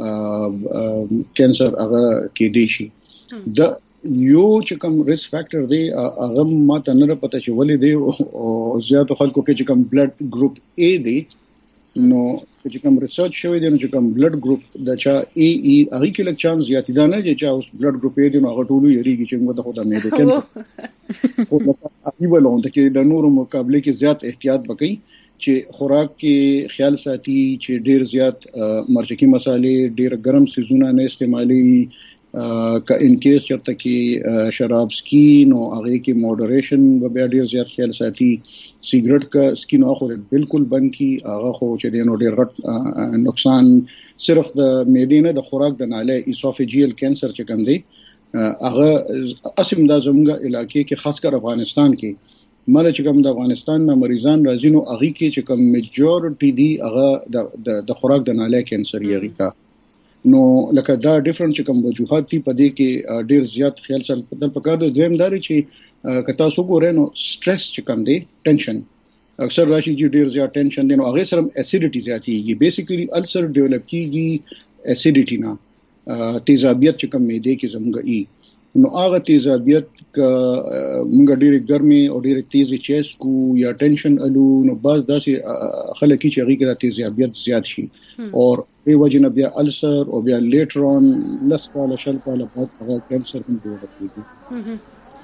کانسر هغه کې دی شي د یو چې کوم ریسک فیکټر دی هغه ماته نه پته چې ولې دی او زیات خلکو کې چې کوم بلډ ګروپ A دی نو چې کوم ریسرچ شوی دی نو چې کوم بلډ ګروپ د چا A E هغه کې لږ چانس زیات دی نه چې چا اوس بلډ ګروپ A دی نو هغه ټولو یریږي چې موږ ته خو د مېده کې خو هغه ولونته کې د نورو مقابله کې زیات احتیاط وکړي چې خوراک کې خیال ساتي چې ډیر زیات مرچکی مصالې ډیر ګرم سيزونه نه استعمالي که ان کیس چرته کې شراب سکي نو هغه کې موډریشن به بیا ډیر زیات خیال ساتي سیګریټ کا سکي نو خو بالکل بند کی هغه خو چې دینو ډیر غټ نقصان صرف د معدې نه د خوراک د ناله اسوفیجیل کانسر چې کوم دی هغه اسیم د زموږ علاقې کې خاص کر افغانستان کې مله چې کوم د افغانستان نه مریضان راځي نو هغه کې چې کوم میجورټي دی هغه د خوراک د ناله کانسر یې کا نو لکه دا ډیفرنٹ چې کوم وجوهات دي په دې کې ډیر زیات خیال ساتل پکار دي دویم داري چې کتا سو ګورې نو سټرس چې کوم دی ټینشن اکثر راشي چې ډیر زیات ټینشن دی نو هغه سره اسیډیټي زیاتېږي بیسیکلی السر ډیولپ کیږي اسیډیټي نه تیزابیت چې کوم معدې کې زموږ ای نو هغه تیزابیت ک موږ ډیر ګرمي او ډیر تیزی چیس کو یا ټینشن الو نو باز داسې خلک چې هغه کې تیزابیت زیات شي او ای وجنه بیا السر او بیا لیټر اون لس کاله شل کاله بعد هغه کانسر هم جوړیږي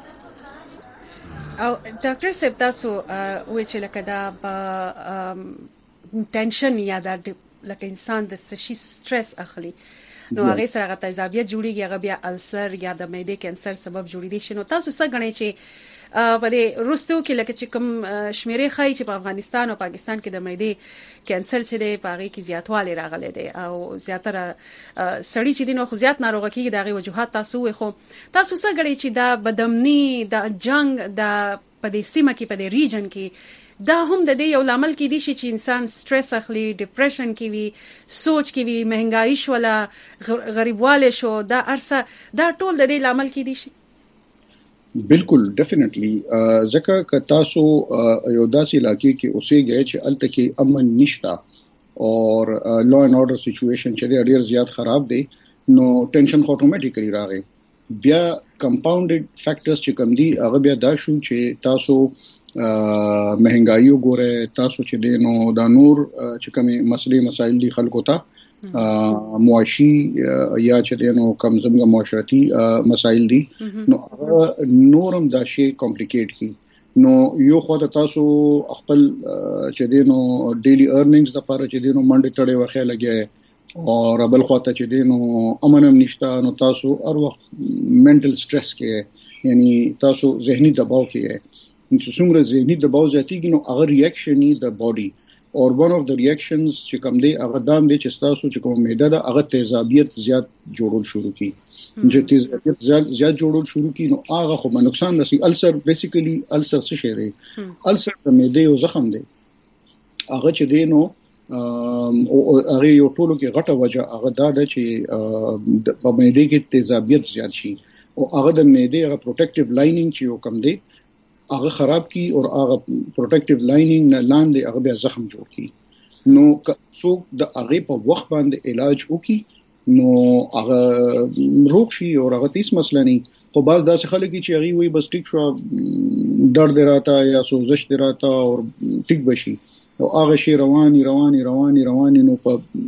او ډاکټر صاحب تاسو وی چې لکه دا ټینشن یا دا لکه انسان د سشي سټرس اخلي نو هغه سره تیزابیت جوړیږي هغه بیا السر یا د معدې کانسر سبب جوړیږي شنو تاسو څه غنئ چې په دې روستو کې لکه چې کوم شمیرې خای چې په افغانستان او پاکستان کې د معدې کانسر چې دی په هغه کې زیاتوالی راغلی دی او زیاتره سړی چې دی نو خو زیات ناروغه کېږي دغه وجوهات تاسو وي خو تاسو څه غړي چې دا بدمنی د جنگ د په دې سیمه کې په دې ریجن کې دا هم د دې یو لامل کې دي چې انسان سټرس اخلي، ډیپریشن کې وي، سوچ کې وي، مهنګایي شوله، غریبواله شو، دا ارسه دا ټول د دې لامل کې دي شي. بالکل ډیفینیټلی ځکه که تاسو یو داسې علاقې کې اوسېږئ چې الته کې امن نشته او لا اینڈ آرډر سچویشن چې ډېر زیات خراب دی، نو ټینشن اتوماتیکلی راغی. بیا کمپاونډډ فیکټرز چې کوم دي هغه بیا دا شو چې تاسو مهنګایي وګوره، تاسو چې دینو دا نور چې کومه مسلې مسایل دي خلکو ته معاشي یا چې دینو کم زموږه معاشرتي مسایل دي، نو نورم دا شی کمپلیکیټ کی. نو یو خو د تاسو خپل چې دینو ډیلی ارننګز د لپاره چې دینو منډه تړي وخه لګي او بل خو ته چې دینو امنم نشته، نو تاسو هر وخت منټل سټرس کې، یعنی تاسو ذهني دباو کې چې څومره ذهني دباو زیاتیږي نو هغه ریاکشن دی د باډي، او one of the reactions چې کوم دی هغه دام دی چې تاسو چې کوم معده ده هغه تیزابیت زیات جوړول شروع کی. چې تیزابیت زیات زیات جوړول شروع کی نو هغه خو نقصان رسي. السر بیسیکلی السر څه شی دی؟ السر د معده یو زخم دی، هغه چې دی نو او هغه یو ټولو کې غټه وجه هغه دا ده چې په معده کې تیزابیت زیات شي او هغه د معده هغه پروټیکټیو لاینینګ چې یو کوم دی هغه خراب کی او هغه پروټیکټیو لاینینګ نه لاندې هغه بیا زخم جوړ کی. نو څوک د هغه په وخت باندې علاج وکي نو هغه روغ شي او هغه هیڅ مسله نه. خو بعض داسې خلک چې هغه وي بس ټیک شو، درد راته یا سوزش راته او ټیک بشي او هغه شی رواني رواني رواني رواني نو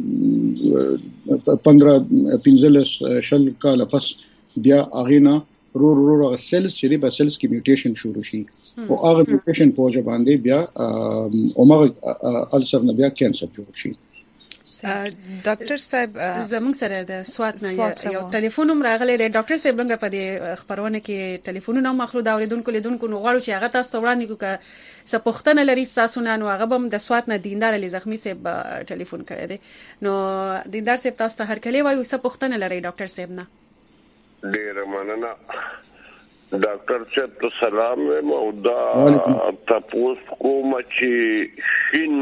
په پندرہ پنځلس شل کال پس بیا هغه نه رو رو رو سیلز چې په سیلز کې میوټیشن شروع شي او هغه میوټیشن په وجه باندې بیا اومغه السر نه بیا کینسر جوړ شي. ډاکټر صاحب زموږ سره د سوات نه یو ټلیفون هم راغلی دی. ډاکټر صاحب لنګ په دې خبرونه کې ټلیفونونه مخلو دا اوریدونکو لیدونکو نو غواړو چې هغه تاسو وړاندې کو که سپوختنه لري تاسو نه، نو هغه هم د سوات نه دیندار علي زخمی صاحب ټلیفون کړی دی. نو دیندار صاحب تاسو ته هر کله وایو سپوختنه لري ډاکټر صاحب نه. ډیر مننه ډاکټر صاحب ته سلام مودا تاسو کوم چې شین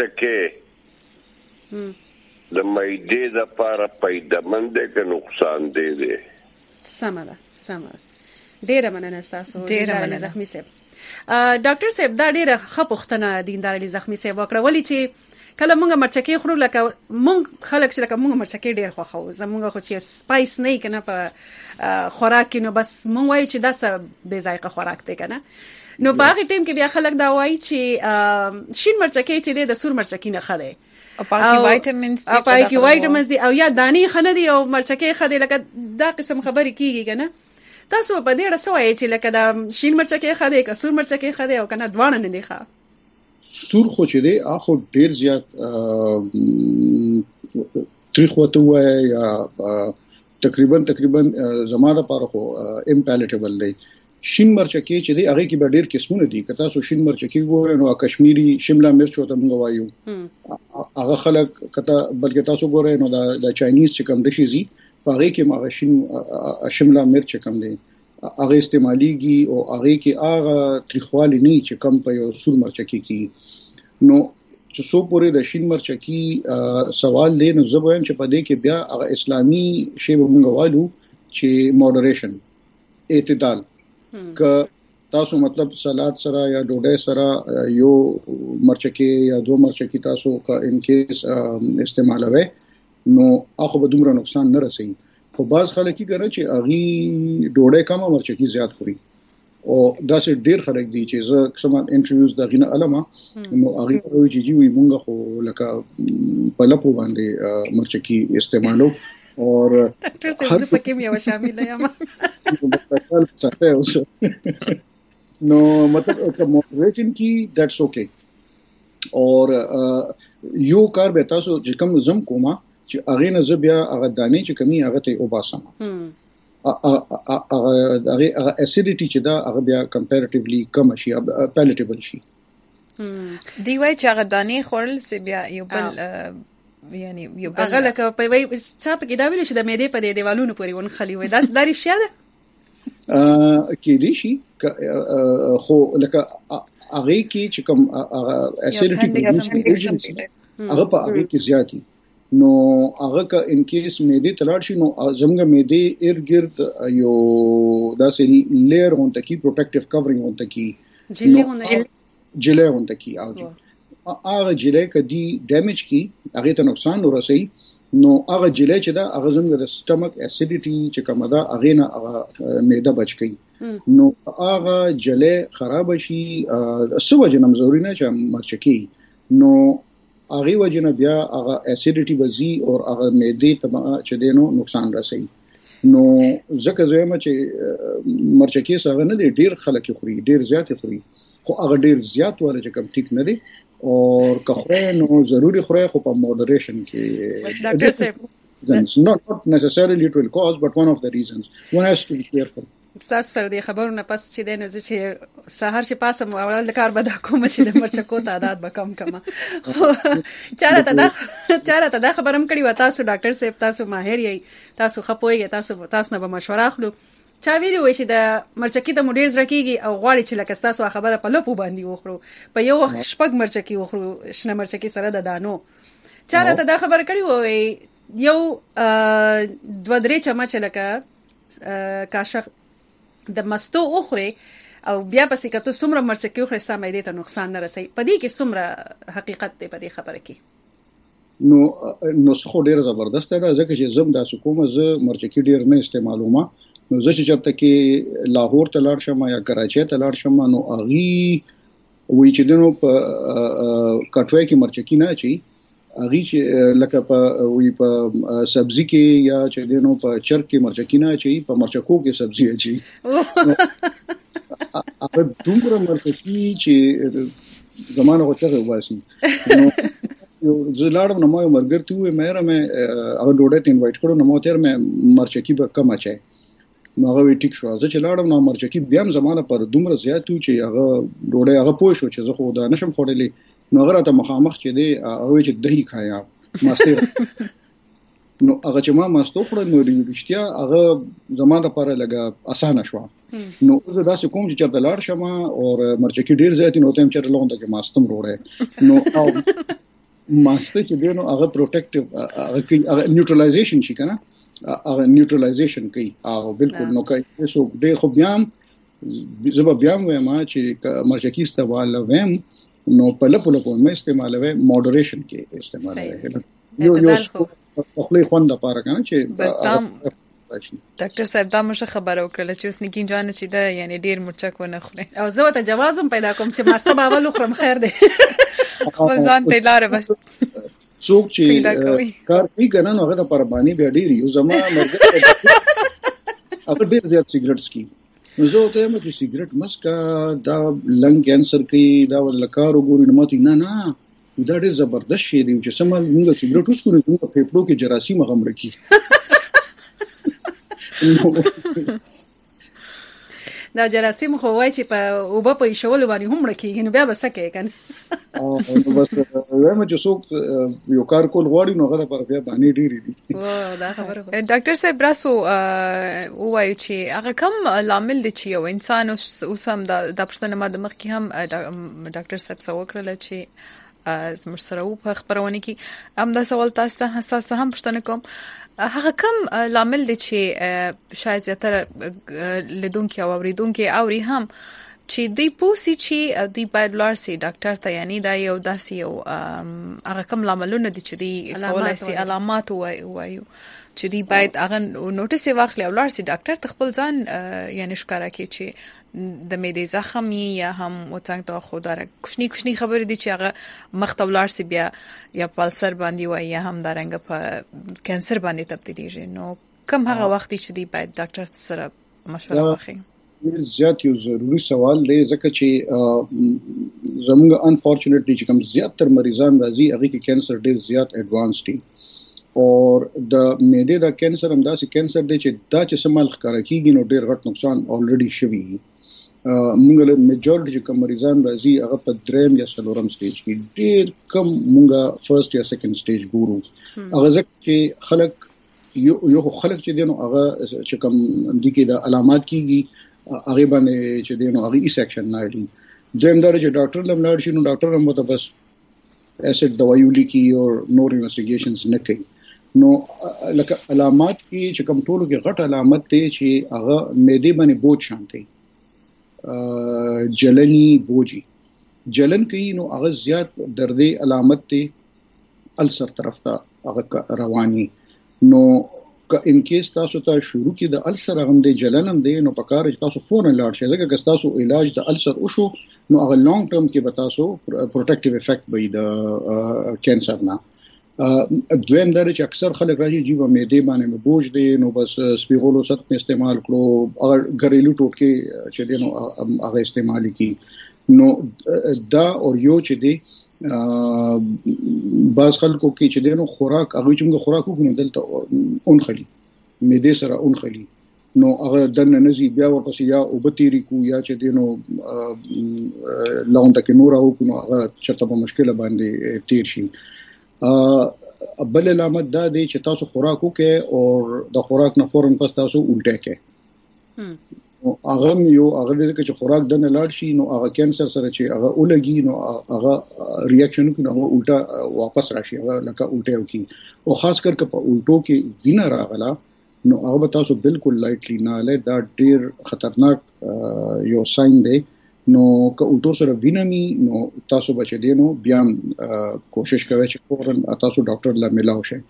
مرچکه د مېدې د لپاره پیدامند کې نقصان دی دی. سمه سمه ډیر مننه تاسو دیندار علي زخمی صاحب. ډاکټر صاحب دا ډیره خپوختنه دیندار علي زخمی صاحب وکړه، ولی چې کله مونږه مرچکې خورو لکه مونږ خلک چې لکه مونږه مرچکې ډیر خوښو، زمونږه خو چې سپایس نه کنه په خوراک کې، نو بس مونږ وایي چې دا څه بے ذایقه خوراک دی کنه. نو په هغه ټیم کې بیا خلک دا وایي چې شین مرچکې چې د سور مرچکې نه خره او پاکي وایټامینز دي، پاکي وایټامینز دي او یا دانی خنه دي او مرچکې خدي، لکه دا قسم خبرې کیږي کنه. تاسو په دې اړه څه وایي چې لکه دا شین مرچکې خدي که سور مرچکې خدي او کنه دواړه نه دي ښه؟ سور خو چې دی اخو ډیر زیات تریخ وته وای یا تقریبا تقریبا زماده پر خو امپالیټیبل دی. شین مرچکې چې دی هغه کې به ډیر قسمونه دي. که تاسو شین مرچکې ګورئ نو کشمیری شملا مرچ ته موږ وایو، هغه خلک کته بلکې تاسو ګورئ نو د چاینیز چې کوم دشي زی هغه کې ما شین شملا مرچ کوم دی هغه استعماليږي او هغه کې هغه تریخوالی نه چې کم په یو سور مرچکې کې. نو چې سو پورې د شین مرچکې سوال دی نو زه وایم چې په دې کې بیا هغه اسلامي شی موږ وایو چې موډریشن، اعتدال. که تاسو مطلب سلاد سره یا ډوډۍ سره یو مرچکې یا دو مرچکې تاسو کا ان کیس استعمالوي نو هغه به دومره نقصان نه رسي. خو باز خلک کی کوي چې اغي ډوډۍ کم مرچکې زیات خوري او دا چې ډیر خلک دي چې زه سم انټرویوز دا غینه علما نو اغي وی چې جی وي مونږ خو لکه په لپو باندې مرچکې استعمالو اور ډاکټر صاحب زه پکې مې شامل یم نو مطلب که موډریشن کی دیٹس اوکے. اور یو کار به تاسو چې کوم زم کوما چې اغه نه زبیا هغه دانه چې کمی هغه ته وباسم هغه هغه اسیډیټی چې دا هغه بیا کمپیریټیولی کم شي، پیلیټیبل شي. دی وای چې هغه دانه خورل سی بیا یو بل یعنی یو بل هغه لکه په وای چا په کې دا ویل چې د معدې په دیوالونو پورې ون خلی وای داس داري شاده کې دي شي خو لکه هغه کې چې کوم اسیډیټي هغه په هغه کې زیاتی نو هغه کا ان کیس معده تلاړ شي نو زموږ معده ارګرد یو داسې لیر هونته کی پروټیکټیو کورینګ هونته کی جلی هونته جلی هونته کی او هغه جلی کدي ډیمیج کی هغه ته نقصان ورسي نو هغه جلی چې دا هغه زموږ د سټمک اسیډیټي چې کومه دا هغه نه هغه معده بچ کی نو هغه جلی خراب شي سو جنم ضروري نه چې مرچکی نو هغه وجنه بیا هغه اسیډیټي وزي او هغه معده ته چې دینو نقصان رسي نو ځکه زما چې مرچکی څنګه نه دي ډیر خلک خوري ډیر زیات خوري خو هغه ډیر زیات وره چې کم ټیک نه دي او که نو ضروري خوري خو په موډریشن کې بس ډاکټر صاحب not not necessarily it will cause but one of the reasons one has to be careful تاسو سره د خبرونه پس چې د نه چې سحر چې پاسم اول د کار بدا کوم چې د مرچکو تعداد به کم کما چاره ته دا چاره ته دا خبرم کړی و تاسو ډاکټر صاحب تاسو ماهر یې تاسو خپويږئ تاسو تاسو نه به مشوره اخلو چا ویلي وي چې د مرچکی د موډیز رکیږي او غواړي چې لکه تاسو خبره په لپو باندې وخورو په یو شپږ مرچکی وخورو شنه مرچکی سره د دانو چاره ته دا خبر کړی و یو دوه درې چمچ لکه کاشخ د مستو اوخره او بیا پسې کته څومره مرچکی اوخره سمې دې ته نقصان نه رسي پدې کې څومره حقیقت دی پدې خبره کې نو نو څه ډیر زبردست ده ځکه چې زم د حکومت ز مرچکی ډیر نه استعمالومه نو زه چې چرته کې لاهور ته لاړ شم یا کراچۍ ته لاړ شم نو اغي وی چې دنو په کټوي کې مرچکی نه چي اغي چې لکه په وی په سبزي کې یا چې دنو په چرګ کې مرچکی نه چي په مرچکو کې سبزي اچي هغه دومره مرچکی چې زمانه غوښته واسي نو یو زلاړم نو ما مرګرتي وې مې را مې هغه ډوډۍ ته انوایټ کړو نو مو تر مې مرچکی به کم اچي نو هغه ټیک شو چې لاړم نو مرچکی بیا هم زمانه پر دومره زیاتو چې هغه ډوډۍ هغه پوه شو چې زه خو دا نشم خوړلې نو هغه ته مخامخ چې دی هغه چې دهي خایا ماستر نو هغه چې ما ماستو کړ نو ریښتیا هغه زمانه لپاره لګه اسانه شو نو زه داسې کوم چې چرته لاړ شم او مرچکی ډیر زیات نو تم چې لونده کې ماستم وروړې نو ماسته چې دینو هغه پروټیکټیو هغه نیوټرالایزیشن شي کنه هغه نیوټرالایزیشن کوي هغه بالکل نو کوي سو ډېر خو بیا زما بیا وایم چې مرچکی استعمال ویم نو په لپو لپو مې استعمالوي موډریشن کې استعمالوي یو یو خپل خوند لپاره کنه چې بس دام ډاکټر صاحب دا مشه خبره وکړه چې اوس نګین جان چې دا یعنی ډیر مرچک ونه خوري او زه ته جوازم پیدا کوم چې ماسته باول خورم خیر دی خپل ځان ته لاره بس څوک چې کار کوي کنه نو هغه د پربانی بیا ډیر یو زما مرګ هغه ډیر زیات سیګریټس کی نو زه ته مې چې سیګریټ مسکا دا لنګ کانسر کې دا ولکار وګوري نو ماته نه نه دا ډیر زبردست شی دی چې سمال موږ سیګریټ اوس کوو نو په پړو کې جراثیم غمړ کی دا جراثیم خو وای چې په وبا په شول باندې هم رکیږي نو بیا به سکه کنه او بس وایم چې څوک یو کار کول غواړي نو هغه پر بیا باندې ډیری دي او دا خبره ډاکټر صاحب راسو وای چې هغه کوم لامل دي چې یو انسان اوس هم د پښتنه ماده مخ کې هم ډاکټر صاحب څو وکړل چې از مرسره په خبرونه کې هم دا سوال تاسو ته حساس هم پښتنه کوم هغه کوم لامل دي چې شاید زیاتره لیدونکو او اوریدونکو اوري هم چې دوی پوسی چې دوی باید لار سي ډاکټر ته یعنی دا یو داسې یو هغه کوم لاملونه دي چې دوی کولای سي علامات وایو چې دوی باید هغه نوټیس واخلي او لار سي ډاکټر ته خپل ځان یعنی ښکارا کوي چې د معدې زخم یا هم وڅنګ ته خوداره کوشنی کوشنی خبرې دي چې هغه مختبلار سي بیا یا پالسر باندې وای یا هم دارنګ په کانسر باندې تبدیلیږي نو کوم هغه وخت چې دی باید ډاکټر سره مشوره وکړي زیات یو ضروری سوال دی ځکه چې زموږ انفورچونټلی چې کوم زیات تر مریضان راځي هغه کې کانسر ډیر زیات اډوانس دي او د معدې د کانسر هم داسې کانسر دی چې دا چې سمال ښکارا کیږي نو ډیر غټ نقصان الریډي شوی موږ له میجورټي کوم مریضان راځي هغه په دریم یا څلورم سټیج کې ډیر کم موږ فرست یا سیکنډ سټیج ګورو هغه ځکه چې خلک یو یو خلک چې دینو هغه چې کوم د کې د علامات کیږي هغه باندې چې دینو هغه ای سیکشن نه لري دیم درجه ډاکټر لم لاړ شي نو ډاکټر هم ته بس اسید دوايو لیکي او نور انویسټیګیشنز نه کوي نو لکه علامات کې چې کوم ټولو کې غټ علامت دی چې هغه معده باندې بوج شانتي جلنی بوجي جلن کوي نو هغه زیات دردي علامت دی السر طرف ته هغه رواني نو که ان کیس تاسو ته شروع کې د السر غم دی جلن هم دی نو پکار تاسو فورن لاړ شئ ځکه که تاسو علاج د السر وشو نو هغه لانګ ټرم کې به تاسو پروټیکټیو افیکټ به د کینسر نه دویم درې چې اکثر خلک راځي جیبه معده باندې بوج دی نو بس سپیغولو ست په استعمال کړو اگر غریلو ټوټکي چې دی نو هغه استعمال کی نو دا او یو چې دی باز خلکو کې چې دی نو خوراک هغه چې موږ خوراک وګورو دلته اون خلی معده سره اون خلی نو هغه دنه نزي بیا ورپسې یا او بتيري کو یا چې دی نو لاون تک نور او کو نو هغه چرته په مشکله باندې تیر شي بل علامت دا دی چې تاسو خوراک وکړئ او د خوراک نه فورن پس تاسو الټه کړئ نو هغه یو هغه د چې خوراک دنه لاړ شي نو هغه کینسر سره چې هغه ولګي نو هغه ریاکشن کوي نو الټه واپس راشي هغه لکه الټه وکي او خاص کر په الټو کې وینه راغلا نو هغه تاسو بالکل لایټلی نه لې دا ډیر خطرناک یو ساين دی نو که الټو سره وینمي نو تاسو بچی دی نو بیا کوشش کوئ چې فورن تاسو ډاکټر لا ملاو شئ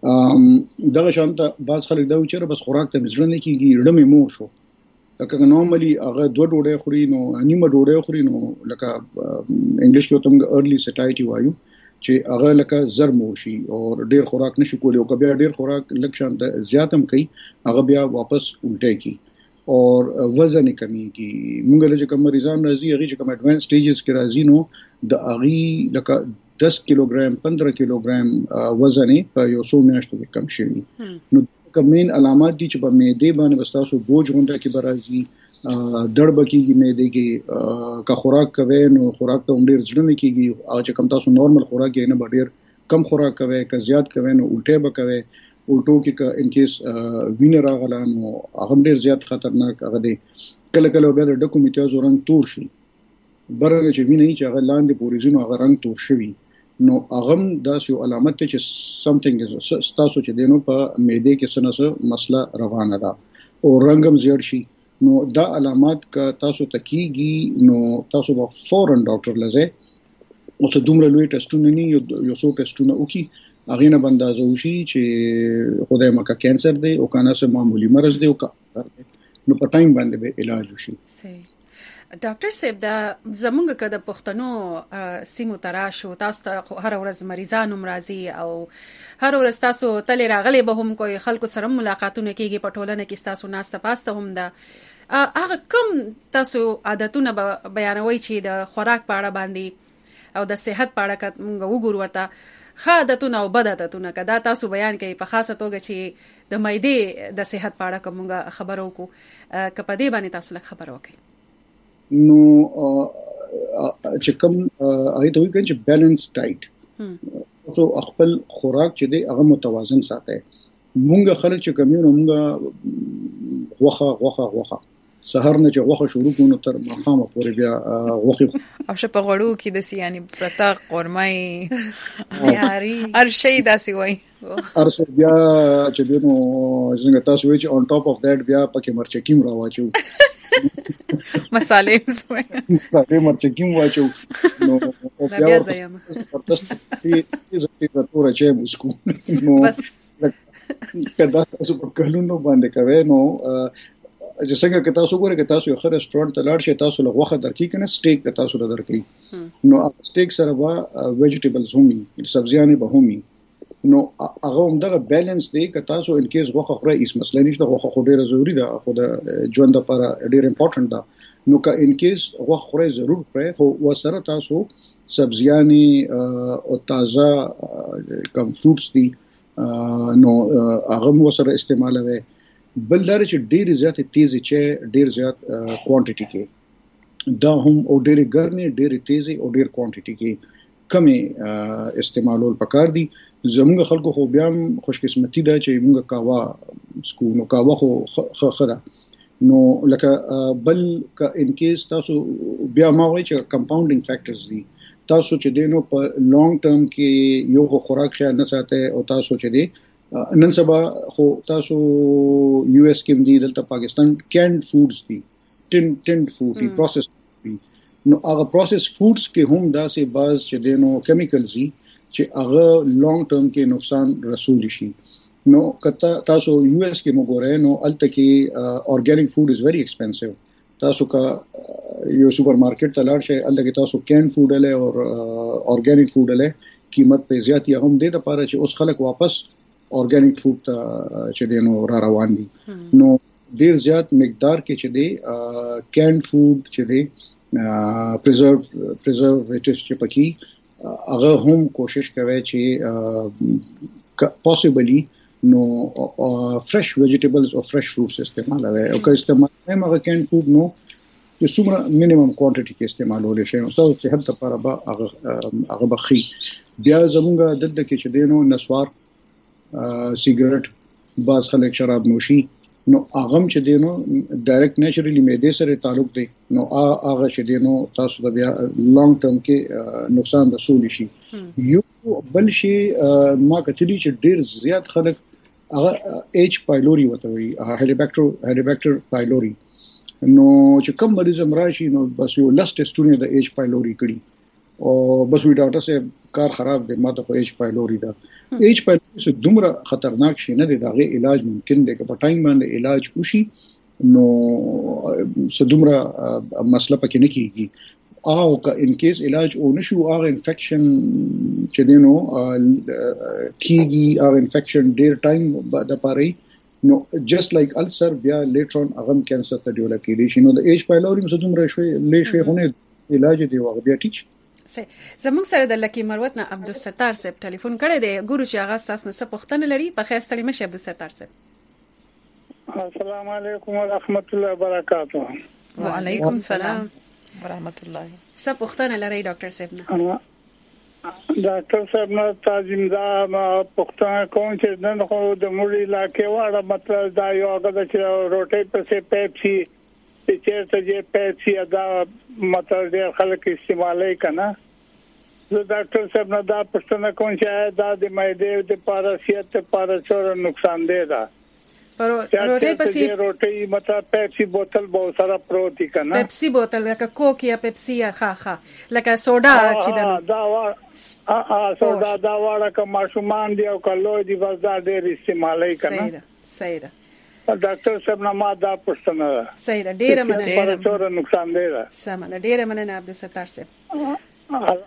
دغه شانته باز خلک دا وچره بس خوراک ته مزړه نه کیږي رډمه مو شو لکه نورمالي هغه دوه ډوډۍ خوري نو نیمه ډوډۍ خوري نو لکه انګلیش کې تم ارلی سټایټي وایو چې هغه لکه زرمو شي او ډیر خوراک نشي کولی او کبه ډیر خوراک لکه شانته زیاتم کوي هغه بیا واپس الټه کی اور وزن کمیږي موږ له کوم مریضان راځي هغه چې کوم ایڈوانس سټیجز کې راځي نو د هغه لکه دس کیلوګرام پندرہ کیلوګرام وزن په یو څو میاشتو کې کم شي نو کومین علامات دي چې په معده باندې بستاسو بوج غونډه کې برازي دړ بکیږي معده کې کا خوراک کوي نو خوراک ته ډیر ځړنه کیږي او چې کوم تاسو نورمال خوراک یې نه ډیر کم خوراک کوي که زیات کوي نو الټه به کوي الټو کې ان کیس وینر راغلا نو هغه ډیر زیات خطرناک هغه دی کله کله به د ډاکومنټیاز رنگ تور شي برغه چې ویني چې هغه لاندې پورې زینو هغه رنگ تور شوی نو هغه د یو علامت ته چې سمثینګ تاسو چې دینو په معده کې سنسه مسله روانه ده او رنگم زیړ شي نو دا علامات کا تاسو تکیږي نو تاسو به فورن ډاکټر لځه او څه دومره لوی ټیسټونه نه یو څو ټیسټونه وکي هغه نه بندازو شي چې خدای مکه کینسر دی او کنه سه معمولی مرض دی او نو په ټایم باندې به علاج وشي صحیح ډاکټر صاحب دا زمونږ کده پښتنو سیمو تراشو تاسو ته هر ورځ مریضان مرضی او هر ورځ تاسو تل راغلي به هم کوئی خلکو سره ملاقاتونه کیږي په ټولنه کې تاسو ناسته پاسته هم دا هغه کوم تاسو عادتونه بیانوي چې د خوراک په اړه باندې او د صحت په اړه موږ وګورو ورته خادتونه او بدعتونه کدا تاسو بیان کوي په خاصه توګه چې د معده د صحت په اړه کومه خبرو کو کپدې باندې تاسو لږ خبر وکړئ نو چې کوم اې ته وایي چې بیلانس ډایټ سو خپل خوراک چې دی هغه متوازن ساتي مونږ خلک چې کومو مونږ غوخه غوخه غوخه سحر نه چې غوخه شروع کوو تر مخامه پورې بیا غوخه او شپه غړو کې د سیانی پرتا قورمای یاري هر شي داسي وای ارسو بیا چې دینو څنګه تاسو وایي چې اون ټاپ اف دیٹ بیا پکې مرچکیم راواچو مصالې زوي مصالې مرچکیم واچو نو بیا زایم پرتست چې تاسو چې مسکو نو بس کدا تاسو په کلونو باندې کوي نو چې څنګه که تاسو ګورئ که تاسو یو ښه رستورانت ته لاړ شئ تاسو له غوښه درکې کنه سټیک که تاسو له درکې نو سټیک سره به ویجیټیبلز هم سبزیانې به هم نو هغه هم دغه بیلانس دی که تاسو ان کیس غوښه خورئ هیڅ مسله نشته غوښه خو ډیره ضروري ده خو د ژوند لپاره ډیر امپورټنټ ده نو که ان کیس غوښه خورئ ضرور خورئ خو ورسره تاسو سبزیانې او تازه کم فروټس دي نو هغه مو سره استعمالوي بل دا چې ډیر زیات تیزی چې ډیر زیات کوانټیټي کې دا هم او ډیر ګرمي ډیر تیزی او ډیر کوانټیټي کې کمې استعمالول پکار دي. زموږ خلکو خو بیا خوش قسمتي ده چې موږ کاوا سکو نو کاوا خو خره نو لکه بل ک ان کیس تاسو بیا ما وایي چې کمپاونډینګ فیکټرز دي. تاسو چې دینو په لانګ ټرم کې یو خوراک خیال نه ساتي او تاسو چې دی نن سبا خو تاسو یو ایس کې دی دلته پاکستان کینډ فودز دي ټین ټینډ فود دي پروسس دي نو هغه پروسس فودز کې هم داسې باز چې دینو کیمیکلز دي چې هغه لانګ ټرم کې نقصان رسول شي. نو کته تاسو یو ایس کې وګورئ نو الته کې اورګانیک فود از ویری ایکسپنسیو. تاسو کا یو سپر مارکیټ ته لاړ شئ الته کې تاسو کین فود له او اورګانیک فود له قیمت په زیات یا هم دې د پاره چې اوس خلک واپس اورګانیک فود ته چې دینو را روان دي. نو ډیر زیات مقدار کې چې دی کین فود چې دی پریزرو پریزرویټیوز چې پکې هغه هم کوشش کوي چې پوسیبلی نو فرش ویجیټیبلز او فرش فروټس استعمالوي او که استعمال نه هغه کین فود نو چې څومره مینیمم کوانټیټي کې استعمالول شي نو تاسو صحت لپاره به هغه هغه بخي. بیا زمونږ دلته کې چې دینو نسوار سیګریټ باز خلک شراب نوشي نو هغه چې دینو ډایرکټ نیچرلی معده سره تعلق دی نو هغه چې دینو تاسو د بیا لانګ ټرم کې نقصان رسول شي. یو بل شي ما کتلی چې ډیر زیات خلک هغه ایچ پایلوري وته وي هیلیبیکټر هیلیبیکټر پایلوري نو چې کوم مریض امراشي نو بس یو لس ټیسټونه د ایچ پایلوري کړي او بس وی ډاکټر صاحب کار خراب دی ماته په ایچ پایلوري دا ایچ پایلوري څه دومره خطرناک شي نه دی دغه علاج ممکن دی که په ټایم باندې علاج وشي نو څه دومره مسله پکې نه کیږي او که ان کیس علاج او نشو هغه انفیکشن چې دینو کیږي هغه انفیکشن ډیر ټایم د پاره نو جست لایک السر بیا لیټر اون هغه کینسر ته ډیولپ کیږي شي نو د ایچ پایلوري مصدوم راشوي لې شوي هونه علاج دی وغه بیا ټیک زموږ سره د لکی مروت نه عبدالستار صاحب ټلیفون کړی دی ګورو چې هغه تاسو نه څه پوښتنه لري په خیر ستړي مشه عبدالستار صاحب. السلام علیکم ورحمت الله وبرکاته. وعلیکم السلام ورحمت الله. څه پوښتنه لري ډاکټر صاحب نه؟ ډاکټر صاحب نو تاسو دا پوښتنه کوم چې نن خو د موري علاقې واړه مطلب دا یو هغه چې روټي پسې پیپسي چې چې پیپسي دا مطلب ډېر خلک استعمالوي کنه. زه ډاکټر صاحب نو دا پوښتنه کوم چې دا د معدې د پاراسیت لپاره څور نقصان دی دا پر روټي پسې روټي مطلب پیپسي بوتل به سره پروتي کنه پیپسي بوتل لکه کوک یا پیپسي یا خا خا لکه سوډا چې دا دا وا ا سوډا دا واړه که ماشومان دی او کلو دی بس دا ډېر استعمالوي کنه. صحیح ده صحیح ده ډاکټر صاحب نه ما دا پوښتنه ده. صحیح ده ډېر مننه پر څور نقصان دی دا سم ده ډېر مننه عبدالستار صاحب.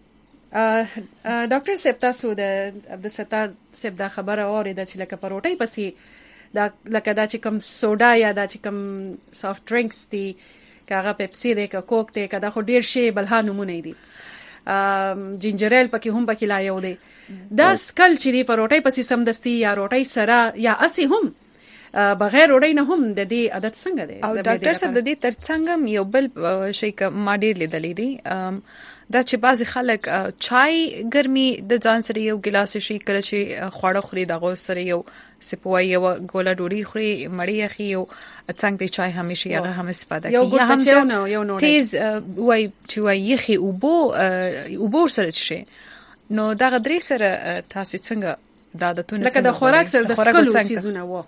ډاکټر صاحب تاسو د عبدالستار صاحب دا خبره اوریده چې لکه پروټي پسې دا لکه دا چې کوم سوډا یا دا چې کوم سافټ ډرینکس دي کاغه پیپسي دی کا کوک دی کدا خو ډیر شی بلها نمونه دي جینجر ایل پکې هم پکې لا یو دی دا سکل چې دی پروټي پسې سمدستي یا روټي سره یا اسی هم بغیر وړي نه هم د دې عادت څنګه دی. او ډاکټر صاحب د دې ترڅنګ یو بل شی ک ما ډیر لیدلې دي دا چې بعضی خلک چای ګرمي د ځان سره یو ګلاس شي کله چې خواړه خوري دغه سره یو سپوای یو ګوله ډوډۍ خوري مړی اخی یو څنګه د چای همیشه هغه هم استفاده کوي یا هم تیز وای چې وای یخي او بو او بو سره شي نو دا غدري سره تاسو څنګه د عادتونو لکه د خوراک سره د سکلو سیزونه و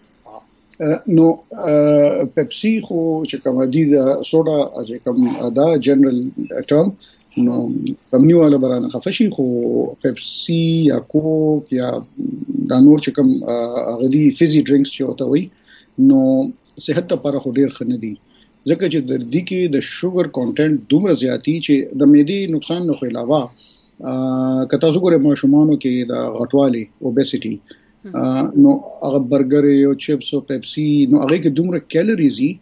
نو پیپسي خو چې کوم دي د سوډا چې کوم دا جنرال ټرم نو کمنیو ولا برانه خفشي خو پیپسي یا کوک یا دا نور چې کوم غدي فیزي ډرینکس چې وته وي نو صحت لپاره خو ډیر خنه دي ځکه چې د دې کې د شوګر کانټینټ دومره زیاتی چې د معدې نقصان نه خو علاوه کته وګوره ماشومانو کې د غټوالي اوبیسيټي نو هغه برګر او چپس او پیپسي نو هغه کې دومره کیلریز دي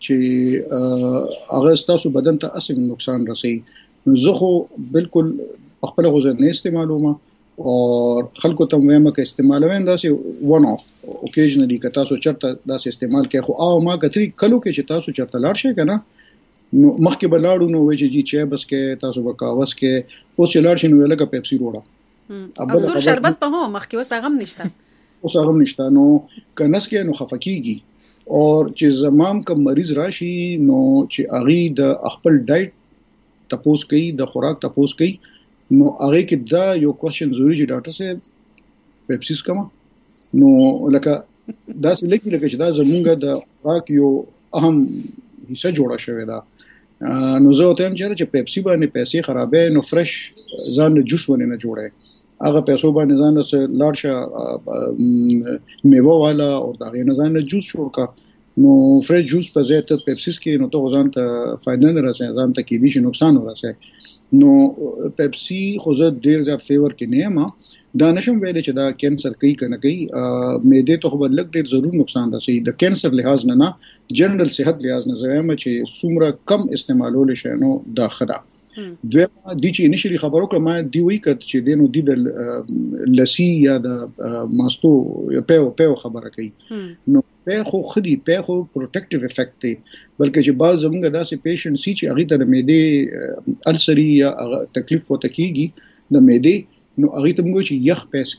چې هغه ستاسو بدن ته اصلي نقصان رسي. زه خو بالکل خپل غوښه نه استعمالوم او خلکو ته وایم چې استعمالوي داسې ون اف اوکیژنلی که تاسو چرته داسې استعمال کوي خو او ما کتري کلو کې چې تاسو چرته لاړ شئ کنه نو مخکې بلاړو نو وایي چې چای بس کې تاسو وکاوس کې اوس چلاړ شنو لکه پیپسي روړه اصل شربت په هو مخکې وس هغه نشته اوس هغه نشته نو کنس کې نو خفقيږي او چې زمام کوم مریض راشي نو چې اغي د خپل ډایټ تپوس کوي د خوراک تپوس کوي نو هغه کې دا یو کوېشن ضروري چې ډاکټر صاحب پیپسیس کما نو لکه دا څه لکه لکه چې دا زمونږ د خوراک یو اهم حصہ جوړه شوی دا نو زه ته هم چې پیپسي باندې پیسې خرابې نو فرش ځان جوس ونه نه جوړه هغه پیسو باندې ځان سره لاړ میوه والا او دا غي نه ځان جوس جوړ کا نو فرش جوس په ځای ته پیپسیس کې نو ته ځان ته فائدہ نه راځي ځان ته کې دي نقصان ورسي نو پیپسي خو زه ډیر زیات فیور کې نه ما دا نشم ویل چې دا کینسر کوي کنه کوي معده ته خو لږ ډیر ضرور نقصان رسي د کینسر لحاظ نه نه جنرال صحت لحاظ نه زما چې څومره کم استعمالول شي نو دا خدا دوی د چې نشري خبرو کړه ما دی وی کړ چې دینو دی د لسی یا د ماستو په په خبره کوي نو په خو خدي په خو پروټیکټیو افیکټ دی بلکې چې بعض زموږ داسې پیشنټ سي چې هغه ته د معده السري یا تکلیف وته کیږي د معده نو هغه ته موږ چې یخ پیس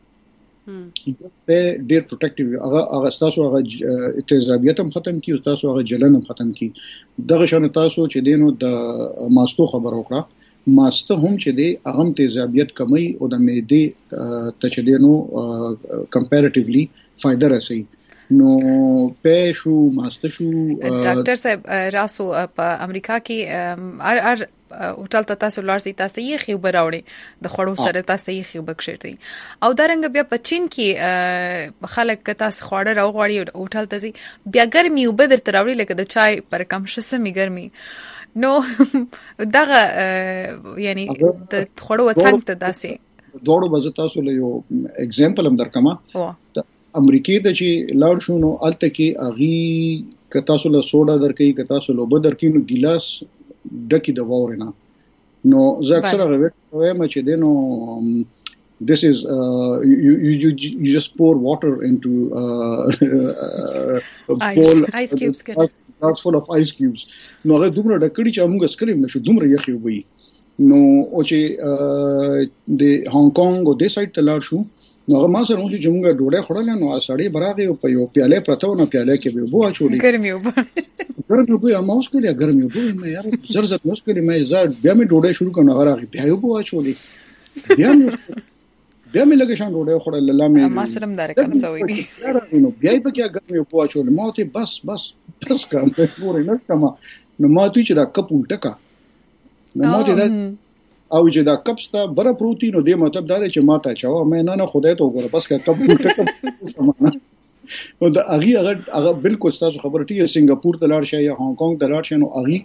کې په ډیر پروټیکټیو هغه هغه تاسو هغه تیزابیت هم ختم کی او تاسو هغه جلن هم ختم کی دغه شان تاسو چې دینو د ماستو خبر وکړه ماسته هم چې دی هغه تیزابیت کمی او د معده ته چې دینو کمپیریټیولی فائدہ رسي نو په شو ماسته شو ډاکټر صاحب راسو په امریکا کې ار ار هوټل ته تاسو لارسي تاسو یې خو براوړي د خړو سره تاسو یې خو بکشرتي او درنګ بیا په چین کې خلک تاسو خواړه راوغړي هوټل ته زی بیا ګرمي او بدر تراوړي لکه د چای پر کم شسمي ګرمي نو دغه یعنی د خړو څنګه ته داسي دوړو بز تاسو له یو اگزامپل هم درکما امریکای ته چې لاړ شو نو الته کې اغي ک تاسو له سوډا درکې ک تاسو له بدر کې نو ګلاس ډکی د وورنا نو زه اکثر وایم چې دینو this is uh, you, you you just pour water into uh, uh, ice, bowl ice cubes that's full of ice cubes نو هغه دومره ډکړي چې موږ سکریم نشو دومره یخي وي نو او چې د هانګ کانګ او د سایت تلار شو نو هغه ما سره چې موږ ډوډۍ خورل نو سړی براغه په یو پیاله پرته نو پیاله کې به بو اچولې ګرمي وب ګرمي وب یا موس کې ګرمي وب مې یار زر زر موس کې مې زړ بیا مې ډوډۍ شروع کړم هغه راغی بیا یو بو اچولې بیا بیا مې لګې شان ډوډۍ خورل الله مې ما سره مدار کم سوې دي نو بیا په کې ګرمي وب اچولې ما ته بس بس بس کوم پورې نه کما نو ما ته چې دا کپ الټکا نو ما ته دا او چې دا کپ ستا بره پروتین او د مطلب دا چې ما ته چاو مې نه نه خدای ته وګوره بس کپ الټکا سمانه نو دا اغي هغه هغه بالکل تاسو خبره ټی سنگاپور ته لاړ شي یا هانګ کانګ ته لاړ شي نو اغي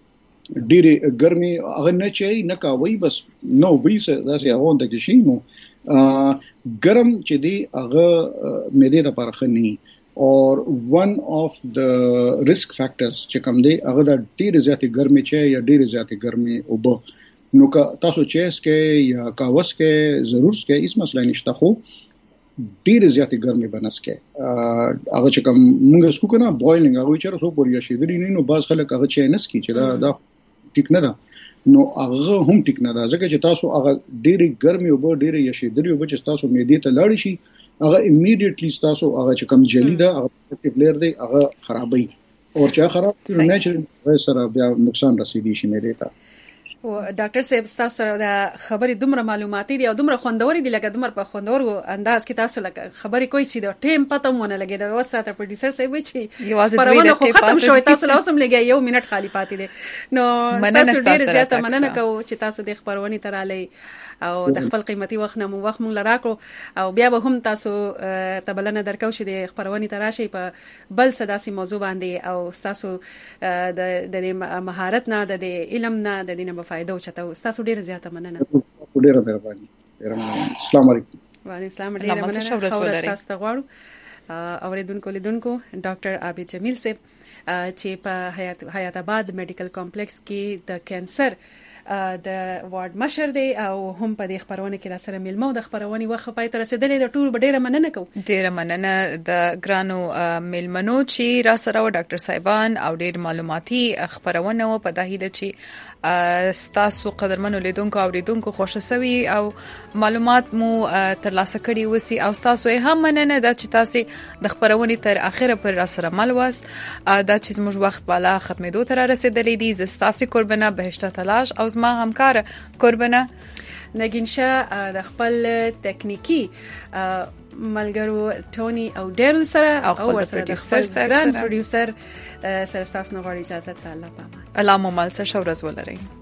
ډېر ګرمي هغه نه چي نه کاوي بس نو به څه داسې هغه د شي نو ګرم چې دی هغه معده لپاره خني اور one of the risk factors چې کوم دی هغه د ډېر زیاتې ګرمي چي یا ډېر زیاتې ګرمي او به نو که تاسو چیس کې یا کاوس کې ضرور کې اس مسله نشته خو ډیر زیاتې ګرمي بنس کې هغه چې کوم موږ سکو کنه بوایلینګ هغه چې رسو پوریا شي درې نه نو باز خلک هغه چې نس کی چې دا دا ټیک نه ده نو هغه هم ټیک نه ده ځکه چې تاسو هغه ډیر ګرمي او ډیر یشي درې او چې تاسو معده ته لاړ شي هغه امیډیټلی تاسو هغه چې کوم جلی ده هغه پروټیکټیو لیر دی هغه خرابوي او چې خراب کړي نېچرل سره بیا نقصان رسیدي شي معده ته او ډاکټر صاحب تاسو سره د خبرې دومره معلوماتي دي او دومره خوندوري دي لکه دومره په خوندور انداز کې تاسو لکه خبرې کوي چې د ټیم پته مونږ نه لګي د وساته پروډوسر صاحب وی چې پرونه خو ختم شوی تاسو لاسم لګي یو منټ خالی پاتې دي نو تاسو ډیر زیاته مننه کوم چې تاسو د خبرونې تراله او د خپل قیمتي وخت نه مو وخت مونږ لراکو او بیا به هم تاسو تبلنه درکو چې د خبرونې تراشي په بل صداسي موضوع باندې او تاسو د د مهارت نه د علم نه د دینه فائدہ وچته تاسو ډیر زیاته مننه ډیر مهرباني ډیر مننه السلام علیکم وعلیکم السلام ډیر مننه خبر تاسو ته غواړو اوریدونکو لیدونکو ډاکټر عابد جمیل صاحب چې په حیات حیات آباد میډیکل کمپلیکس کې د کینسر د وارد مشر دی او هم په دې خبرونه کې را سره ملمو د خبرونه وخت پای ته رسیدلې د ټول ډیره مننه کوم. ډیره مننه د ګرانو ملمنو چې را سره و ډاکټر صاحبان او ډیر معلوماتي خبرونه و په داهیله چې ستاسو قدرمنو لیدونکو او لیدونکو خوشی سوي او معلومات مو ترلاسه کړي وسی او تاسو هم مننه د چې تاسو د خبرونه تر اخره پر را سره مل واست. دا چې زموږ وخت بالا ختمېدو ته رسیدلې دي. زستاسي قربانه بهشته تلاش او زما همکار قربانه نگین شاه د خپل تکنیکی ملګرو ټونی او ډیرل سره او خپل پروډوسر ګران پروډوسر سره تاسو نه غواړي اجازه ته الله پامان. الله مو مل سره ورځ ولرئ.